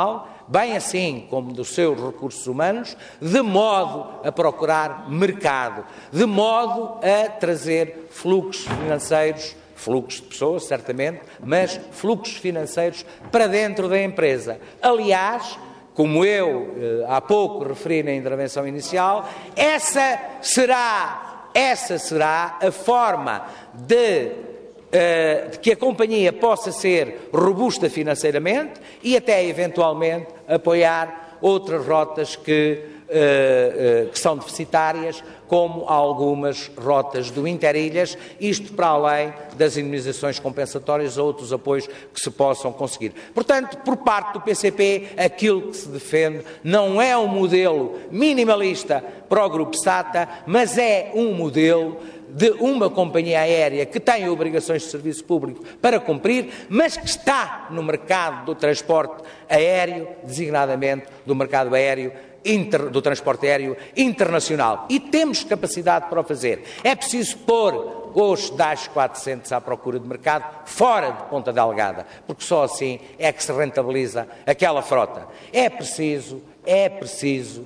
bem assim como dos seus recursos humanos, de modo a procurar mercado, de modo a trazer fluxos financeiros, fluxos de pessoas, certamente, mas fluxos financeiros para dentro da empresa. Aliás, como eu eh, há pouco referi na intervenção inicial, essa será, essa será a forma de de que a companhia possa ser robusta financeiramente e até, eventualmente, apoiar outras rotas que, uh, uh, que são deficitárias, como algumas rotas do Interilhas, isto para além das indemnizações compensatórias ou outros apoios que se possam conseguir. Portanto, por parte do P C P, aquilo que se defende não é um modelo minimalista para o Grupo SATA, mas é um modelo de uma companhia aérea que tem obrigações de serviço público para cumprir, mas que está no mercado do transporte aéreo, designadamente do mercado aéreo, inter, do transporte aéreo internacional. E temos capacidade para o fazer. É preciso pôr os Dash quatrocentos à procura de mercado fora de Ponta Delgada, porque só assim é que se rentabiliza aquela frota. É preciso, é preciso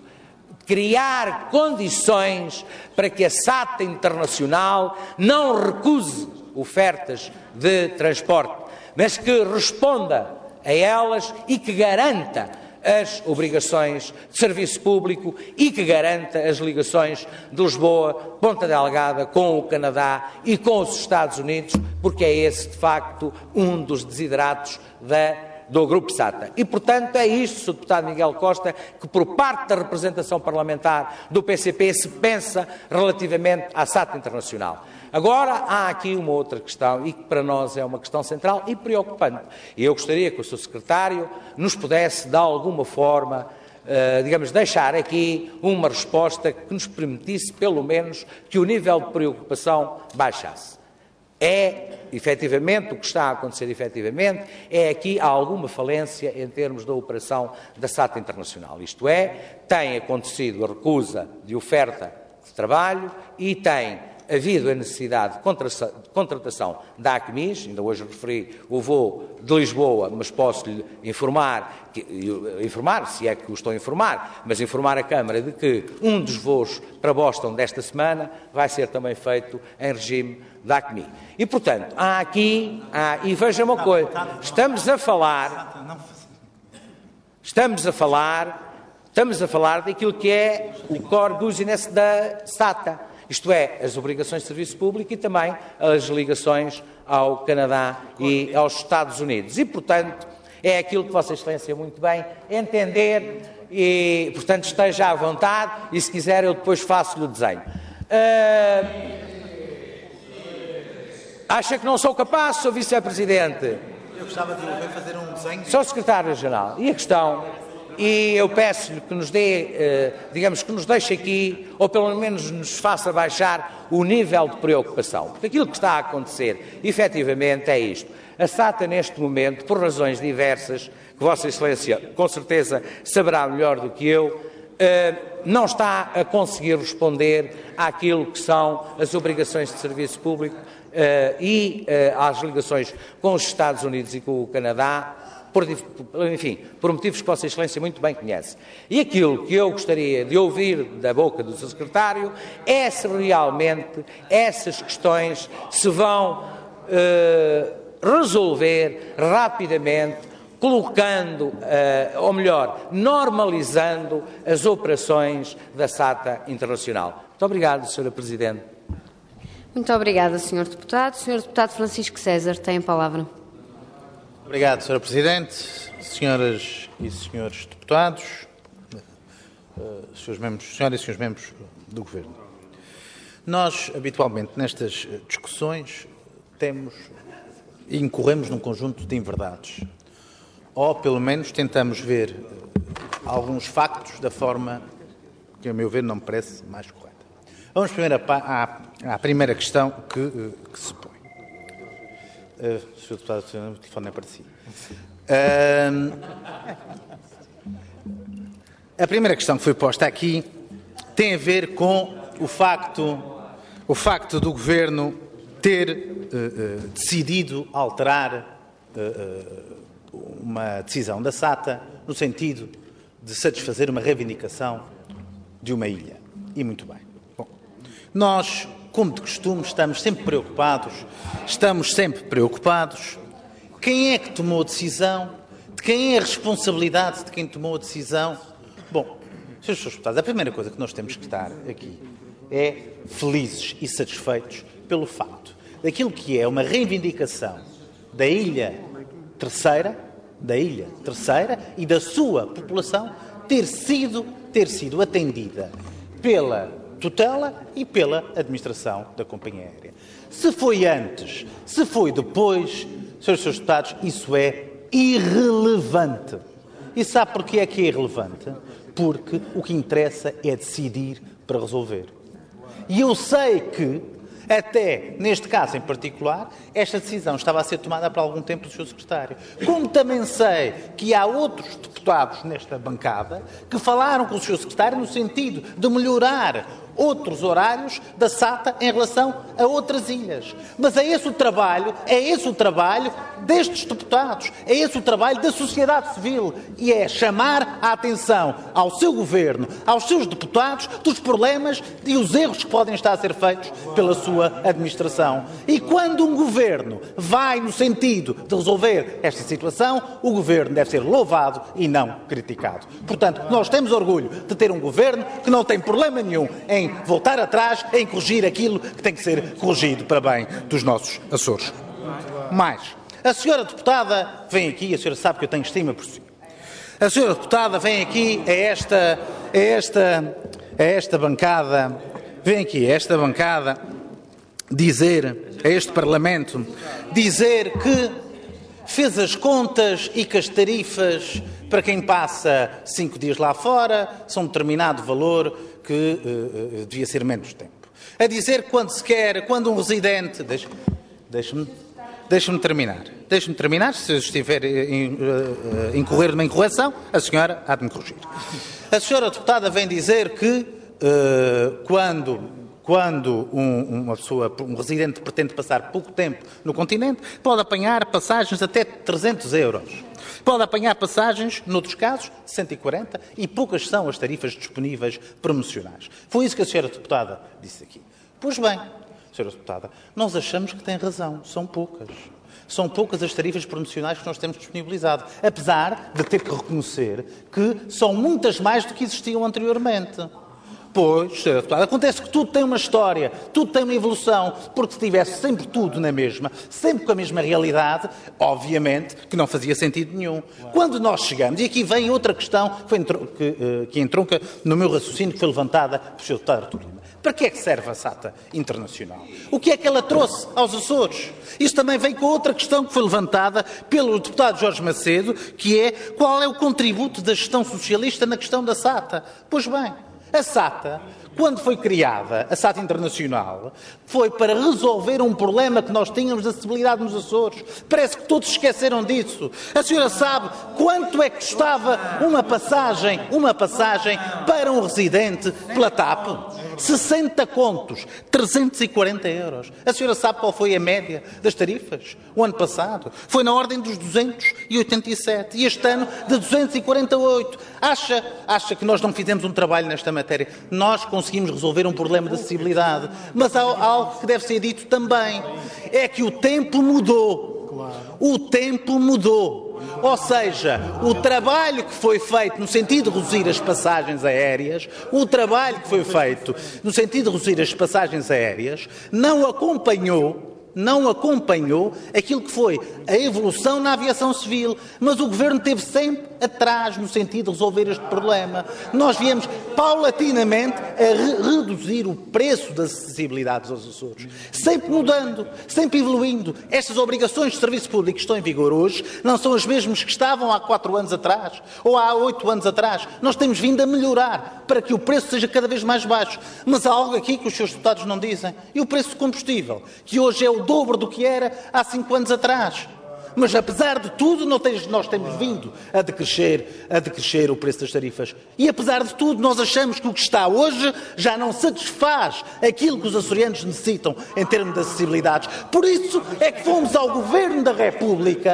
criar condições para que a SATA Internacional não recuse ofertas de transporte, mas que responda a elas e que garanta as obrigações de serviço público e que garanta as ligações de Lisboa, Ponta Delgada, com o Canadá e com os Estados Unidos, porque é esse, de facto, um dos desideratos da do Grupo SATA. E, portanto, é isto, senhor Deputado Miguel Costa, que por parte da representação parlamentar do P C P se pensa relativamente à SATA Internacional. Agora, há aqui uma outra questão, e que para nós é uma questão central e preocupante. E eu gostaria que o senhor Secretário nos pudesse, de alguma forma, uh, digamos, deixar aqui uma resposta que nos permitisse, pelo menos, que o nível de preocupação baixasse. É, efetivamente, o que está a acontecer, efetivamente, é aqui há alguma falência em termos da operação da SATA Internacional. Isto é, tem acontecido a recusa de oferta de trabalho e tem havido a necessidade de contratação da ACMIS, ainda hoje referi o voo de Lisboa, mas posso-lhe informar, que, informar, se é que o estou a informar, mas informar a Câmara de que um dos voos para Boston desta semana vai ser também feito em regime da ACMI. E, portanto, há aqui, há, e veja uma coisa, estamos a falar, estamos a falar, estamos a falar daquilo que é o core business da SATA. Isto é, as obrigações de serviço público e também as ligações ao Canadá e aos Estados Unidos. E, portanto, é aquilo que Vossa Excelência muito bem entender e, portanto, esteja à vontade e, se quiser, eu depois faço-lhe o desenho. Uh, acha que não sou capaz, senhor Vice-Presidente? Eu gostava de ouvir fazer um desenho. senhor Secretário-Geral, e a questão... E eu peço-lhe que nos dê, digamos, que nos deixe aqui, ou pelo menos nos faça baixar o nível de preocupação. Porque aquilo que está a acontecer, efetivamente, é isto. A SATA, neste momento, por razões diversas, que Vossa Excelência, com certeza, saberá melhor do que eu, não está a conseguir responder àquilo que são as obrigações de serviço público e às ligações com os Estados Unidos e com o Canadá, Por, enfim, por motivos que Vossa Excelência muito bem conhece. E aquilo que eu gostaria de ouvir da boca do seu Secretário é se realmente essas questões se vão eh, resolver rapidamente, colocando, eh, ou melhor, normalizando as operações da SATA Internacional. Muito obrigado, senhora Presidente. Muito obrigada, senhor Deputado. senhor Deputado Francisco César, tem a palavra. Obrigado, senhora Presidente, senhoras e senhores deputados, senhores membros, senhoras e senhores membros do Governo. Nós, habitualmente, nestas discussões, temos e incorremos num conjunto de inverdades, ou, pelo menos, tentamos ver alguns factos da forma que, a meu ver, não me parece mais correta. Vamos primeiro à, à primeira questão que, que se põe. Uh, senhor Deputado, o telefone é para si. Uh, a primeira questão que foi posta aqui tem a ver com o facto, o facto do Governo ter uh, uh, decidido alterar uh, uh, uma decisão da SATA no sentido de satisfazer uma reivindicação de uma ilha. E muito bem. Bom, nós, como de costume, estamos sempre preocupados, estamos sempre preocupados. Quem é que tomou a decisão? De quem é a responsabilidade de quem tomou a decisão? Bom, senhores deputados, a primeira coisa que nós temos que estar aqui é felizes e satisfeitos pelo facto daquilo que é uma reivindicação da Ilha Terceira, da Ilha Terceira e da sua população ter sido, ter sido atendida pela tutela e pela administração da companhia aérea. Se foi antes, se foi depois, senhores deputados, isso é irrelevante. E sabe porquê é que é irrelevante? Porque o que interessa é decidir para resolver. E eu sei que, até neste caso em particular, esta decisão estava a ser tomada por algum tempo do senhor Secretário. Como também sei que há outros deputados nesta bancada que falaram com o senhor Secretário no sentido de melhorar outros horários da SATA em relação a outras ilhas. Mas é esse o trabalho, é esse o trabalho destes deputados, é esse o trabalho da sociedade civil e é chamar a atenção ao seu governo, aos seus deputados, dos problemas e os erros que podem estar a ser feitos pela sua administração. E quando um governo vai no sentido de resolver esta situação, o governo deve ser louvado e não criticado. Portanto, nós temos orgulho de ter um governo que não tem problema nenhum em voltar atrás, em corrigir aquilo que tem que ser corrigido para bem dos nossos Açores. Mais, a senhora deputada vem aqui, a senhora sabe que eu tenho estima por si. A senhora deputada vem aqui a esta, a esta, a esta bancada, vem aqui a esta bancada dizer, a este Parlamento, dizer que fez as contas e que as tarifas para quem passa cinco dias lá fora são um determinado valor que uh, uh, devia ser menos tempo. A dizer que quando se quer, quando um residente... Deixa, deixa-me, deixa-me terminar. Deixa-me terminar, se eu estiver em, uh, uh, incorrer numa incorreção, a senhora há de me corrigir. A senhora deputada vem dizer que uh, quando, quando um, uma pessoa, um residente pretende passar pouco tempo no continente, pode apanhar passagens até trezentos euros. Pode apanhar passagens, noutros casos, cento e quarenta, e poucas são as tarifas disponíveis promocionais. Foi isso que a senhora deputada disse aqui. Pois bem, senhora deputada, nós achamos que tem razão, são poucas. São poucas as tarifas promocionais que nós temos disponibilizado, apesar de ter que reconhecer que são muitas mais do que existiam anteriormente. Pois, senhora deputada, acontece que tudo tem uma história, tudo tem uma evolução, porque se tivesse sempre tudo na mesma, sempre com a mesma realidade, obviamente que não fazia sentido nenhum. Quando nós chegamos, e aqui vem outra questão que, foi, que, que entronca no meu raciocínio, que foi levantada pelo senhor deputado Artur Lima. Para que é que serve a SATA Internacional? O que é que ela trouxe aos Açores? Isto também vem com outra questão que foi levantada pelo deputado Jorge Macedo, que é qual é o contributo da gestão socialista na questão da SATA? Pois bem, a SATA, quando foi criada, a SATA Internacional, foi para resolver um problema que nós tínhamos de acessibilidade nos Açores. Parece que todos esqueceram disso. A senhora sabe quanto é que custava uma passagem, uma passagem para um residente pela TAP? sessenta contos, trezentos e quarenta euros. A senhora sabe qual foi a média das tarifas? O ano passado foi na ordem dos duzentos e oitenta e sete e este ano de duzentos e quarenta e oito. Acha, acha que nós não fizemos um trabalho nesta matéria? Nós conseguimos resolver um problema de acessibilidade, mas há algo que deve ser dito também, é que o tempo mudou. O tempo mudou. Ou seja, o trabalho que foi feito no sentido de reduzir as passagens aéreas, o trabalho que foi feito no sentido de reduzir as passagens aéreas, não acompanhou não acompanhou aquilo que foi a evolução na aviação civil, mas o Governo esteve sempre atrás no sentido de resolver este problema. Nós viemos paulatinamente a re reduzir o preço das acessibilidades aos Açores, sempre mudando, sempre evoluindo. Estas obrigações de serviço público que estão em vigor hoje não são as mesmas que estavam há quatro anos atrás ou há oito anos atrás. Nós temos vindo a melhorar para que o preço seja cada vez mais baixo. Mas há algo aqui que os seus deputados não dizem. E o preço do combustível, que hoje é o dobro do que era há cinco anos atrás. Mas, apesar de tudo, nós temos vindo a decrescer, a decrescer o preço das tarifas. E, apesar de tudo, nós achamos que o que está hoje já não satisfaz aquilo que os açorianos necessitam em termos de acessibilidades. Por isso é que fomos ao Governo da República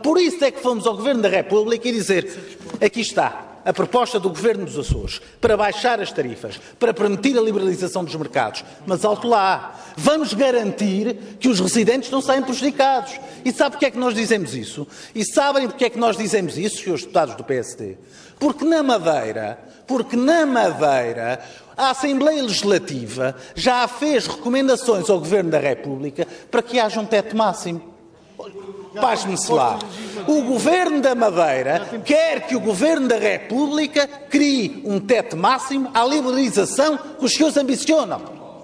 Por isso é que fomos ao Governo da República e dizer, aqui está a proposta do Governo dos Açores para baixar as tarifas, para permitir a liberalização dos mercados. Mas alto lá, vamos garantir que os residentes não saem prejudicados. E sabe porque é que nós dizemos isso? E sabem porque é que nós dizemos isso, senhores deputados do P S D? Porque na Madeira, porque na Madeira, a Assembleia Legislativa já fez recomendações ao Governo da República para que haja um teto máximo. Pasme-se lá. O Governo da Madeira quer que o Governo da República crie um teto máximo à liberalização que os senhores ambicionam.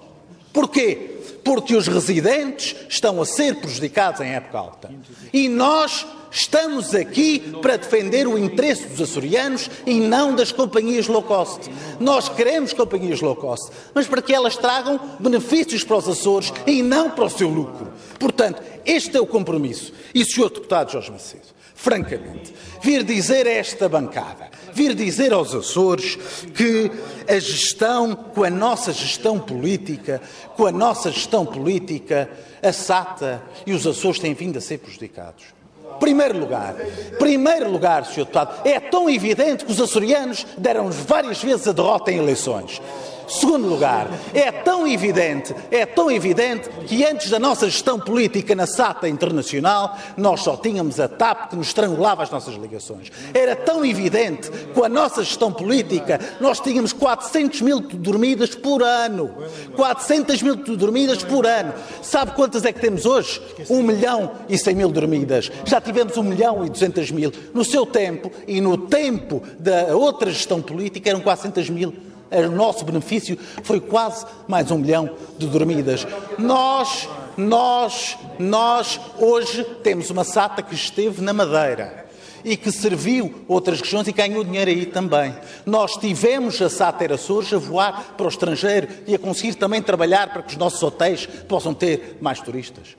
Porquê? Porque os residentes estão a ser prejudicados em época alta. E nós estamos aqui para defender o interesse dos açorianos e não das companhias low cost. Nós queremos companhias low cost, mas para que elas tragam benefícios para os Açores e não para o seu lucro. Portanto, este é o compromisso. E, senhor Deputado Jorge Macedo, francamente, vir dizer a esta bancada, vir dizer aos Açores que a gestão, com a nossa gestão política, com a nossa gestão política, a SATA e os Açores têm vindo a ser prejudicados. Primeiro lugar, primeiro lugar, senhor Deputado, é tão evidente que os açorianos deram-nos várias vezes a derrota em eleições. Segundo lugar, é tão evidente, é tão evidente que antes da nossa gestão política na SATA Internacional, nós só tínhamos a TAP que nos estrangulava as nossas ligações. Era tão evidente que com a nossa gestão política nós tínhamos quatrocentos mil dormidas por ano. quatrocentos mil dormidas por ano. Sabe quantas é que temos hoje? um milhão e cem mil dormidas. Já tivemos um milhão e duzentos mil. No seu tempo e no tempo da outra gestão política eram quatrocentos mil. O nosso benefício foi quase mais um milhão de dormidas. Nós, nós, nós, hoje temos uma SATA que esteve na Madeira e que serviu outras regiões e ganhou dinheiro aí também. Nós tivemos a SATA Açores a voar para o estrangeiro e a conseguir também trabalhar para que os nossos hotéis possam ter mais turistas.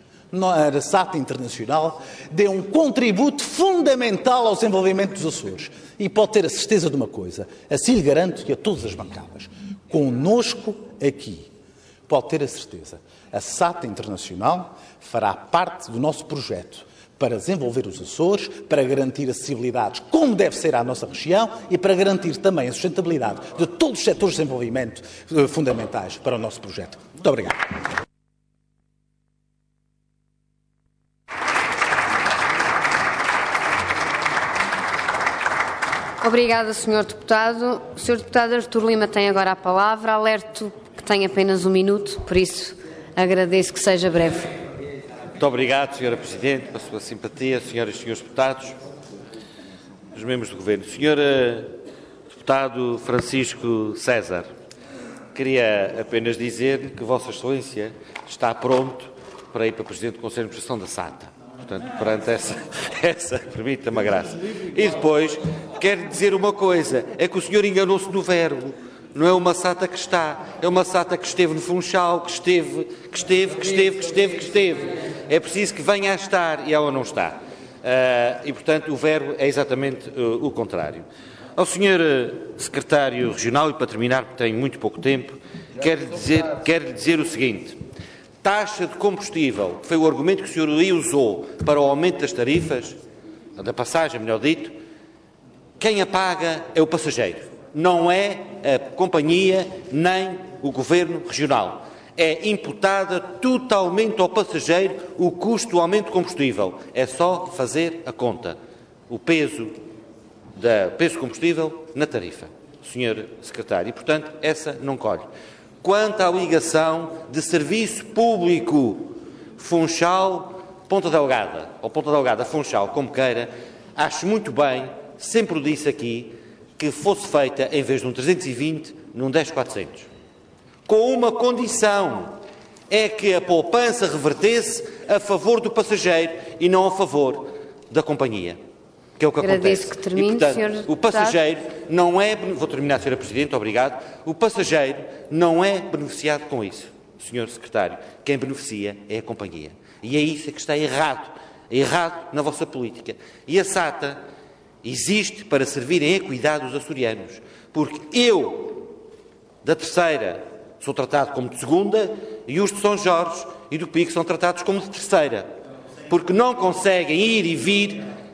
A SATA Internacional deu um contributo fundamental ao desenvolvimento dos Açores. E pode ter a certeza de uma coisa, assim lhe garanto que a todas as bancadas, conosco aqui, pode ter a certeza, a SATA Internacional fará parte do nosso projeto para desenvolver os Açores, para garantir acessibilidades como deve ser à nossa região e para garantir também a sustentabilidade de todos os setores de desenvolvimento fundamentais para o nosso projeto. Muito obrigado. Obrigada, senhor Deputado. O senhor Deputado Artur Lima tem agora a palavra. Alerto que tem apenas um minuto, por isso agradeço que seja breve. Muito obrigado, senhora Presidente, pela sua simpatia, senhoras e senhores deputados, os membros do Governo. senhor Deputado Francisco César, queria apenas dizer que Vossa Excelência está pronto para ir para Presidente do Conselho de Administração da SATA. Portanto, perante essa, essa permita-me a graça. E depois, quero dizer uma coisa, é que o senhor enganou-se no verbo. Não é uma SATA que está, é uma SATA que esteve no Funchal, que esteve, que esteve, que esteve, que esteve, que esteve. É preciso que venha a estar e ela não está. Uh, e, portanto, o verbo é exatamente uh, o contrário. Ao senhor Secretário Regional, e para terminar, porque tenho muito pouco tempo, quero dizer, quero dizer o seguinte. Taxa de combustível, que foi o argumento que o senhor aí usou para o aumento das tarifas, da passagem, melhor dito, quem a paga é o passageiro. Não é a companhia nem o Governo Regional. É imputada totalmente ao passageiro o custo do aumento de combustível. É só fazer a conta. O peso do peso de combustível na tarifa, senhor Secretário. E, portanto, essa não colhe. Quanto à ligação de serviço público Funchal-Ponta Delgada, ou Ponta Delgada-Funchal, como queira, acho muito bem, sempre o disse aqui, que fosse feita, em vez de um trezentos e vinte, num dez quatrocentos. Com uma condição, é que a poupança revertesse a favor do passageiro e não a favor da companhia. Que é o que Agradeço acontece. Que termine, e, portanto, senhor o passageiro não é... Vou terminar, senhora Presidente, obrigado. O passageiro não é beneficiado com isso, senhor Secretário. Quem beneficia é a companhia. E é isso que está errado. É errado na vossa política. E a SATA existe para servir em equidade os açorianos. Porque eu, da terceira, sou tratado como de segunda e os de São Jorge e do Pico são tratados como de terceira. Porque não conseguem ir e vir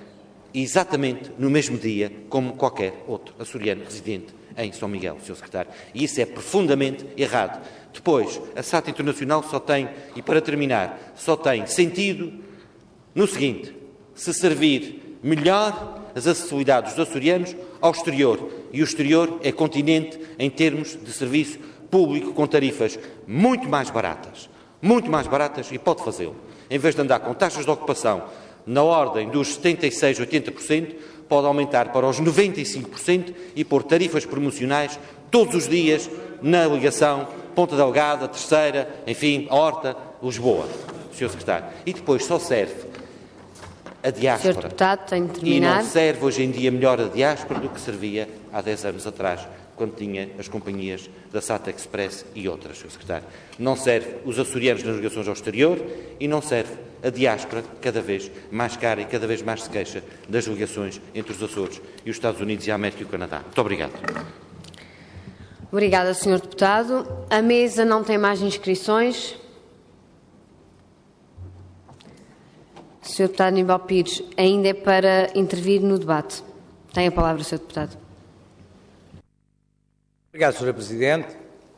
exatamente no mesmo dia como qualquer outro açoriano residente em São Miguel, senhor Secretário. E isso é profundamente errado. Depois, a S A T Internacional só tem, e para terminar, só tem sentido no seguinte: se servir melhor as acessibilidades dos açorianos ao exterior. E o exterior é continente em termos de serviço público com tarifas muito mais baratas. Muito mais baratas e pode fazê-lo. Em vez de andar com taxas de ocupação na ordem dos setenta e seis, oitenta por cento, pode aumentar para os noventa e cinco por cento e pôr tarifas promocionais todos os dias na ligação Ponta Delgada, Terceira, enfim, Horta, Lisboa, senhor Secretário. E depois só serve a diáspora. senhor Deputado, tem de E terminar. não serve hoje em dia melhor a diáspora do que servia há dez anos atrás, quando tinha as companhias da S A T Express e outras, senhor Secretário. Não serve os açorianos nas ligações ao exterior e não serve a diáspora, cada vez mais cara e cada vez mais se queixa das ligações entre os Açores e os Estados Unidos e a América e o Canadá. Muito obrigado. Obrigada, senhor Deputado. A mesa não tem mais inscrições. senhor Deputado Aníbal Pires, ainda é para intervir no debate. Tem a palavra, senhor Deputado. Obrigado, senhora Presidente.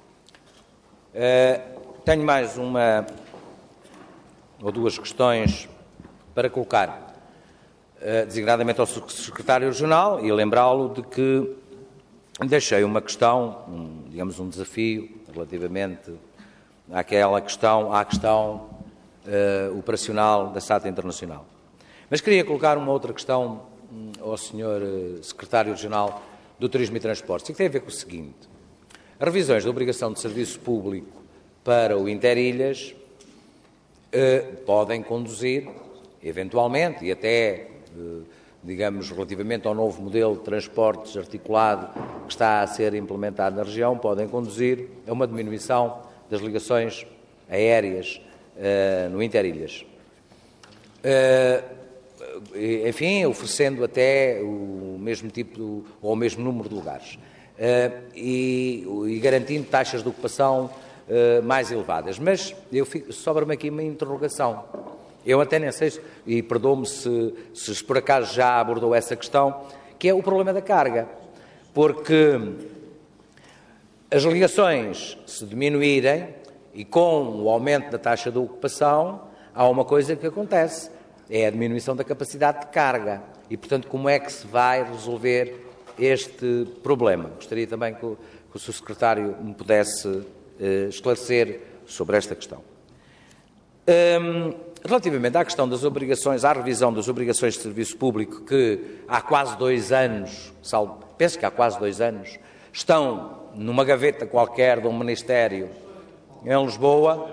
Uh, tenho mais uma ou duas questões para colocar, uh, designadamente ao Secretário Regional, e lembrá-lo de que deixei uma questão, um, digamos um desafio, relativamente àquela questão, à questão uh, operacional da S A T Internacional. Mas queria colocar uma outra questão um, ao senhor uh, Secretário Regional do Turismo e Transportes, e que tem a ver com o seguinte: as revisões da obrigação de serviço público para o Interilhas eh, podem conduzir, eventualmente, e até, eh, digamos, relativamente ao novo modelo de transportes articulado que está a ser implementado na região, podem conduzir a uma diminuição das ligações aéreas eh, no Interilhas. Eh, enfim, oferecendo até o mesmo tipo ou o mesmo número de lugares uh, e, e garantindo taxas de ocupação uh, mais elevadas. Mas eu fico, sobra-me aqui uma interrogação. Eu até nem sei, e perdoe-me se, se por acaso já abordou essa questão, que é o problema da carga. Porque as ligações se diminuírem e com o aumento da taxa de ocupação, há uma coisa que acontece: é a diminuição da capacidade de carga. E, portanto, como é que se vai resolver este problema? Gostaria também que o, que o senhor Secretário me pudesse eh, esclarecer sobre esta questão. Um, relativamente à questão das obrigações, à revisão das obrigações de serviço público, que há quase dois anos, salvo, penso que há quase dois anos, estão numa gaveta qualquer de um ministério em Lisboa.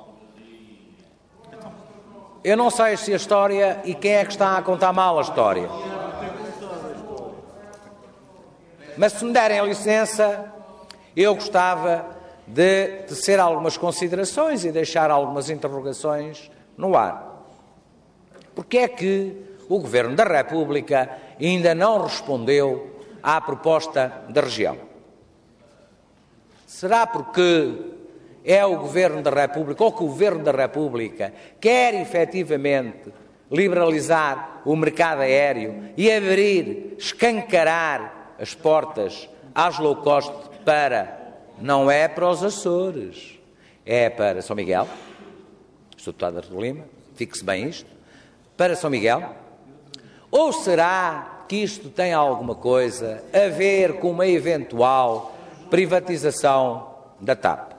Eu não sei se a história e quem é que está a contar mal a história. Mas se me derem a licença, eu gostava de tecer algumas considerações e deixar algumas interrogações no ar. Porque é que o Governo da República ainda não respondeu à proposta da região? Será porque é o Governo da República, ou que o Governo da República quer efetivamente liberalizar o mercado aéreo e abrir, escancarar as portas às low cost para, não é para os Açores, é para São Miguel, estou deputado Artur Lima, fixe bem isto, para São Miguel? Ou será que isto tem alguma coisa a ver com uma eventual privatização da TAP?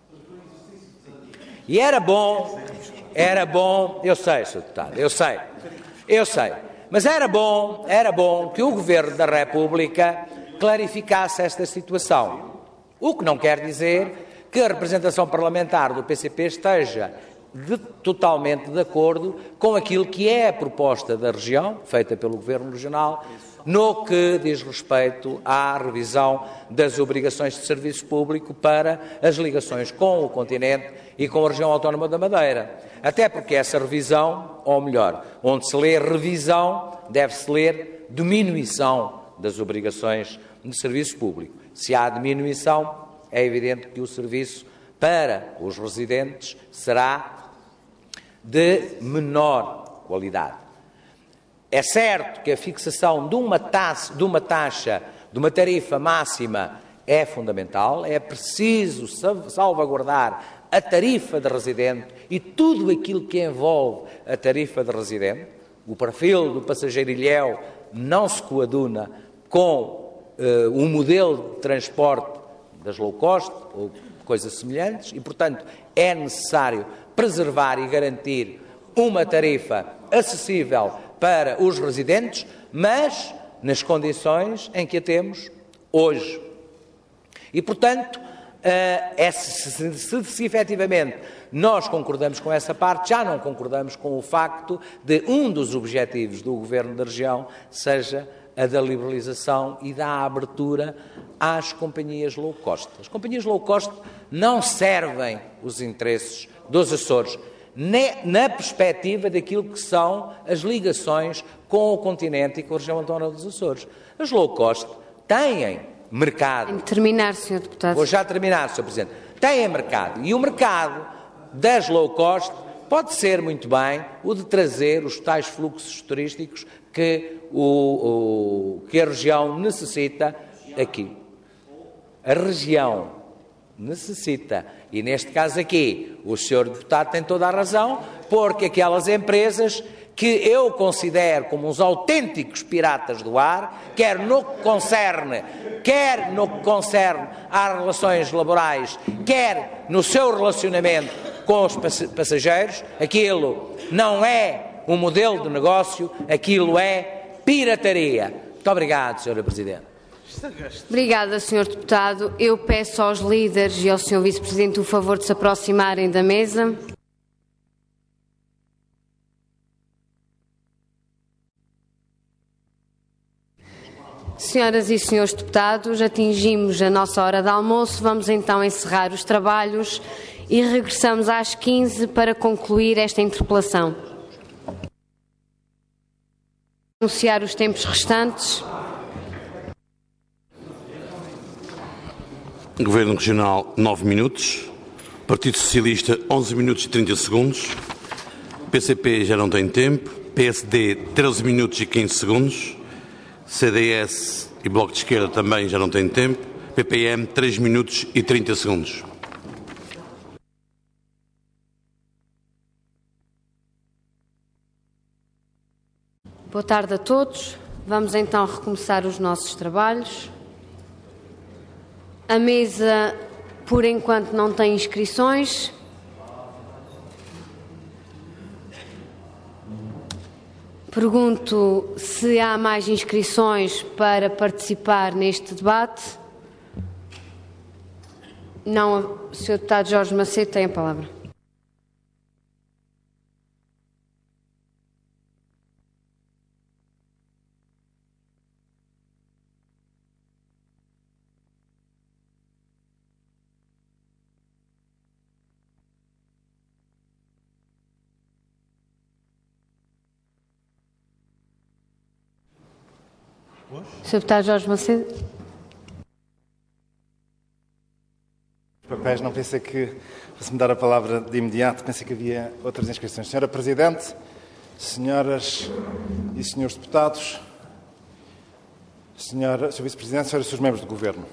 E era bom, era bom, eu sei, senhor Deputado, eu sei, eu sei, mas era bom, era bom que o Governo da República clarificasse esta situação. O que não quer dizer que a representação parlamentar do P C P esteja de, totalmente de acordo com aquilo que é a proposta da região, feita pelo Governo Regional, no que diz respeito à revisão das obrigações de serviço público para as ligações com o continente e com a região autónoma da Madeira. Até porque essa revisão, ou melhor, onde se lê revisão, deve-se ler diminuição das obrigações de serviço público. Se há diminuição, é evidente que o serviço para os residentes será de menor qualidade. É certo que a fixação de uma taxa, de uma taxa, de uma tarifa máxima é fundamental, é preciso salvaguardar a tarifa de residente e tudo aquilo que envolve a tarifa de residente. O perfil do passageiro ilhéu não se coaduna com uh, um modelo de transporte das low cost ou coisas semelhantes e, portanto, é necessário preservar e garantir uma tarifa acessível para os residentes, mas nas condições em que a temos hoje. E, portanto, é, se, se, se efetivamente nós concordamos com essa parte, já não concordamos com o facto de um dos objetivos do Governo da região seja a da liberalização e da abertura às companhias low cost. As companhias low cost não servem os interesses dos Açores, na perspectiva daquilo que são as ligações com o continente e com a região autónoma dos Açores. As low cost têm mercado. Tem de terminar, senhor Deputado. Vou já terminar, senhor Presidente. Têm mercado. E o mercado das low cost pode ser muito bem o de trazer os tais fluxos turísticos que, o, o, que a região necessita aqui. A região necessita, e neste caso aqui, o senhor Deputado tem toda a razão, porque aquelas empresas que eu considero como uns autênticos piratas do ar, quer no que concerne, quer no que concerne às relações laborais, quer no seu relacionamento com os passageiros, aquilo não é um modelo de negócio, aquilo é pirataria. Muito obrigado, senhora Presidente. Obrigada, senhor Deputado. Eu peço aos líderes e ao senhor Vice-Presidente o favor de se aproximarem da mesa. Senhoras e senhores deputados, atingimos a nossa hora de almoço. Vamos então encerrar os trabalhos e regressamos às quinze para concluir esta interpelação. Anunciar os tempos restantes. Governo Regional, nove minutos. Partido Socialista, onze minutos e trinta segundos. P C P já não tem tempo. P S D, treze minutos e quinze segundos. C D S e Bloco de Esquerda também já não têm tempo. P P M, três minutos e trinta segundos. Boa tarde a todos. Vamos então recomeçar os nossos trabalhos. A mesa, por enquanto, não tem inscrições. Pergunto se há mais inscrições para participar neste debate. Não, o senhor Deputado Jorge Macedo tem a palavra. senhor Deputado Jorge Macedo. Os papéis, não pensei que fosse me dar a palavra de imediato, pensei que havia outras inscrições. Senhora Presidente, senhoras e senhores deputados, senhora, senhor Vice-Presidente, senhoras e senhores membros do Governo,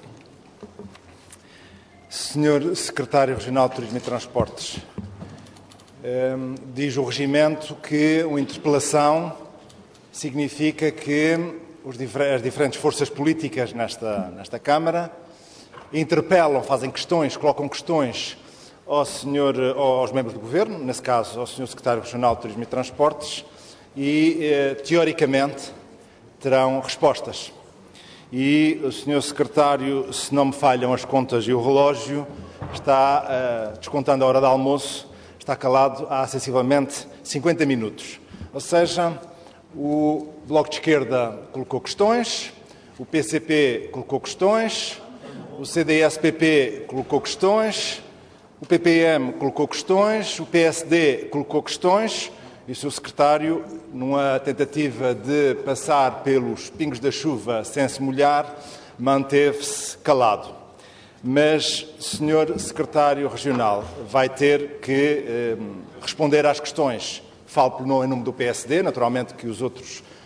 senhor Secretário Regional de Turismo e Transportes, um, diz o regimento que uma interpelação significa que as diferentes forças políticas nesta, nesta Câmara interpelam, fazem questões, colocam questões ao senhor, aos membros do Governo, nesse caso ao senhor Secretário Regional de Turismo e Transportes, e, eh, teoricamente, terão respostas. E o senhor Secretário, se não me falham as contas e o relógio, está, eh, descontando a hora de almoço, está calado há sensivelmente cinquenta minutos. Ou seja, o Bloco de Esquerda colocou questões, o P C P colocou questões, o C D S P P colocou questões, o P P M colocou questões, o P S D colocou questões e o seu secretário, numa tentativa de passar pelos pingos da chuva sem se molhar, manteve-se calado. Mas, senhor secretário regional, vai ter que eh, responder às questões. Falo em nome do P S D, naturalmente que os outros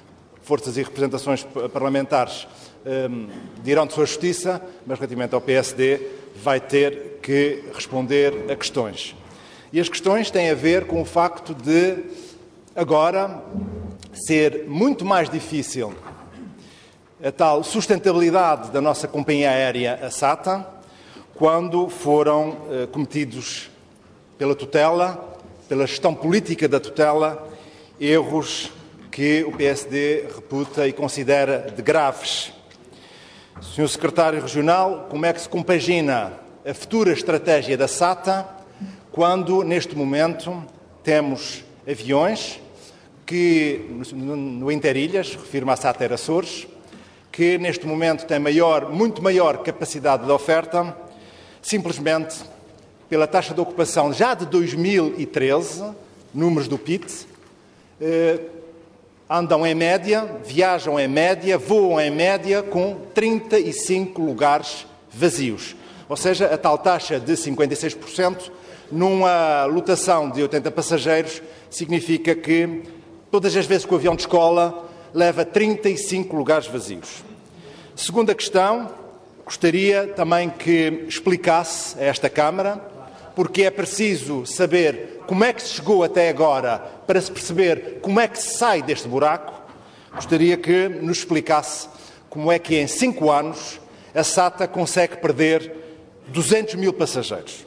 forças e representações parlamentares dirão de sua justiça, mas relativamente ao P S D vai ter que responder a questões. E as questões têm a ver com o facto de agora ser muito mais difícil a tal sustentabilidade da nossa companhia aérea, a SATA, quando foram eh, cometidos pela tutela, pela gestão política da tutela, erros que o P S D reputa e considera de graves. senhor Secretário Regional, como é que se compagina a futura estratégia da SATA quando, neste momento, temos aviões que, no, no Interilhas, refiro-me à SATA Air Açores, que neste momento tem maior, muito maior capacidade de oferta, simplesmente pela taxa de ocupação já de dois mil e treze, números do P I T, eh, andam em média, viajam em média, voam em média com trinta e cinco lugares vazios. Ou seja, a tal taxa de cinquenta e seis por cento, numa lotação de oitenta passageiros, significa que todas as vezes que o avião descola, leva trinta e cinco lugares vazios. Segunda questão, gostaria também que explicasse a esta Câmara, porque é preciso saber como é que se chegou até agora para se perceber como é que se sai deste buraco. Gostaria que nos explicasse como é que em cinco anos a SATA consegue perder duzentos mil passageiros.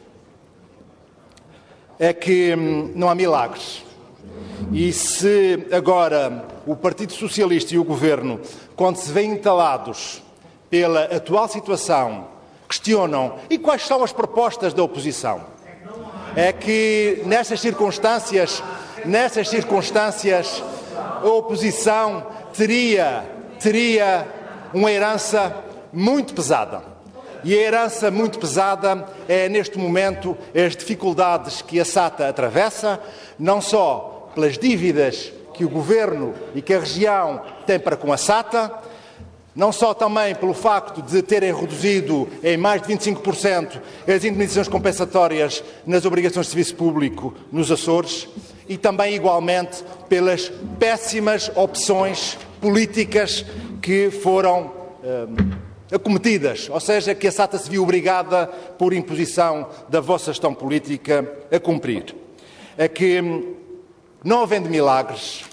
É que hum, não há milagres. E se agora o Partido Socialista e o Governo, quando se veem entalados pela atual situação, questionam e quais são as propostas da oposição? É que nessas circunstâncias, nessas circunstâncias, a oposição teria, teria uma herança muito pesada. E a herança muito pesada é, neste momento, as dificuldades que a SATA atravessa, não só pelas dívidas que o Governo e que a região têm para com a SATA, não só também pelo facto de terem reduzido em mais de vinte e cinco por cento as indemnizações compensatórias nas obrigações de serviço público nos Açores, e também, igualmente, pelas péssimas opções políticas que foram hum, acometidas, ou seja, que a SATA se viu obrigada, por imposição da vossa gestão política, a cumprir. É que, não havendo milagres,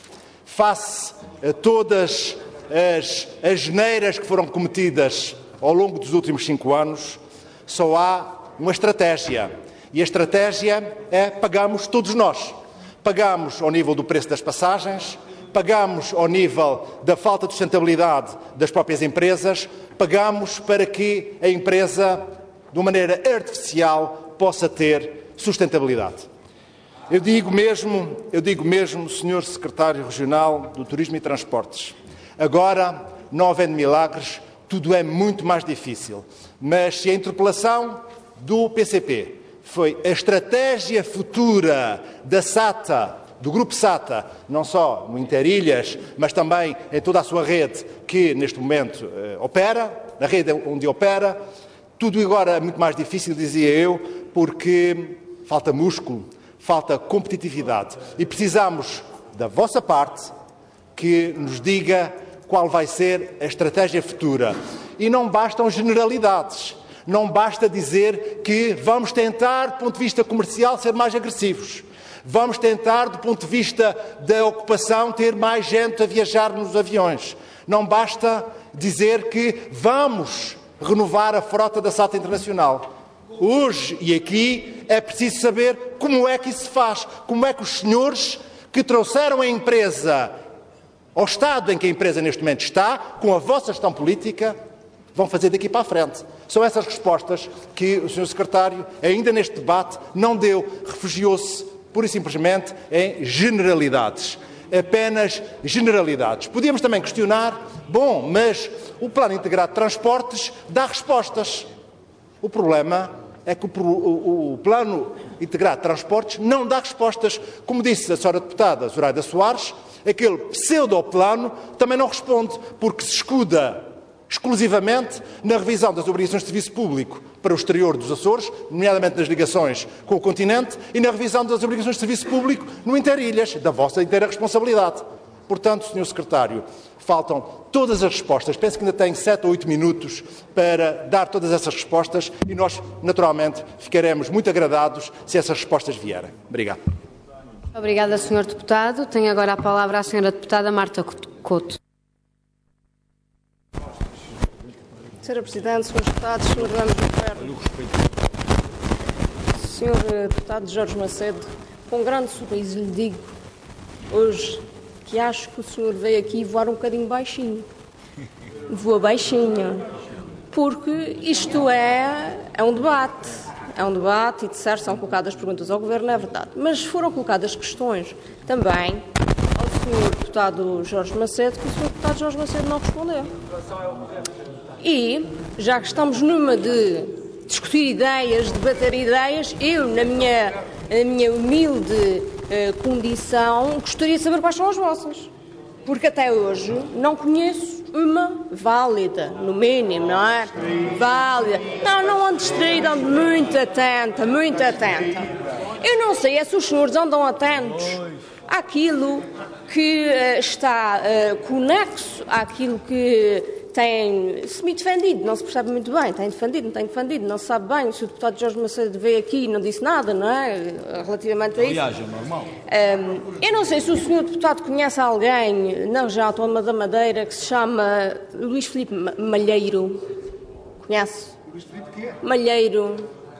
face a todas as asneiras que foram cometidas ao longo dos últimos cinco anos, só há uma estratégia. E a estratégia é pagamos todos nós. Pagamos ao nível do preço das passagens, pagamos ao nível da falta de sustentabilidade das próprias empresas, pagamos para que a empresa, de uma maneira artificial, possa ter sustentabilidade. Eu digo mesmo, eu digo mesmo, senhor Secretário Regional do Turismo e Transportes, agora, não havendo milagres, tudo é muito mais difícil. Mas se a interpelação do P C P foi a estratégia futura da SATA, do Grupo SATA, não só no Interilhas, mas também em toda a sua rede que neste momento eh, opera, na rede onde opera, tudo agora é muito mais difícil, dizia eu, porque falta músculo, falta competitividade. E precisamos da vossa parte que nos diga qual vai ser a estratégia futura. E não bastam generalidades. Não basta dizer que vamos tentar, do ponto de vista comercial, ser mais agressivos. Vamos tentar, do ponto de vista da ocupação, ter mais gente a viajar nos aviões. Não basta dizer que vamos renovar a frota da SATA Internacional. Hoje e aqui é preciso saber como é que isso se faz. Como é que os senhores que trouxeram a empresa ao estado em que a empresa neste momento está, com a vossa gestão política, vão fazer daqui para a frente. São essas respostas que o senhor Secretário, ainda neste debate, não deu. Refugiou-se, pura e simplesmente, em generalidades. Apenas generalidades. Podíamos também questionar, bom, mas o Plano Integrado de Transportes dá respostas. O problema é que o, o, o Plano Integrado de Transportes não dá respostas. Como disse a senhora deputada Zoraida Soares, aquele pseudo-plano também não responde, porque se escuda exclusivamente na revisão das obrigações de serviço público para o exterior dos Açores, nomeadamente nas ligações com o continente, e na revisão das obrigações de serviço público no Interilhas, da vossa inteira responsabilidade. Portanto, senhor Secretário, faltam todas as respostas. Penso que ainda tem sete ou oito minutos para dar todas essas respostas e nós, naturalmente, ficaremos muito agradados se essas respostas vierem. Obrigado. Obrigada, senhor Deputado. Tenho agora a palavra a senhora Deputada Marta Couto. senhora Presidente, senhores Deputados, senhor Membro do Governo. senhor Deputado Jorge Macedo, com grande sorriso lhe digo hoje que acho que o senhor veio aqui voar um bocadinho baixinho. Voa baixinho. Porque isto é, é um debate. É um debate e, de certo, são colocadas perguntas ao Governo, é verdade. Mas foram colocadas questões também ao senhor Deputado Jorge Macedo, que o senhor Deputado Jorge Macedo não respondeu. E, já que estamos numa de discutir ideias, debater ideias, eu, na minha, na minha humilde uh, condição, gostaria de saber quais são as vossas. Porque até hoje não conheço uma válida, no mínimo, não é? Válida. Não, não ando distraída, ando muito atenta, muito atenta. Eu não sei é se os senhores andam atentos àquilo que uh, está uh, conexo àquilo que tem semi-defendido, não se percebe muito bem, tem defendido, não tem defendido, não se sabe bem. Se o deputado Jorge Macedo veio aqui e não disse nada, não é? Relativamente a isso. Aliás, é normal. Um, eu não sei se o senhor deputado conhece alguém na região autónoma da Madeira que se chama Luís Filipe Malheiro. Conhece? Luís Filipe quê? Malheiro.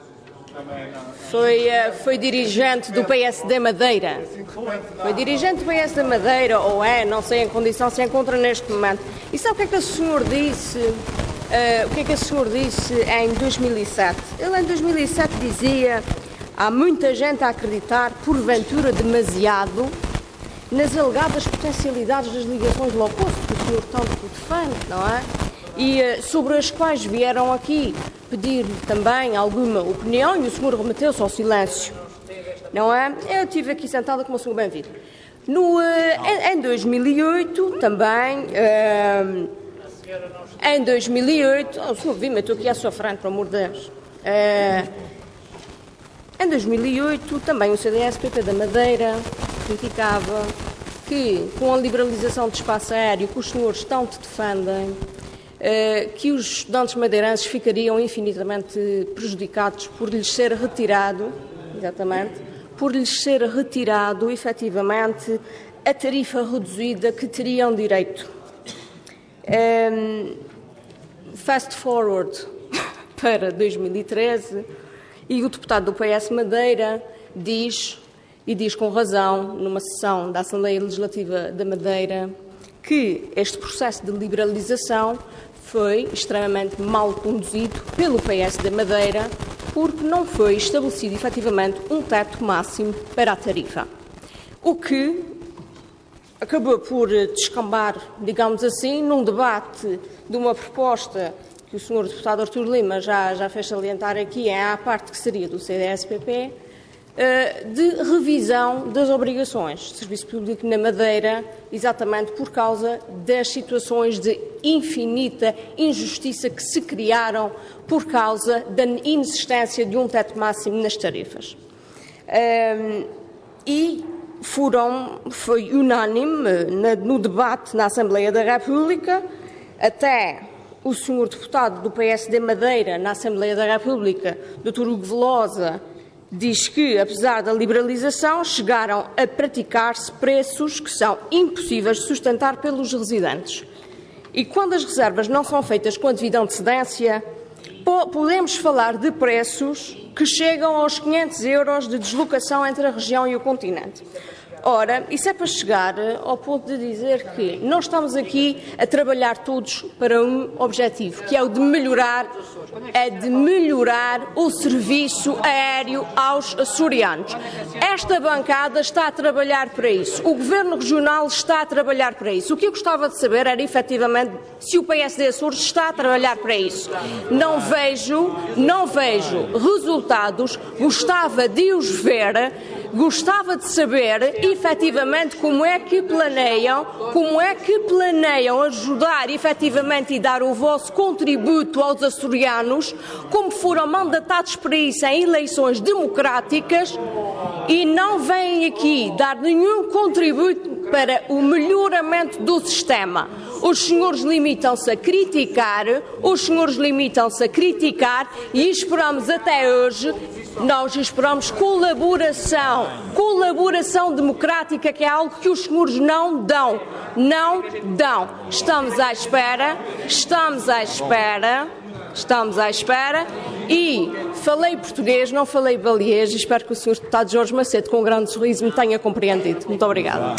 Foi, foi dirigente do P S D Madeira. Foi dirigente do P S D Madeira, ou é, não sei em condição se encontra neste momento. E sabe o que é que o senhor disse? Uh, o que é que o senhor disse em dois mil e sete? Ele em dois mil e sete dizia: há muita gente a acreditar, porventura demasiado, nas alegadas potencialidades das ligações low cost, que o senhor tanto defende, não é? E uh, sobre as quais vieram aqui pedir-lhe também alguma opinião e o senhor remeteu-se ao silêncio, não é? Eu estive aqui sentada como o senhor bem viu. No, uh, em, em dois mil e oito, também, uh, em dois mil e oito, oh, o senhor viu, eu estou aqui à sua frente, pelo amor de Deus. Uh, em dois mil e oito, também o C D S P P da Madeira criticava que, com a liberalização do espaço aéreo que os senhores tanto defendem, Uh, que os estudantes madeirenses ficariam infinitamente prejudicados por lhes ser retirado, exatamente, por lhes ser retirado, efetivamente, a tarifa reduzida que teriam direito. Um, fast forward para dois mil e treze, e o deputado do P S Madeira diz, e diz com razão, numa sessão da Assembleia Legislativa da Madeira, que este processo de liberalização foi extremamente mal conduzido pelo P S da Madeira, porque não foi estabelecido efetivamente um teto máximo para a tarifa. O que acabou por descambar, digamos assim, num debate de uma proposta que o senhor deputado Artur Lima já, já fez salientar aqui, é à parte que seria do C D S P P, de revisão das obrigações de serviço público na Madeira, exatamente por causa das situações de infinita injustiça que se criaram por causa da inexistência de um teto máximo nas tarifas. Um, e foram, foi unânime na, no debate na Assembleia da República, até o senhor deputado do P S D Madeira na Assembleia da República, doutor Hugo Velosa, diz que, apesar da liberalização, chegaram a praticar-se preços que são impossíveis de sustentar pelos residentes. E quando as reservas não são feitas com a devida antecedência, podemos falar de preços que chegam aos quinhentos euros de deslocação entre a região e o continente. Ora, isso é para chegar ao ponto de dizer que nós estamos aqui a trabalhar todos para um objetivo, que é o de melhorar, é de melhorar o serviço aéreo aos açorianos. Esta bancada está a trabalhar para isso. O Governo Regional está a trabalhar para isso. O que eu gostava de saber era, efetivamente, se o P S D Açores está a trabalhar para isso. Não vejo, não vejo resultados. Gostava de os ver. Gostava de saber, efetivamente, como é que planeiam, como é que planeiam ajudar, efetivamente, e dar o vosso contributo aos açorianos, como foram mandatados para isso em eleições democráticas, e não vêm aqui dar nenhum contributo. para o melhoramento do sistema. Os senhores limitam-se a criticar, os senhores limitam-se a criticar e esperamos até hoje, nós esperamos colaboração, colaboração democrática, que é algo que os senhores não dão, não dão. Estamos à espera, estamos à espera, estamos à espera e falei português, não falei baleês e espero que o senhor Deputado Jorge Macedo, com um grande sorriso, me tenha compreendido. Muito obrigada.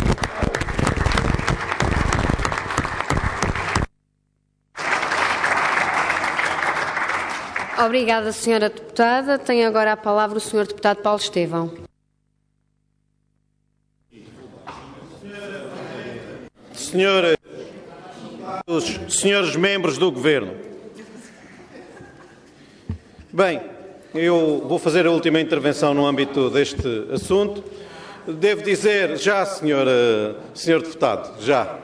Obrigada, senhora Deputada. Tem agora a palavra o senhor Deputado Paulo Estevão. Senhora, os senhores membros do Governo, bem, eu vou fazer a última intervenção no âmbito deste assunto. Devo dizer, já, senhora, senhor Deputado, já.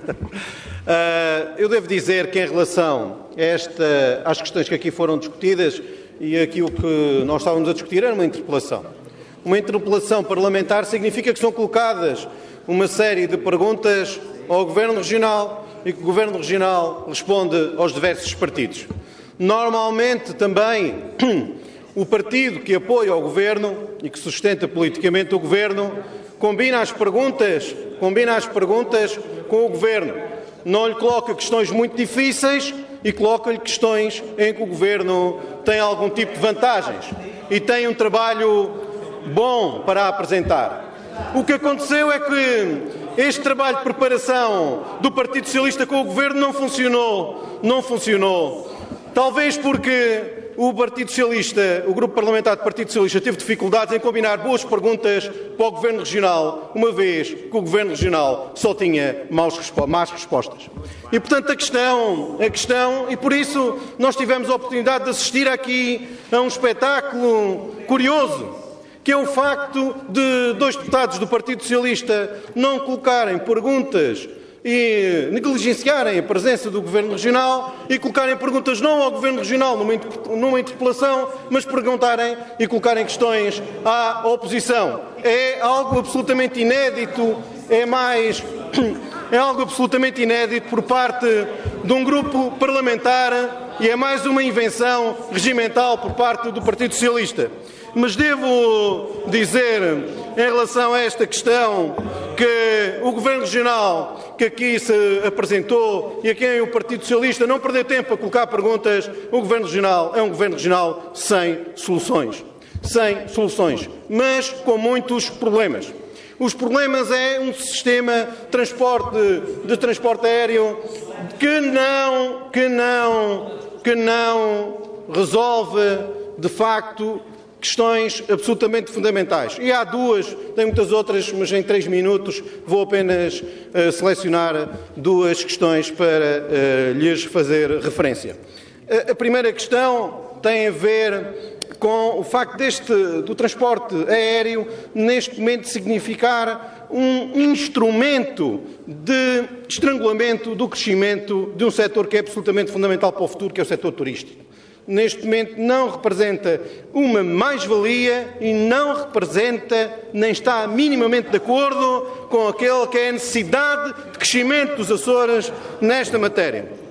Uh, eu devo dizer que em relação a esta, às questões que aqui foram discutidas e aquilo que nós estávamos a discutir era uma interpelação. Uma interpelação parlamentar significa que são colocadas uma série de perguntas ao Governo Regional e que o Governo Regional responde aos diversos partidos. Normalmente também o partido que apoia o Governo e que sustenta politicamente o Governo combina as perguntas, combina as perguntas com o Governo. Não lhe coloca questões muito difíceis e coloca-lhe questões em que o Governo tem algum tipo de vantagens e tem um trabalho bom para apresentar. O que aconteceu é que este trabalho de preparação do Partido Socialista com o Governo não funcionou. Não funcionou. Talvez porque o Partido Socialista, o Grupo Parlamentar do Partido Socialista, teve dificuldades em combinar boas perguntas para o Governo Regional, uma vez que o Governo Regional só tinha más respostas. E, portanto, a questão, a questão, e por isso nós tivemos a oportunidade de assistir aqui a um espetáculo curioso, que é o facto de dois deputados do Partido Socialista não colocarem perguntas e negligenciarem a presença do Governo Regional e colocarem perguntas não ao Governo Regional numa, numa interpelação, mas perguntarem e colocarem questões à oposição. É algo absolutamente inédito, é mais... é algo absolutamente inédito por parte de um grupo parlamentar e é mais uma invenção regimental por parte do Partido Socialista. Mas devo dizer, em relação a esta questão, que o Governo Regional que aqui se apresentou e a quem o Partido Socialista não perdeu tempo a colocar perguntas, o Governo Regional é um Governo Regional sem soluções. Sem soluções, mas com muitos problemas. Os problemas é um sistema de transporte, de transporte aéreo que não, que não, que não resolve, de facto, questões absolutamente fundamentais. E há duas, tem muitas outras, mas em três minutos vou apenas uh, selecionar duas questões para uh, lhes fazer referência. Uh, a primeira questão tem a ver com o facto deste, do transporte aéreo, neste momento, significar um instrumento de estrangulamento do crescimento de um setor que é absolutamente fundamental para o futuro, que é o setor turístico. Neste momento não representa uma mais-valia e não representa, nem está minimamente de acordo com aquele que é a necessidade de crescimento dos Açores nesta matéria.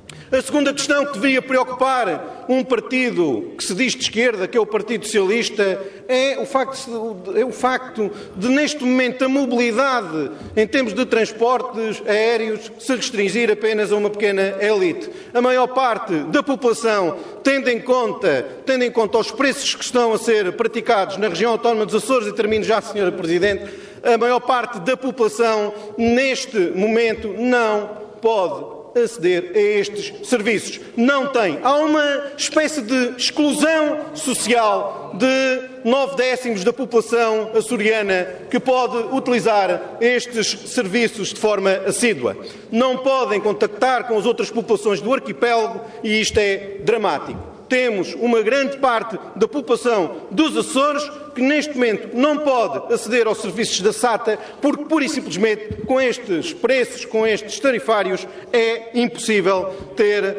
A segunda questão que devia preocupar um partido que se diz de esquerda, que é o Partido Socialista, é o facto, é o facto de, neste momento, a mobilidade em termos de transportes aéreos se restringir apenas a uma pequena elite. A maior parte da população, tendo em conta, tendo em conta os preços que estão a ser praticados na região autónoma dos Açores, e termino já, senhora Presidente, a maior parte da população, neste momento, não pode aceder a estes serviços. Não tem. Há uma espécie de exclusão social de nove décimos da população açoriana que pode utilizar estes serviços de forma assídua. Não podem contactar com as outras populações do arquipélago e isto é dramático. Temos uma grande parte da população dos Açores que neste momento não pode aceder aos serviços da SATA porque, pura e simplesmente, com estes preços, com estes tarifários, é impossível ter,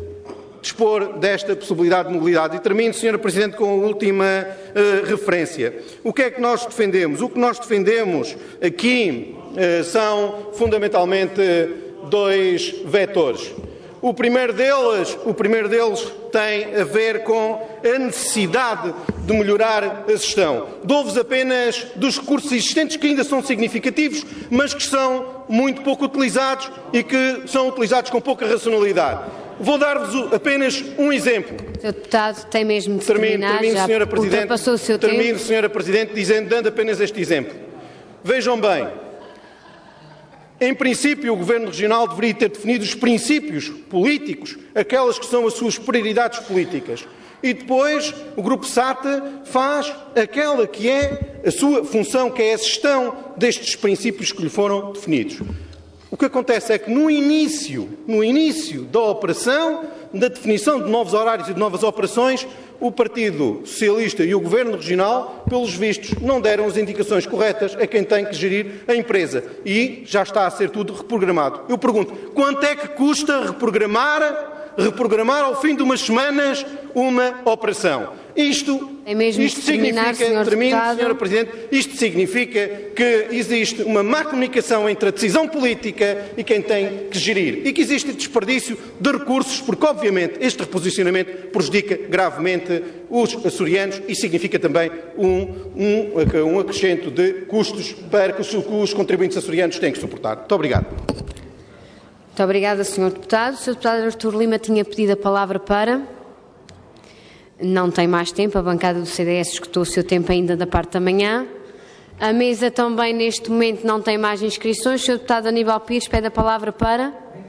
dispor desta possibilidade de mobilidade. E termino, senhora Presidente, com a última uh, referência. O que é que nós defendemos? O que nós defendemos aqui são fundamentalmente dois vetores. O primeiro deles, o primeiro deles tem a ver com a necessidade de melhorar a gestão. Dou-vos apenas dos recursos existentes, que ainda são significativos, mas que são muito pouco utilizados e que são utilizados com pouca racionalidade. Vou dar-vos apenas um exemplo. senhor Deputado, tem mesmo de termino, terminar, termino, já senhora Presidente, ultrapassou o seu termino, tempo. senhora Presidente, dizendo, dando apenas este exemplo. Vejam bem, em princípio o Governo Regional deveria ter definido os princípios políticos, aquelas que são as suas prioridades políticas. E depois o Grupo S A T faz aquela que é a sua função, que é a gestão destes princípios que lhe foram definidos. O que acontece é que no início, no início da operação, da definição de novos horários e de novas operações, o Partido Socialista e o Governo Regional, pelos vistos, não deram as indicações corretas a quem tem que gerir a empresa. E já está a ser tudo reprogramado. Eu pergunto, quanto é que custa reprogramar, reprogramar ao fim de umas semanas uma operação? Isto, é mesmo isto terminar, significa, senhor termino, Deputado. senhora Presidente, isto significa que existe uma má comunicação entre a decisão política e quem tem que gerir. E que existe desperdício de recursos, porque, obviamente, este reposicionamento prejudica gravemente os açorianos e significa também um, um, um acrescento de custos para que os, que os contribuintes açorianos têm que suportar. Muito obrigado. Muito obrigada, senhor Deputado. O senhor Deputado Artur Lima tinha pedido a palavra para... Não tem mais tempo, a bancada do C D S escutou o seu tempo ainda da parte da manhã. A mesa também, neste momento, não tem mais inscrições. O senhor Deputado Aníbal Pires pede a palavra para...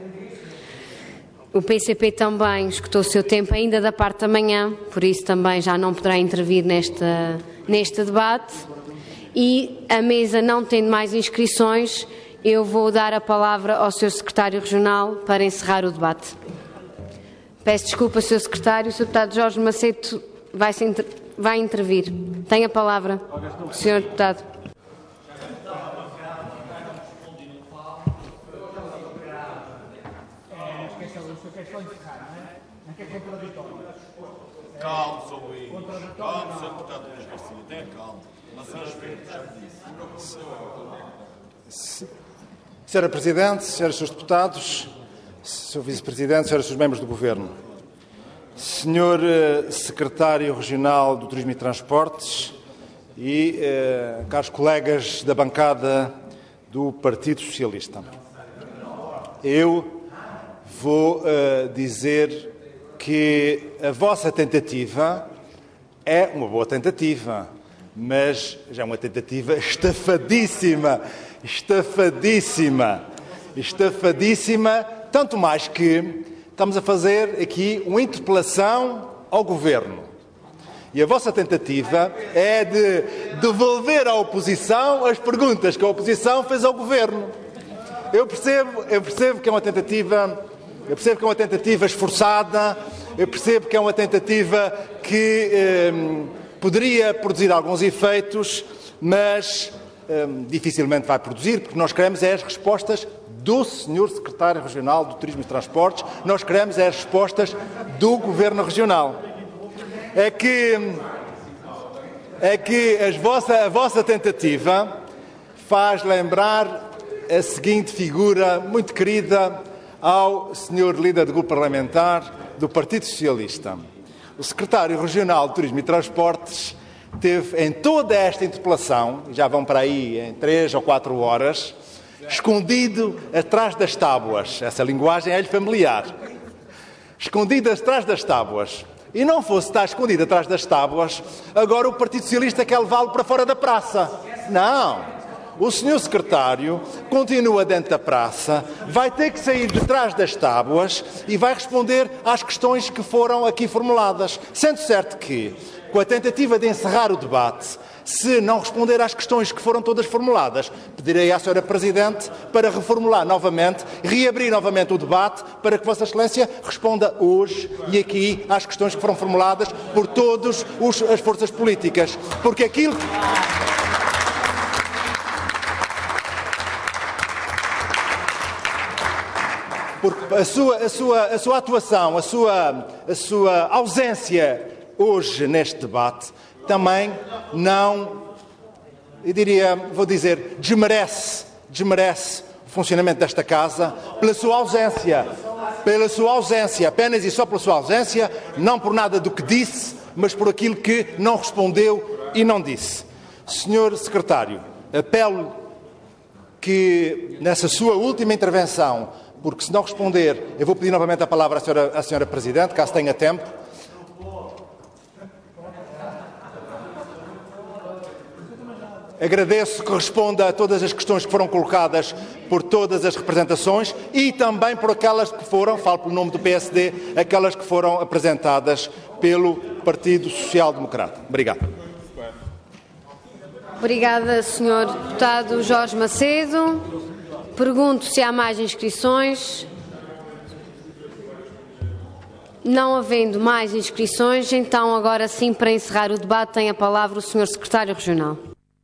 O P C P também escutou o seu tempo ainda da parte da manhã, por isso também já não poderá intervir nesta, neste debate. E a mesa não tendo mais inscrições, eu vou dar a palavra ao senhor Secretário Regional para encerrar o debate. Peço desculpa, senhor Secretário. O senhor Deputado Jorge Macedo vai, -se inter... vai intervir. Tem a palavra, senhor Deputado. Calma, senhor Luís. Calma, senhor Deputado Luís Garcia. Tenha calma. Mas às vezes já disse. Senhora Presidente, senhores senhores deputados, senhor Vice-Presidente, senhoras e senhores membros do Governo, senhor uh, Secretário Regional do Turismo e Transportes e uh, caros colegas da bancada do Partido Socialista, eu vou uh, dizer que a vossa tentativa é uma boa tentativa, mas já é uma tentativa estafadíssima, estafadíssima, estafadíssima, tanto mais que estamos a fazer aqui uma interpelação ao Governo. E a vossa tentativa é de devolver à oposição as perguntas que a oposição fez ao Governo. Eu percebo, eu percebo que é uma tentativa, eu percebo que é uma tentativa esforçada, eu percebo que é uma tentativa que eh, poderia produzir alguns efeitos, mas eh, dificilmente vai produzir, porque nós queremos é as respostas do senhor Secretário Regional do Turismo e Transportes, nós queremos é as respostas do Governo Regional. É que, é que as vossa, a vossa tentativa faz lembrar a seguinte figura muito querida ao senhor líder do grupo parlamentar do Partido Socialista. O Secretário Regional de Turismo e Transportes teve em toda esta interpelação, já vão para aí em três ou quatro horas, escondido atrás das tábuas. Essa linguagem é-lhe familiar. Escondido atrás das tábuas. E não fosse estar escondido atrás das tábuas, agora o Partido Socialista quer levá-lo para fora da praça. Não. O senhor Secretário continua dentro da praça, vai ter que sair de trás das tábuas e vai responder às questões que foram aqui formuladas. Sendo certo que, com a tentativa de encerrar o debate, se não responder às questões que foram todas formuladas, pedirei à senhora Presidente para reformular novamente, reabrir novamente o debate, para que Vossa Excelência responda hoje e aqui às questões que foram formuladas por todas as forças políticas. Porque aquilo que... Porque a sua, a sua, a sua atuação, a sua, a sua ausência hoje neste debate também não, eu diria, vou dizer, desmerece desmerece o funcionamento desta Casa pela sua ausência, pela sua ausência, apenas e só pela sua ausência, não por nada do que disse, mas por aquilo que não respondeu e não disse. senhor Secretário, apelo que nessa sua última intervenção, porque se não responder, eu vou pedir novamente a palavra à senhora, à senhora Presidente, caso tenha tempo. Agradeço que responda a todas as questões que foram colocadas por todas as representações e também por aquelas que foram, falo pelo nome do P S D, aquelas que foram apresentadas pelo Partido Social Democrata. Obrigado. Obrigada, senhor Deputado Jorge Macedo. Pergunto se há mais inscrições. Não havendo mais inscrições, então agora sim, para encerrar o debate, tem a palavra o senhor Secretário Regional.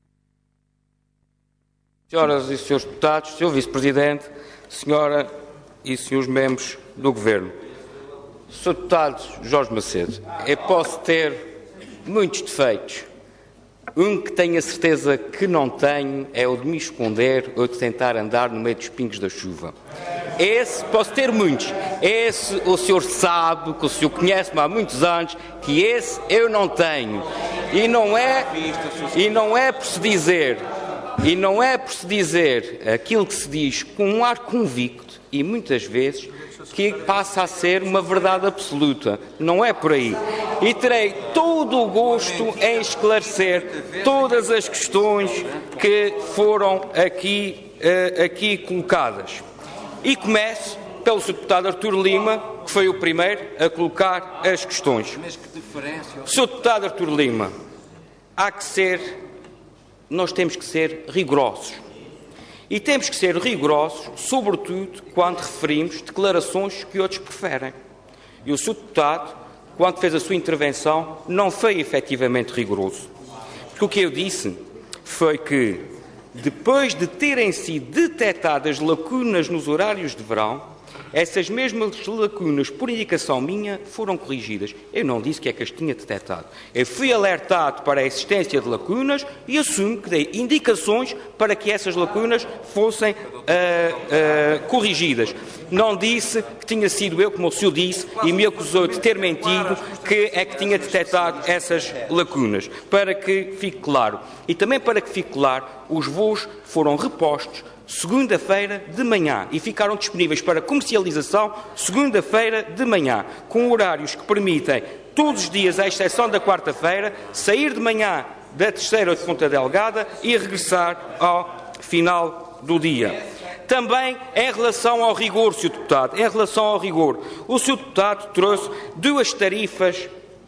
Senhoras e senhores deputados, senhor Vice-Presidente, senhora e senhores membros do Governo. senhor Deputado Jorge Macedo, eu posso ter muitos defeitos. Um que tenho a certeza que não tenho é o de me esconder ou de tentar andar no meio dos pingos da chuva. Esse, posso ter muitos. Esse o senhor sabe, que o senhor conhece-me há muitos anos, que esse eu não tenho. E não é, e não é por se dizer... E não é por se dizer aquilo que se diz com um ar convicto e muitas vezes que passa a ser uma verdade absoluta. Não é por aí. E terei todo o gosto em esclarecer todas as questões que foram aqui, uh, aqui colocadas. E começo pelo senhor Deputado Artur Lima, que foi o primeiro a colocar as questões. senhor Deputado Artur Lima, há que ser... Nós temos que ser rigorosos. E temos que ser rigorosos, sobretudo, quando referimos declarações que outros preferem. E o senhor Deputado, quando fez a sua intervenção, não foi efetivamente rigoroso. Porque o que eu disse foi que, depois de terem sido detectadas lacunas nos horários de verão, essas mesmas lacunas, por indicação minha, foram corrigidas. Eu não disse que é que as tinha detectado. Eu fui alertado para a existência de lacunas e assumo que dei indicações para que essas lacunas fossem uh, uh, corrigidas. Não disse que tinha sido eu, como o senhor disse, e me acusou de ter mentido, que é que tinha detectado essas lacunas. Para que fique claro. E também para que fique claro, os voos foram repostos segunda-feira de manhã e ficaram disponíveis para comercialização segunda-feira de manhã, com horários que permitem, todos os dias, à exceção da quarta-feira, sair de manhã da terceira de Ponta Delgada e regressar ao final do dia. Também em relação ao rigor, senhor Deputado, em relação ao rigor, o senhor Deputado trouxe duas tarifas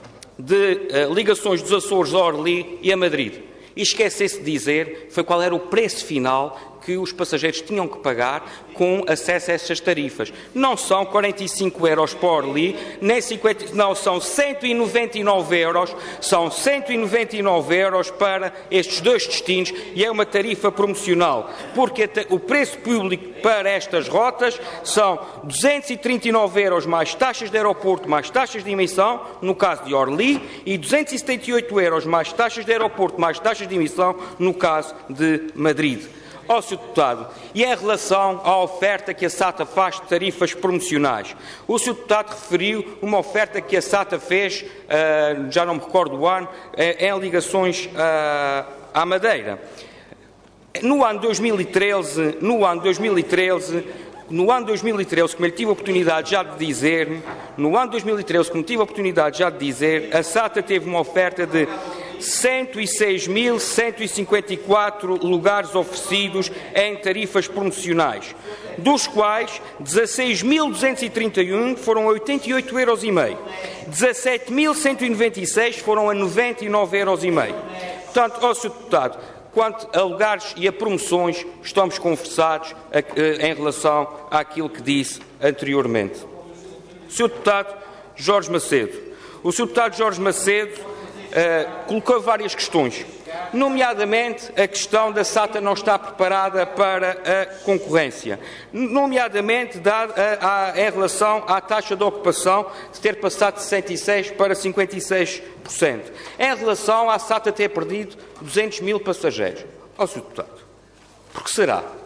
de uh, ligações dos Açores a Orly e a Madrid. E esquece-se de dizer foi qual era o preço final que os passageiros tinham que pagar com acesso a estas tarifas. Não são quarenta e cinco euros por Orly, nem cinquenta, não, são cento e noventa e nove euros, são cento e noventa e nove euros para estes dois destinos e é uma tarifa promocional, porque o preço público para estas rotas são duzentos e trinta e nove euros mais taxas de aeroporto, mais taxas de emissão, no caso de Orly, e duzentos e setenta e oito euros mais taxas de aeroporto, mais taxas de emissão, no caso de Madrid. Ó, senhor Deputado, e em relação à oferta que a SATA faz de tarifas promocionais, o senhor Deputado referiu uma oferta que a SATA fez, uh, já não me recordo o ano, uh, em ligações uh, à Madeira. No ano dois mil e treze, no ano dois mil e treze, no ano dois mil e treze, como eu tive a oportunidade já de dizer, no ano dois mil e treze, como tive a oportunidade já de dizer, a SATA teve uma oferta de cento e seis mil cento e cinquenta e quatro lugares oferecidos em tarifas promocionais, dos quais dezasseis mil duzentos e trinta e um foram a oitenta e oito euros e meio, dezassete mil cento e noventa e seis foram a noventa e nove euros e meio. Portanto, ó, senhor Deputado, quanto a lugares e a promoções, estamos conversados a, a, em relação àquilo que disse anteriormente. senhor Deputado Jorge Macedo, o senhor Deputado Jorge Macedo Uh, colocou várias questões, nomeadamente a questão da SATA não estar preparada para a concorrência, nomeadamente dado, a, a, em relação à taxa de ocupação de ter passado de sessenta e seis por cento para cinquenta e seis por cento, em relação à SATA ter perdido duzentos mil passageiros. Ó, senhor Deputado, por que será?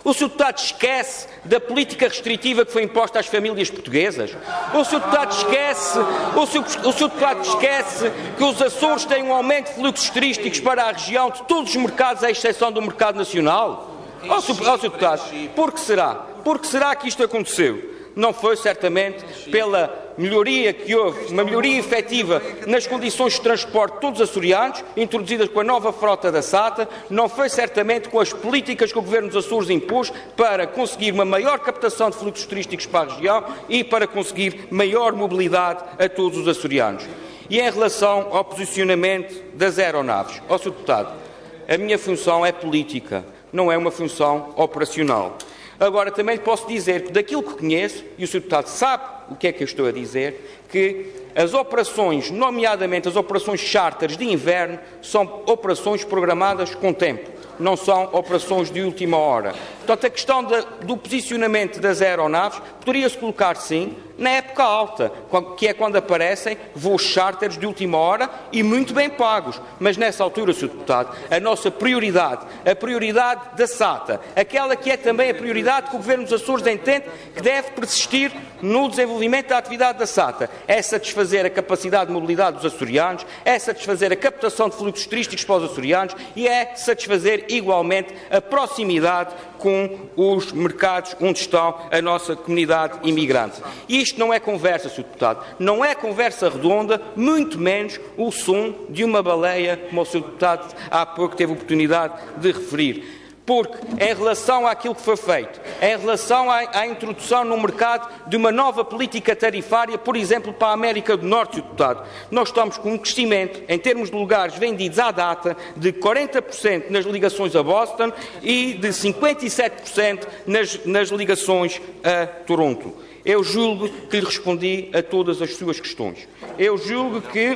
O senhor Deputado esquece da política restritiva que foi imposta às famílias portuguesas? O senhor Deputado esquece, o senhor, o senhor Deputado esquece que os Açores têm um aumento de fluxos turísticos para a região de todos os mercados, à exceção do mercado nacional? Ó senhor Deputado, por que será? Por que será que isto aconteceu? Não foi certamente pela melhoria que houve, uma melhoria efetiva nas condições de transporte de todos os açorianos, introduzidas com a nova frota da SATA, não foi certamente com as políticas que o Governo dos Açores impôs para conseguir uma maior captação de fluxos turísticos para a região e para conseguir maior mobilidade a todos os açorianos. E em relação ao posicionamento das aeronaves, ó senhor Deputado, a minha função é política, não é uma função operacional. Agora, também lhe posso dizer que, daquilo que conheço, e o senhor Deputado sabe o que é que eu estou a dizer, que as operações, nomeadamente as operações charters de inverno, são operações programadas com tempo, não são operações de última hora. Portanto, a questão de, do posicionamento das aeronaves poderia-se colocar, sim, na época alta, que é quando aparecem voos charters de última hora e muito bem pagos. Mas, nessa altura, senhor Deputado, a nossa prioridade, a prioridade da SATA, aquela que é também a prioridade que o Governo dos Açores entende que deve persistir no desenvolvimento da atividade da SATA, é satisfazer a capacidade de mobilidade dos açorianos, é satisfazer a captação de fluxos turísticos para os açorianos e é satisfazer, igualmente, a proximidade com os mercados onde está a nossa comunidade imigrante. E isto não é conversa, senhor Deputado, não é conversa redonda, muito menos o som de uma baleia, como o senhor Deputado há pouco teve a oportunidade de referir. Porque, em relação àquilo que foi feito, em relação à, à introdução no mercado de uma nova política tarifária, por exemplo, para a América do Norte, senhor Deputado, nós estamos com um crescimento, em termos de lugares vendidos à data, de quarenta por cento nas ligações a Boston e de cinquenta e sete por cento nas, nas ligações a Toronto. Eu julgo que lhe respondi a todas as suas questões. Eu julgo que...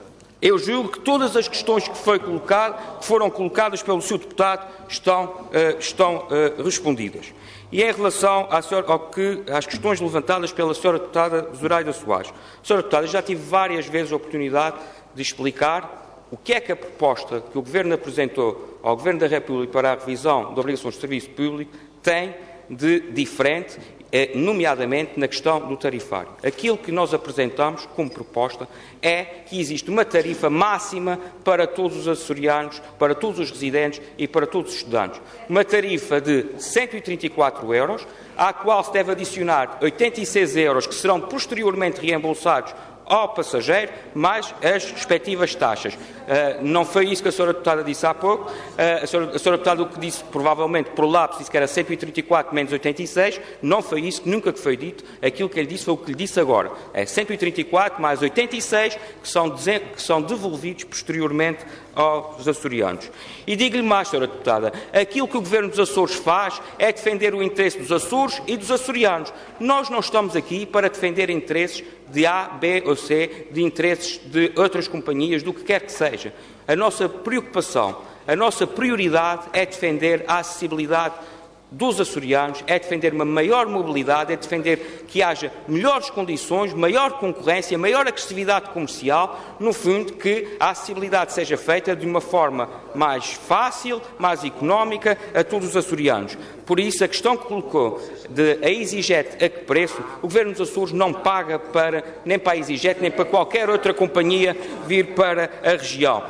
Eu julgo que todas as questões que, foi colocado, que foram colocadas pelo senhor Deputado estão, uh, estão uh, respondidas. E em relação à senhora, ao que, às questões levantadas pela senhora Deputada Zoraida Soares. Senhora Deputada, já tive várias vezes a oportunidade de explicar o que é que a proposta que o Governo apresentou ao Governo da República para a revisão de obrigações de serviço público tem de diferente, nomeadamente na questão do tarifário. Aquilo que nós apresentamos como proposta é que existe uma tarifa máxima para todos os açorianos, para todos os residentes e para todos os estudantes. Uma tarifa de cento e trinta e quatro euros, à qual se deve adicionar oitenta e seis euros que serão posteriormente reembolsados ao passageiro, mais as respectivas taxas. Uh, não foi isso que a senhora Deputada disse há pouco. Uh, a, senhora, a senhora Deputada o que disse, provavelmente, por lapso, disse que era cento e trinta e quatro menos oitenta e seis. Não foi isso, nunca que foi dito. Aquilo que ele disse foi o que lhe disse agora. É cento e trinta e quatro mais oitenta e seis que são, que são devolvidos posteriormente aos açorianos. E digo-lhe mais, senhora Deputada, aquilo que o Governo dos Açores faz é defender o interesse dos Açores e dos açorianos. Nós não estamos aqui para defender interesses de A, B ou C, de interesses de outras companhias, do que quer que seja. A nossa preocupação, a nossa prioridade é defender a acessibilidade dos açorianos, é defender uma maior mobilidade, é defender que haja melhores condições, maior concorrência, maior agressividade comercial, no fundo, que a acessibilidade seja feita de uma forma mais fácil, mais económica a todos os açorianos. Por isso, a questão que colocou de a EasyJet a que preço, o Governo dos Açores não paga para, nem para a EasyJet, nem para qualquer outra companhia vir para a região.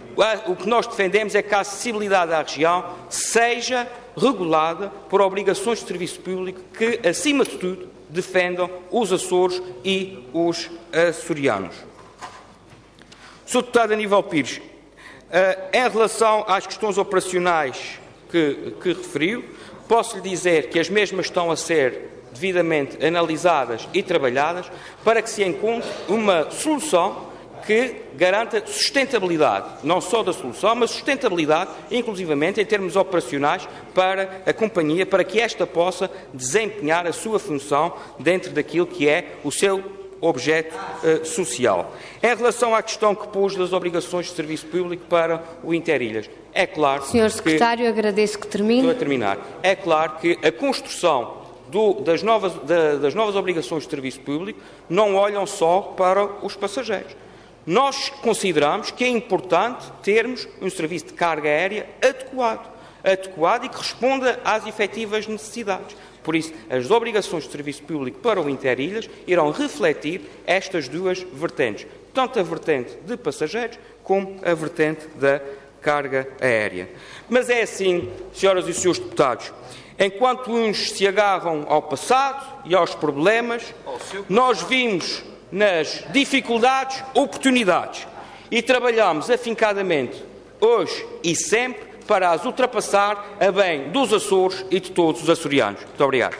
O que nós defendemos é que a acessibilidade à região seja regulada por obrigações de serviço público que, acima de tudo, defendam os Açores e os açorianos. senhor Deputado Aníbal Pires, em relação às questões operacionais que, que referiu, posso lhe dizer que as mesmas estão a ser devidamente analisadas e trabalhadas para que se encontre uma solução que garanta sustentabilidade, não só da solução, mas sustentabilidade, inclusivamente em termos operacionais, para a companhia, para que esta possa desempenhar a sua função dentro daquilo que é o seu objeto uh, social. Em relação à questão que pôs das obrigações de serviço público para o Interilhas, é claro senhor Secretário, que, agradeço que termine. Estou a terminar. É claro que a construção do, das, novas, da, das novas obrigações de serviço público não olham só para os passageiros. Nós consideramos que é importante termos um serviço de carga aérea adequado. adequado e que responda às efetivas necessidades. Por isso, as obrigações de serviço público para o Interilhas irão refletir estas duas vertentes, tanto a vertente de passageiros como a vertente da carga aérea. Mas é assim, senhoras e senhores deputados, enquanto uns se agarram ao passado e aos problemas, nós vimos nas dificuldades oportunidades e trabalhamos afincadamente, hoje e sempre, para as ultrapassar a bem dos Açores e de todos os açorianos. Muito obrigado.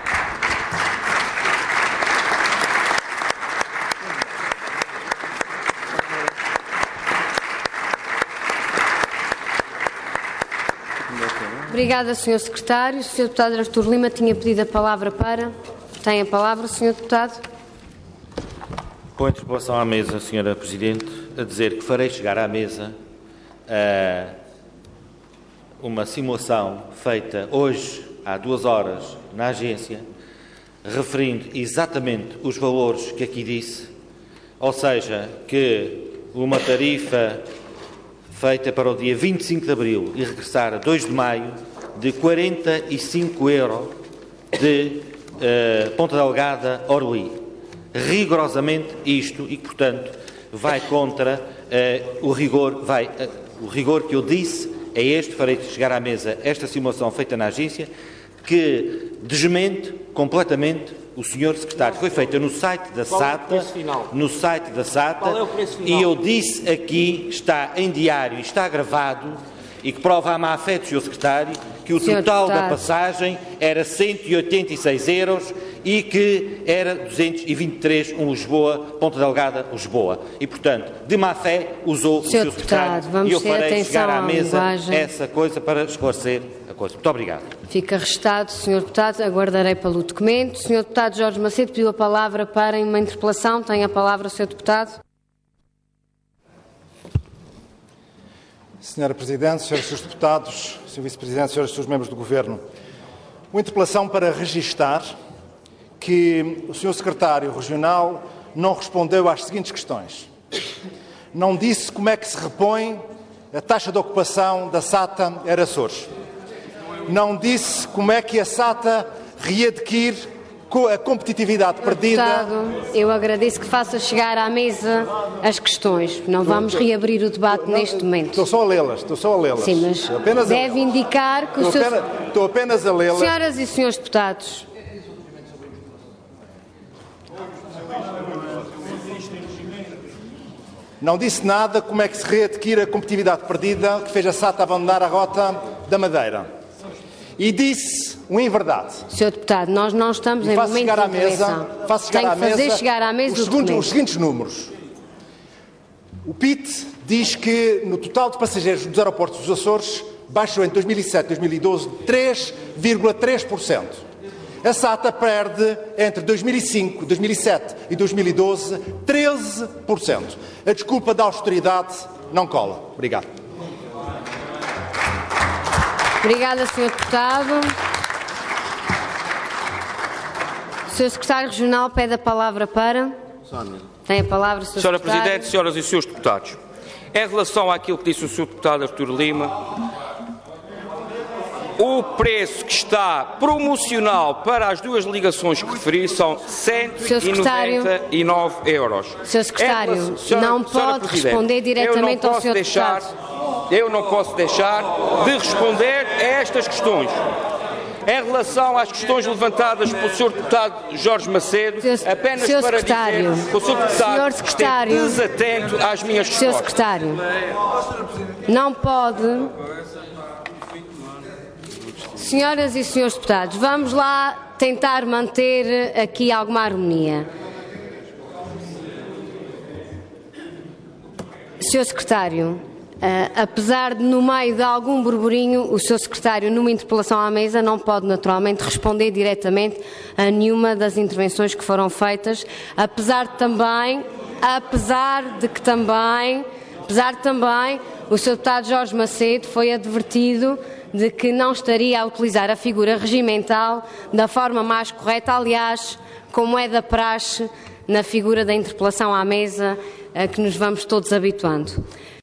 Obrigada, senhor Secretário. O senhor Deputado Artur Lima tinha pedido a palavra para... Tem a palavra, senhor Deputado. Com a interpelação à mesa, senhora Presidente, a dizer que farei chegar à mesa uh, uma simulação feita hoje, há duas horas, na agência, referindo exatamente os valores que aqui disse, ou seja, que uma tarifa feita para o dia vinte e cinco de abril e regressar a dois de maio, de quarenta e cinco euros de uh, Ponta Delgada a Orly. Rigorosamente isto, e portanto vai contra uh, o rigor, vai, uh, o rigor que eu disse é este, farei chegar à mesa esta simulação feita na agência, que desmente completamente o senhor Secretário. Foi feita no site da SATA, no site da SATA, e eu disse aqui, está em diário e está gravado, e que prova a má fé do senhor Secretário, que o total da passagem era cento e oitenta e seis euros e que era duzentos e vinte e três um Lisboa, Ponta Delgada, Lisboa. E, portanto, de má fé usou o senhor Secretário, e eu farei chegar à mesa essa coisa para esclarecer a coisa. Muito obrigado. Fica registado, senhor Deputado, aguardarei pelo documento. O senhor Deputado Jorge Macedo pediu a palavra para uma interpelação. Tem a palavra o senhor Deputado. Senhora Presidente, senhores e senhores deputados, senhor Vice-Presidente, senhores e senhores membros do Governo, uma interpelação para registar que o senhor Secretário Regional não respondeu às seguintes questões. Não disse como é que se repõe a taxa de ocupação da SATA Air Açores. Não disse como é que a SATA readquire a competitividade perdida. Deputado, eu agradeço que faça chegar à mesa as questões. Não vamos reabrir o debate não, neste momento. Estou só a lê-las, estou só a lê-las. Sim, mas apenas deve a... indicar que estou o seu... Apenas, estou apenas a lê-las. Senhoras e senhores deputados. Não disse nada como é que se readquire a competitividade perdida que fez a SATA abandonar a rota da Madeira. E disse uma inverdade. senhor Deputado, nós não estamos em momento de intervenção. Faço chegar à mesa, fazer chegar à mesa os, o segundo, os seguintes números. O P I T diz que no total de passageiros dos aeroportos dos Açores baixou entre dois mil e sete e dois mil e doze três vírgula três por cento. A SATA perde entre dois mil e cinco, dois mil e sete e dois mil e doze treze por cento. A desculpa da austeridade não cola. Obrigado. Obrigada, senhor Deputado. O senhor Secretário Regional pede a palavra para... Tem a palavra, senhor Senhora Secretário. Presidente, senhoras e senhores deputados, em relação àquilo que disse o senhor Deputado Artur Lima, o preço que está promocional para as duas ligações que referi são cento e noventa e nove euros. senhor Secretário, relação, senhora, não senhora pode Presidente, responder diretamente ao senhor deixar, Deputado. Eu não posso deixar de responder a estas questões. Em relação às questões levantadas pelo senhor Deputado Jorge Macedo, senhor, apenas senhor para secretário, dizer que o senhor Deputado secretário, esteve desatento às minhas senhor respostas. Secretário, não pode... Senhoras e senhores deputados, vamos lá tentar manter aqui alguma harmonia. senhor Secretário, Uh, apesar de, no meio de algum burburinho, o senhor Secretário, numa interpelação à mesa, não pode naturalmente responder diretamente a nenhuma das intervenções que foram feitas, apesar de também, apesar de que também, apesar de também, o senhor Deputado Jorge Macedo foi advertido de que não estaria a utilizar a figura regimental da forma mais correta, aliás, como é da praxe na figura da interpelação à mesa, a que nos vamos todos habituando.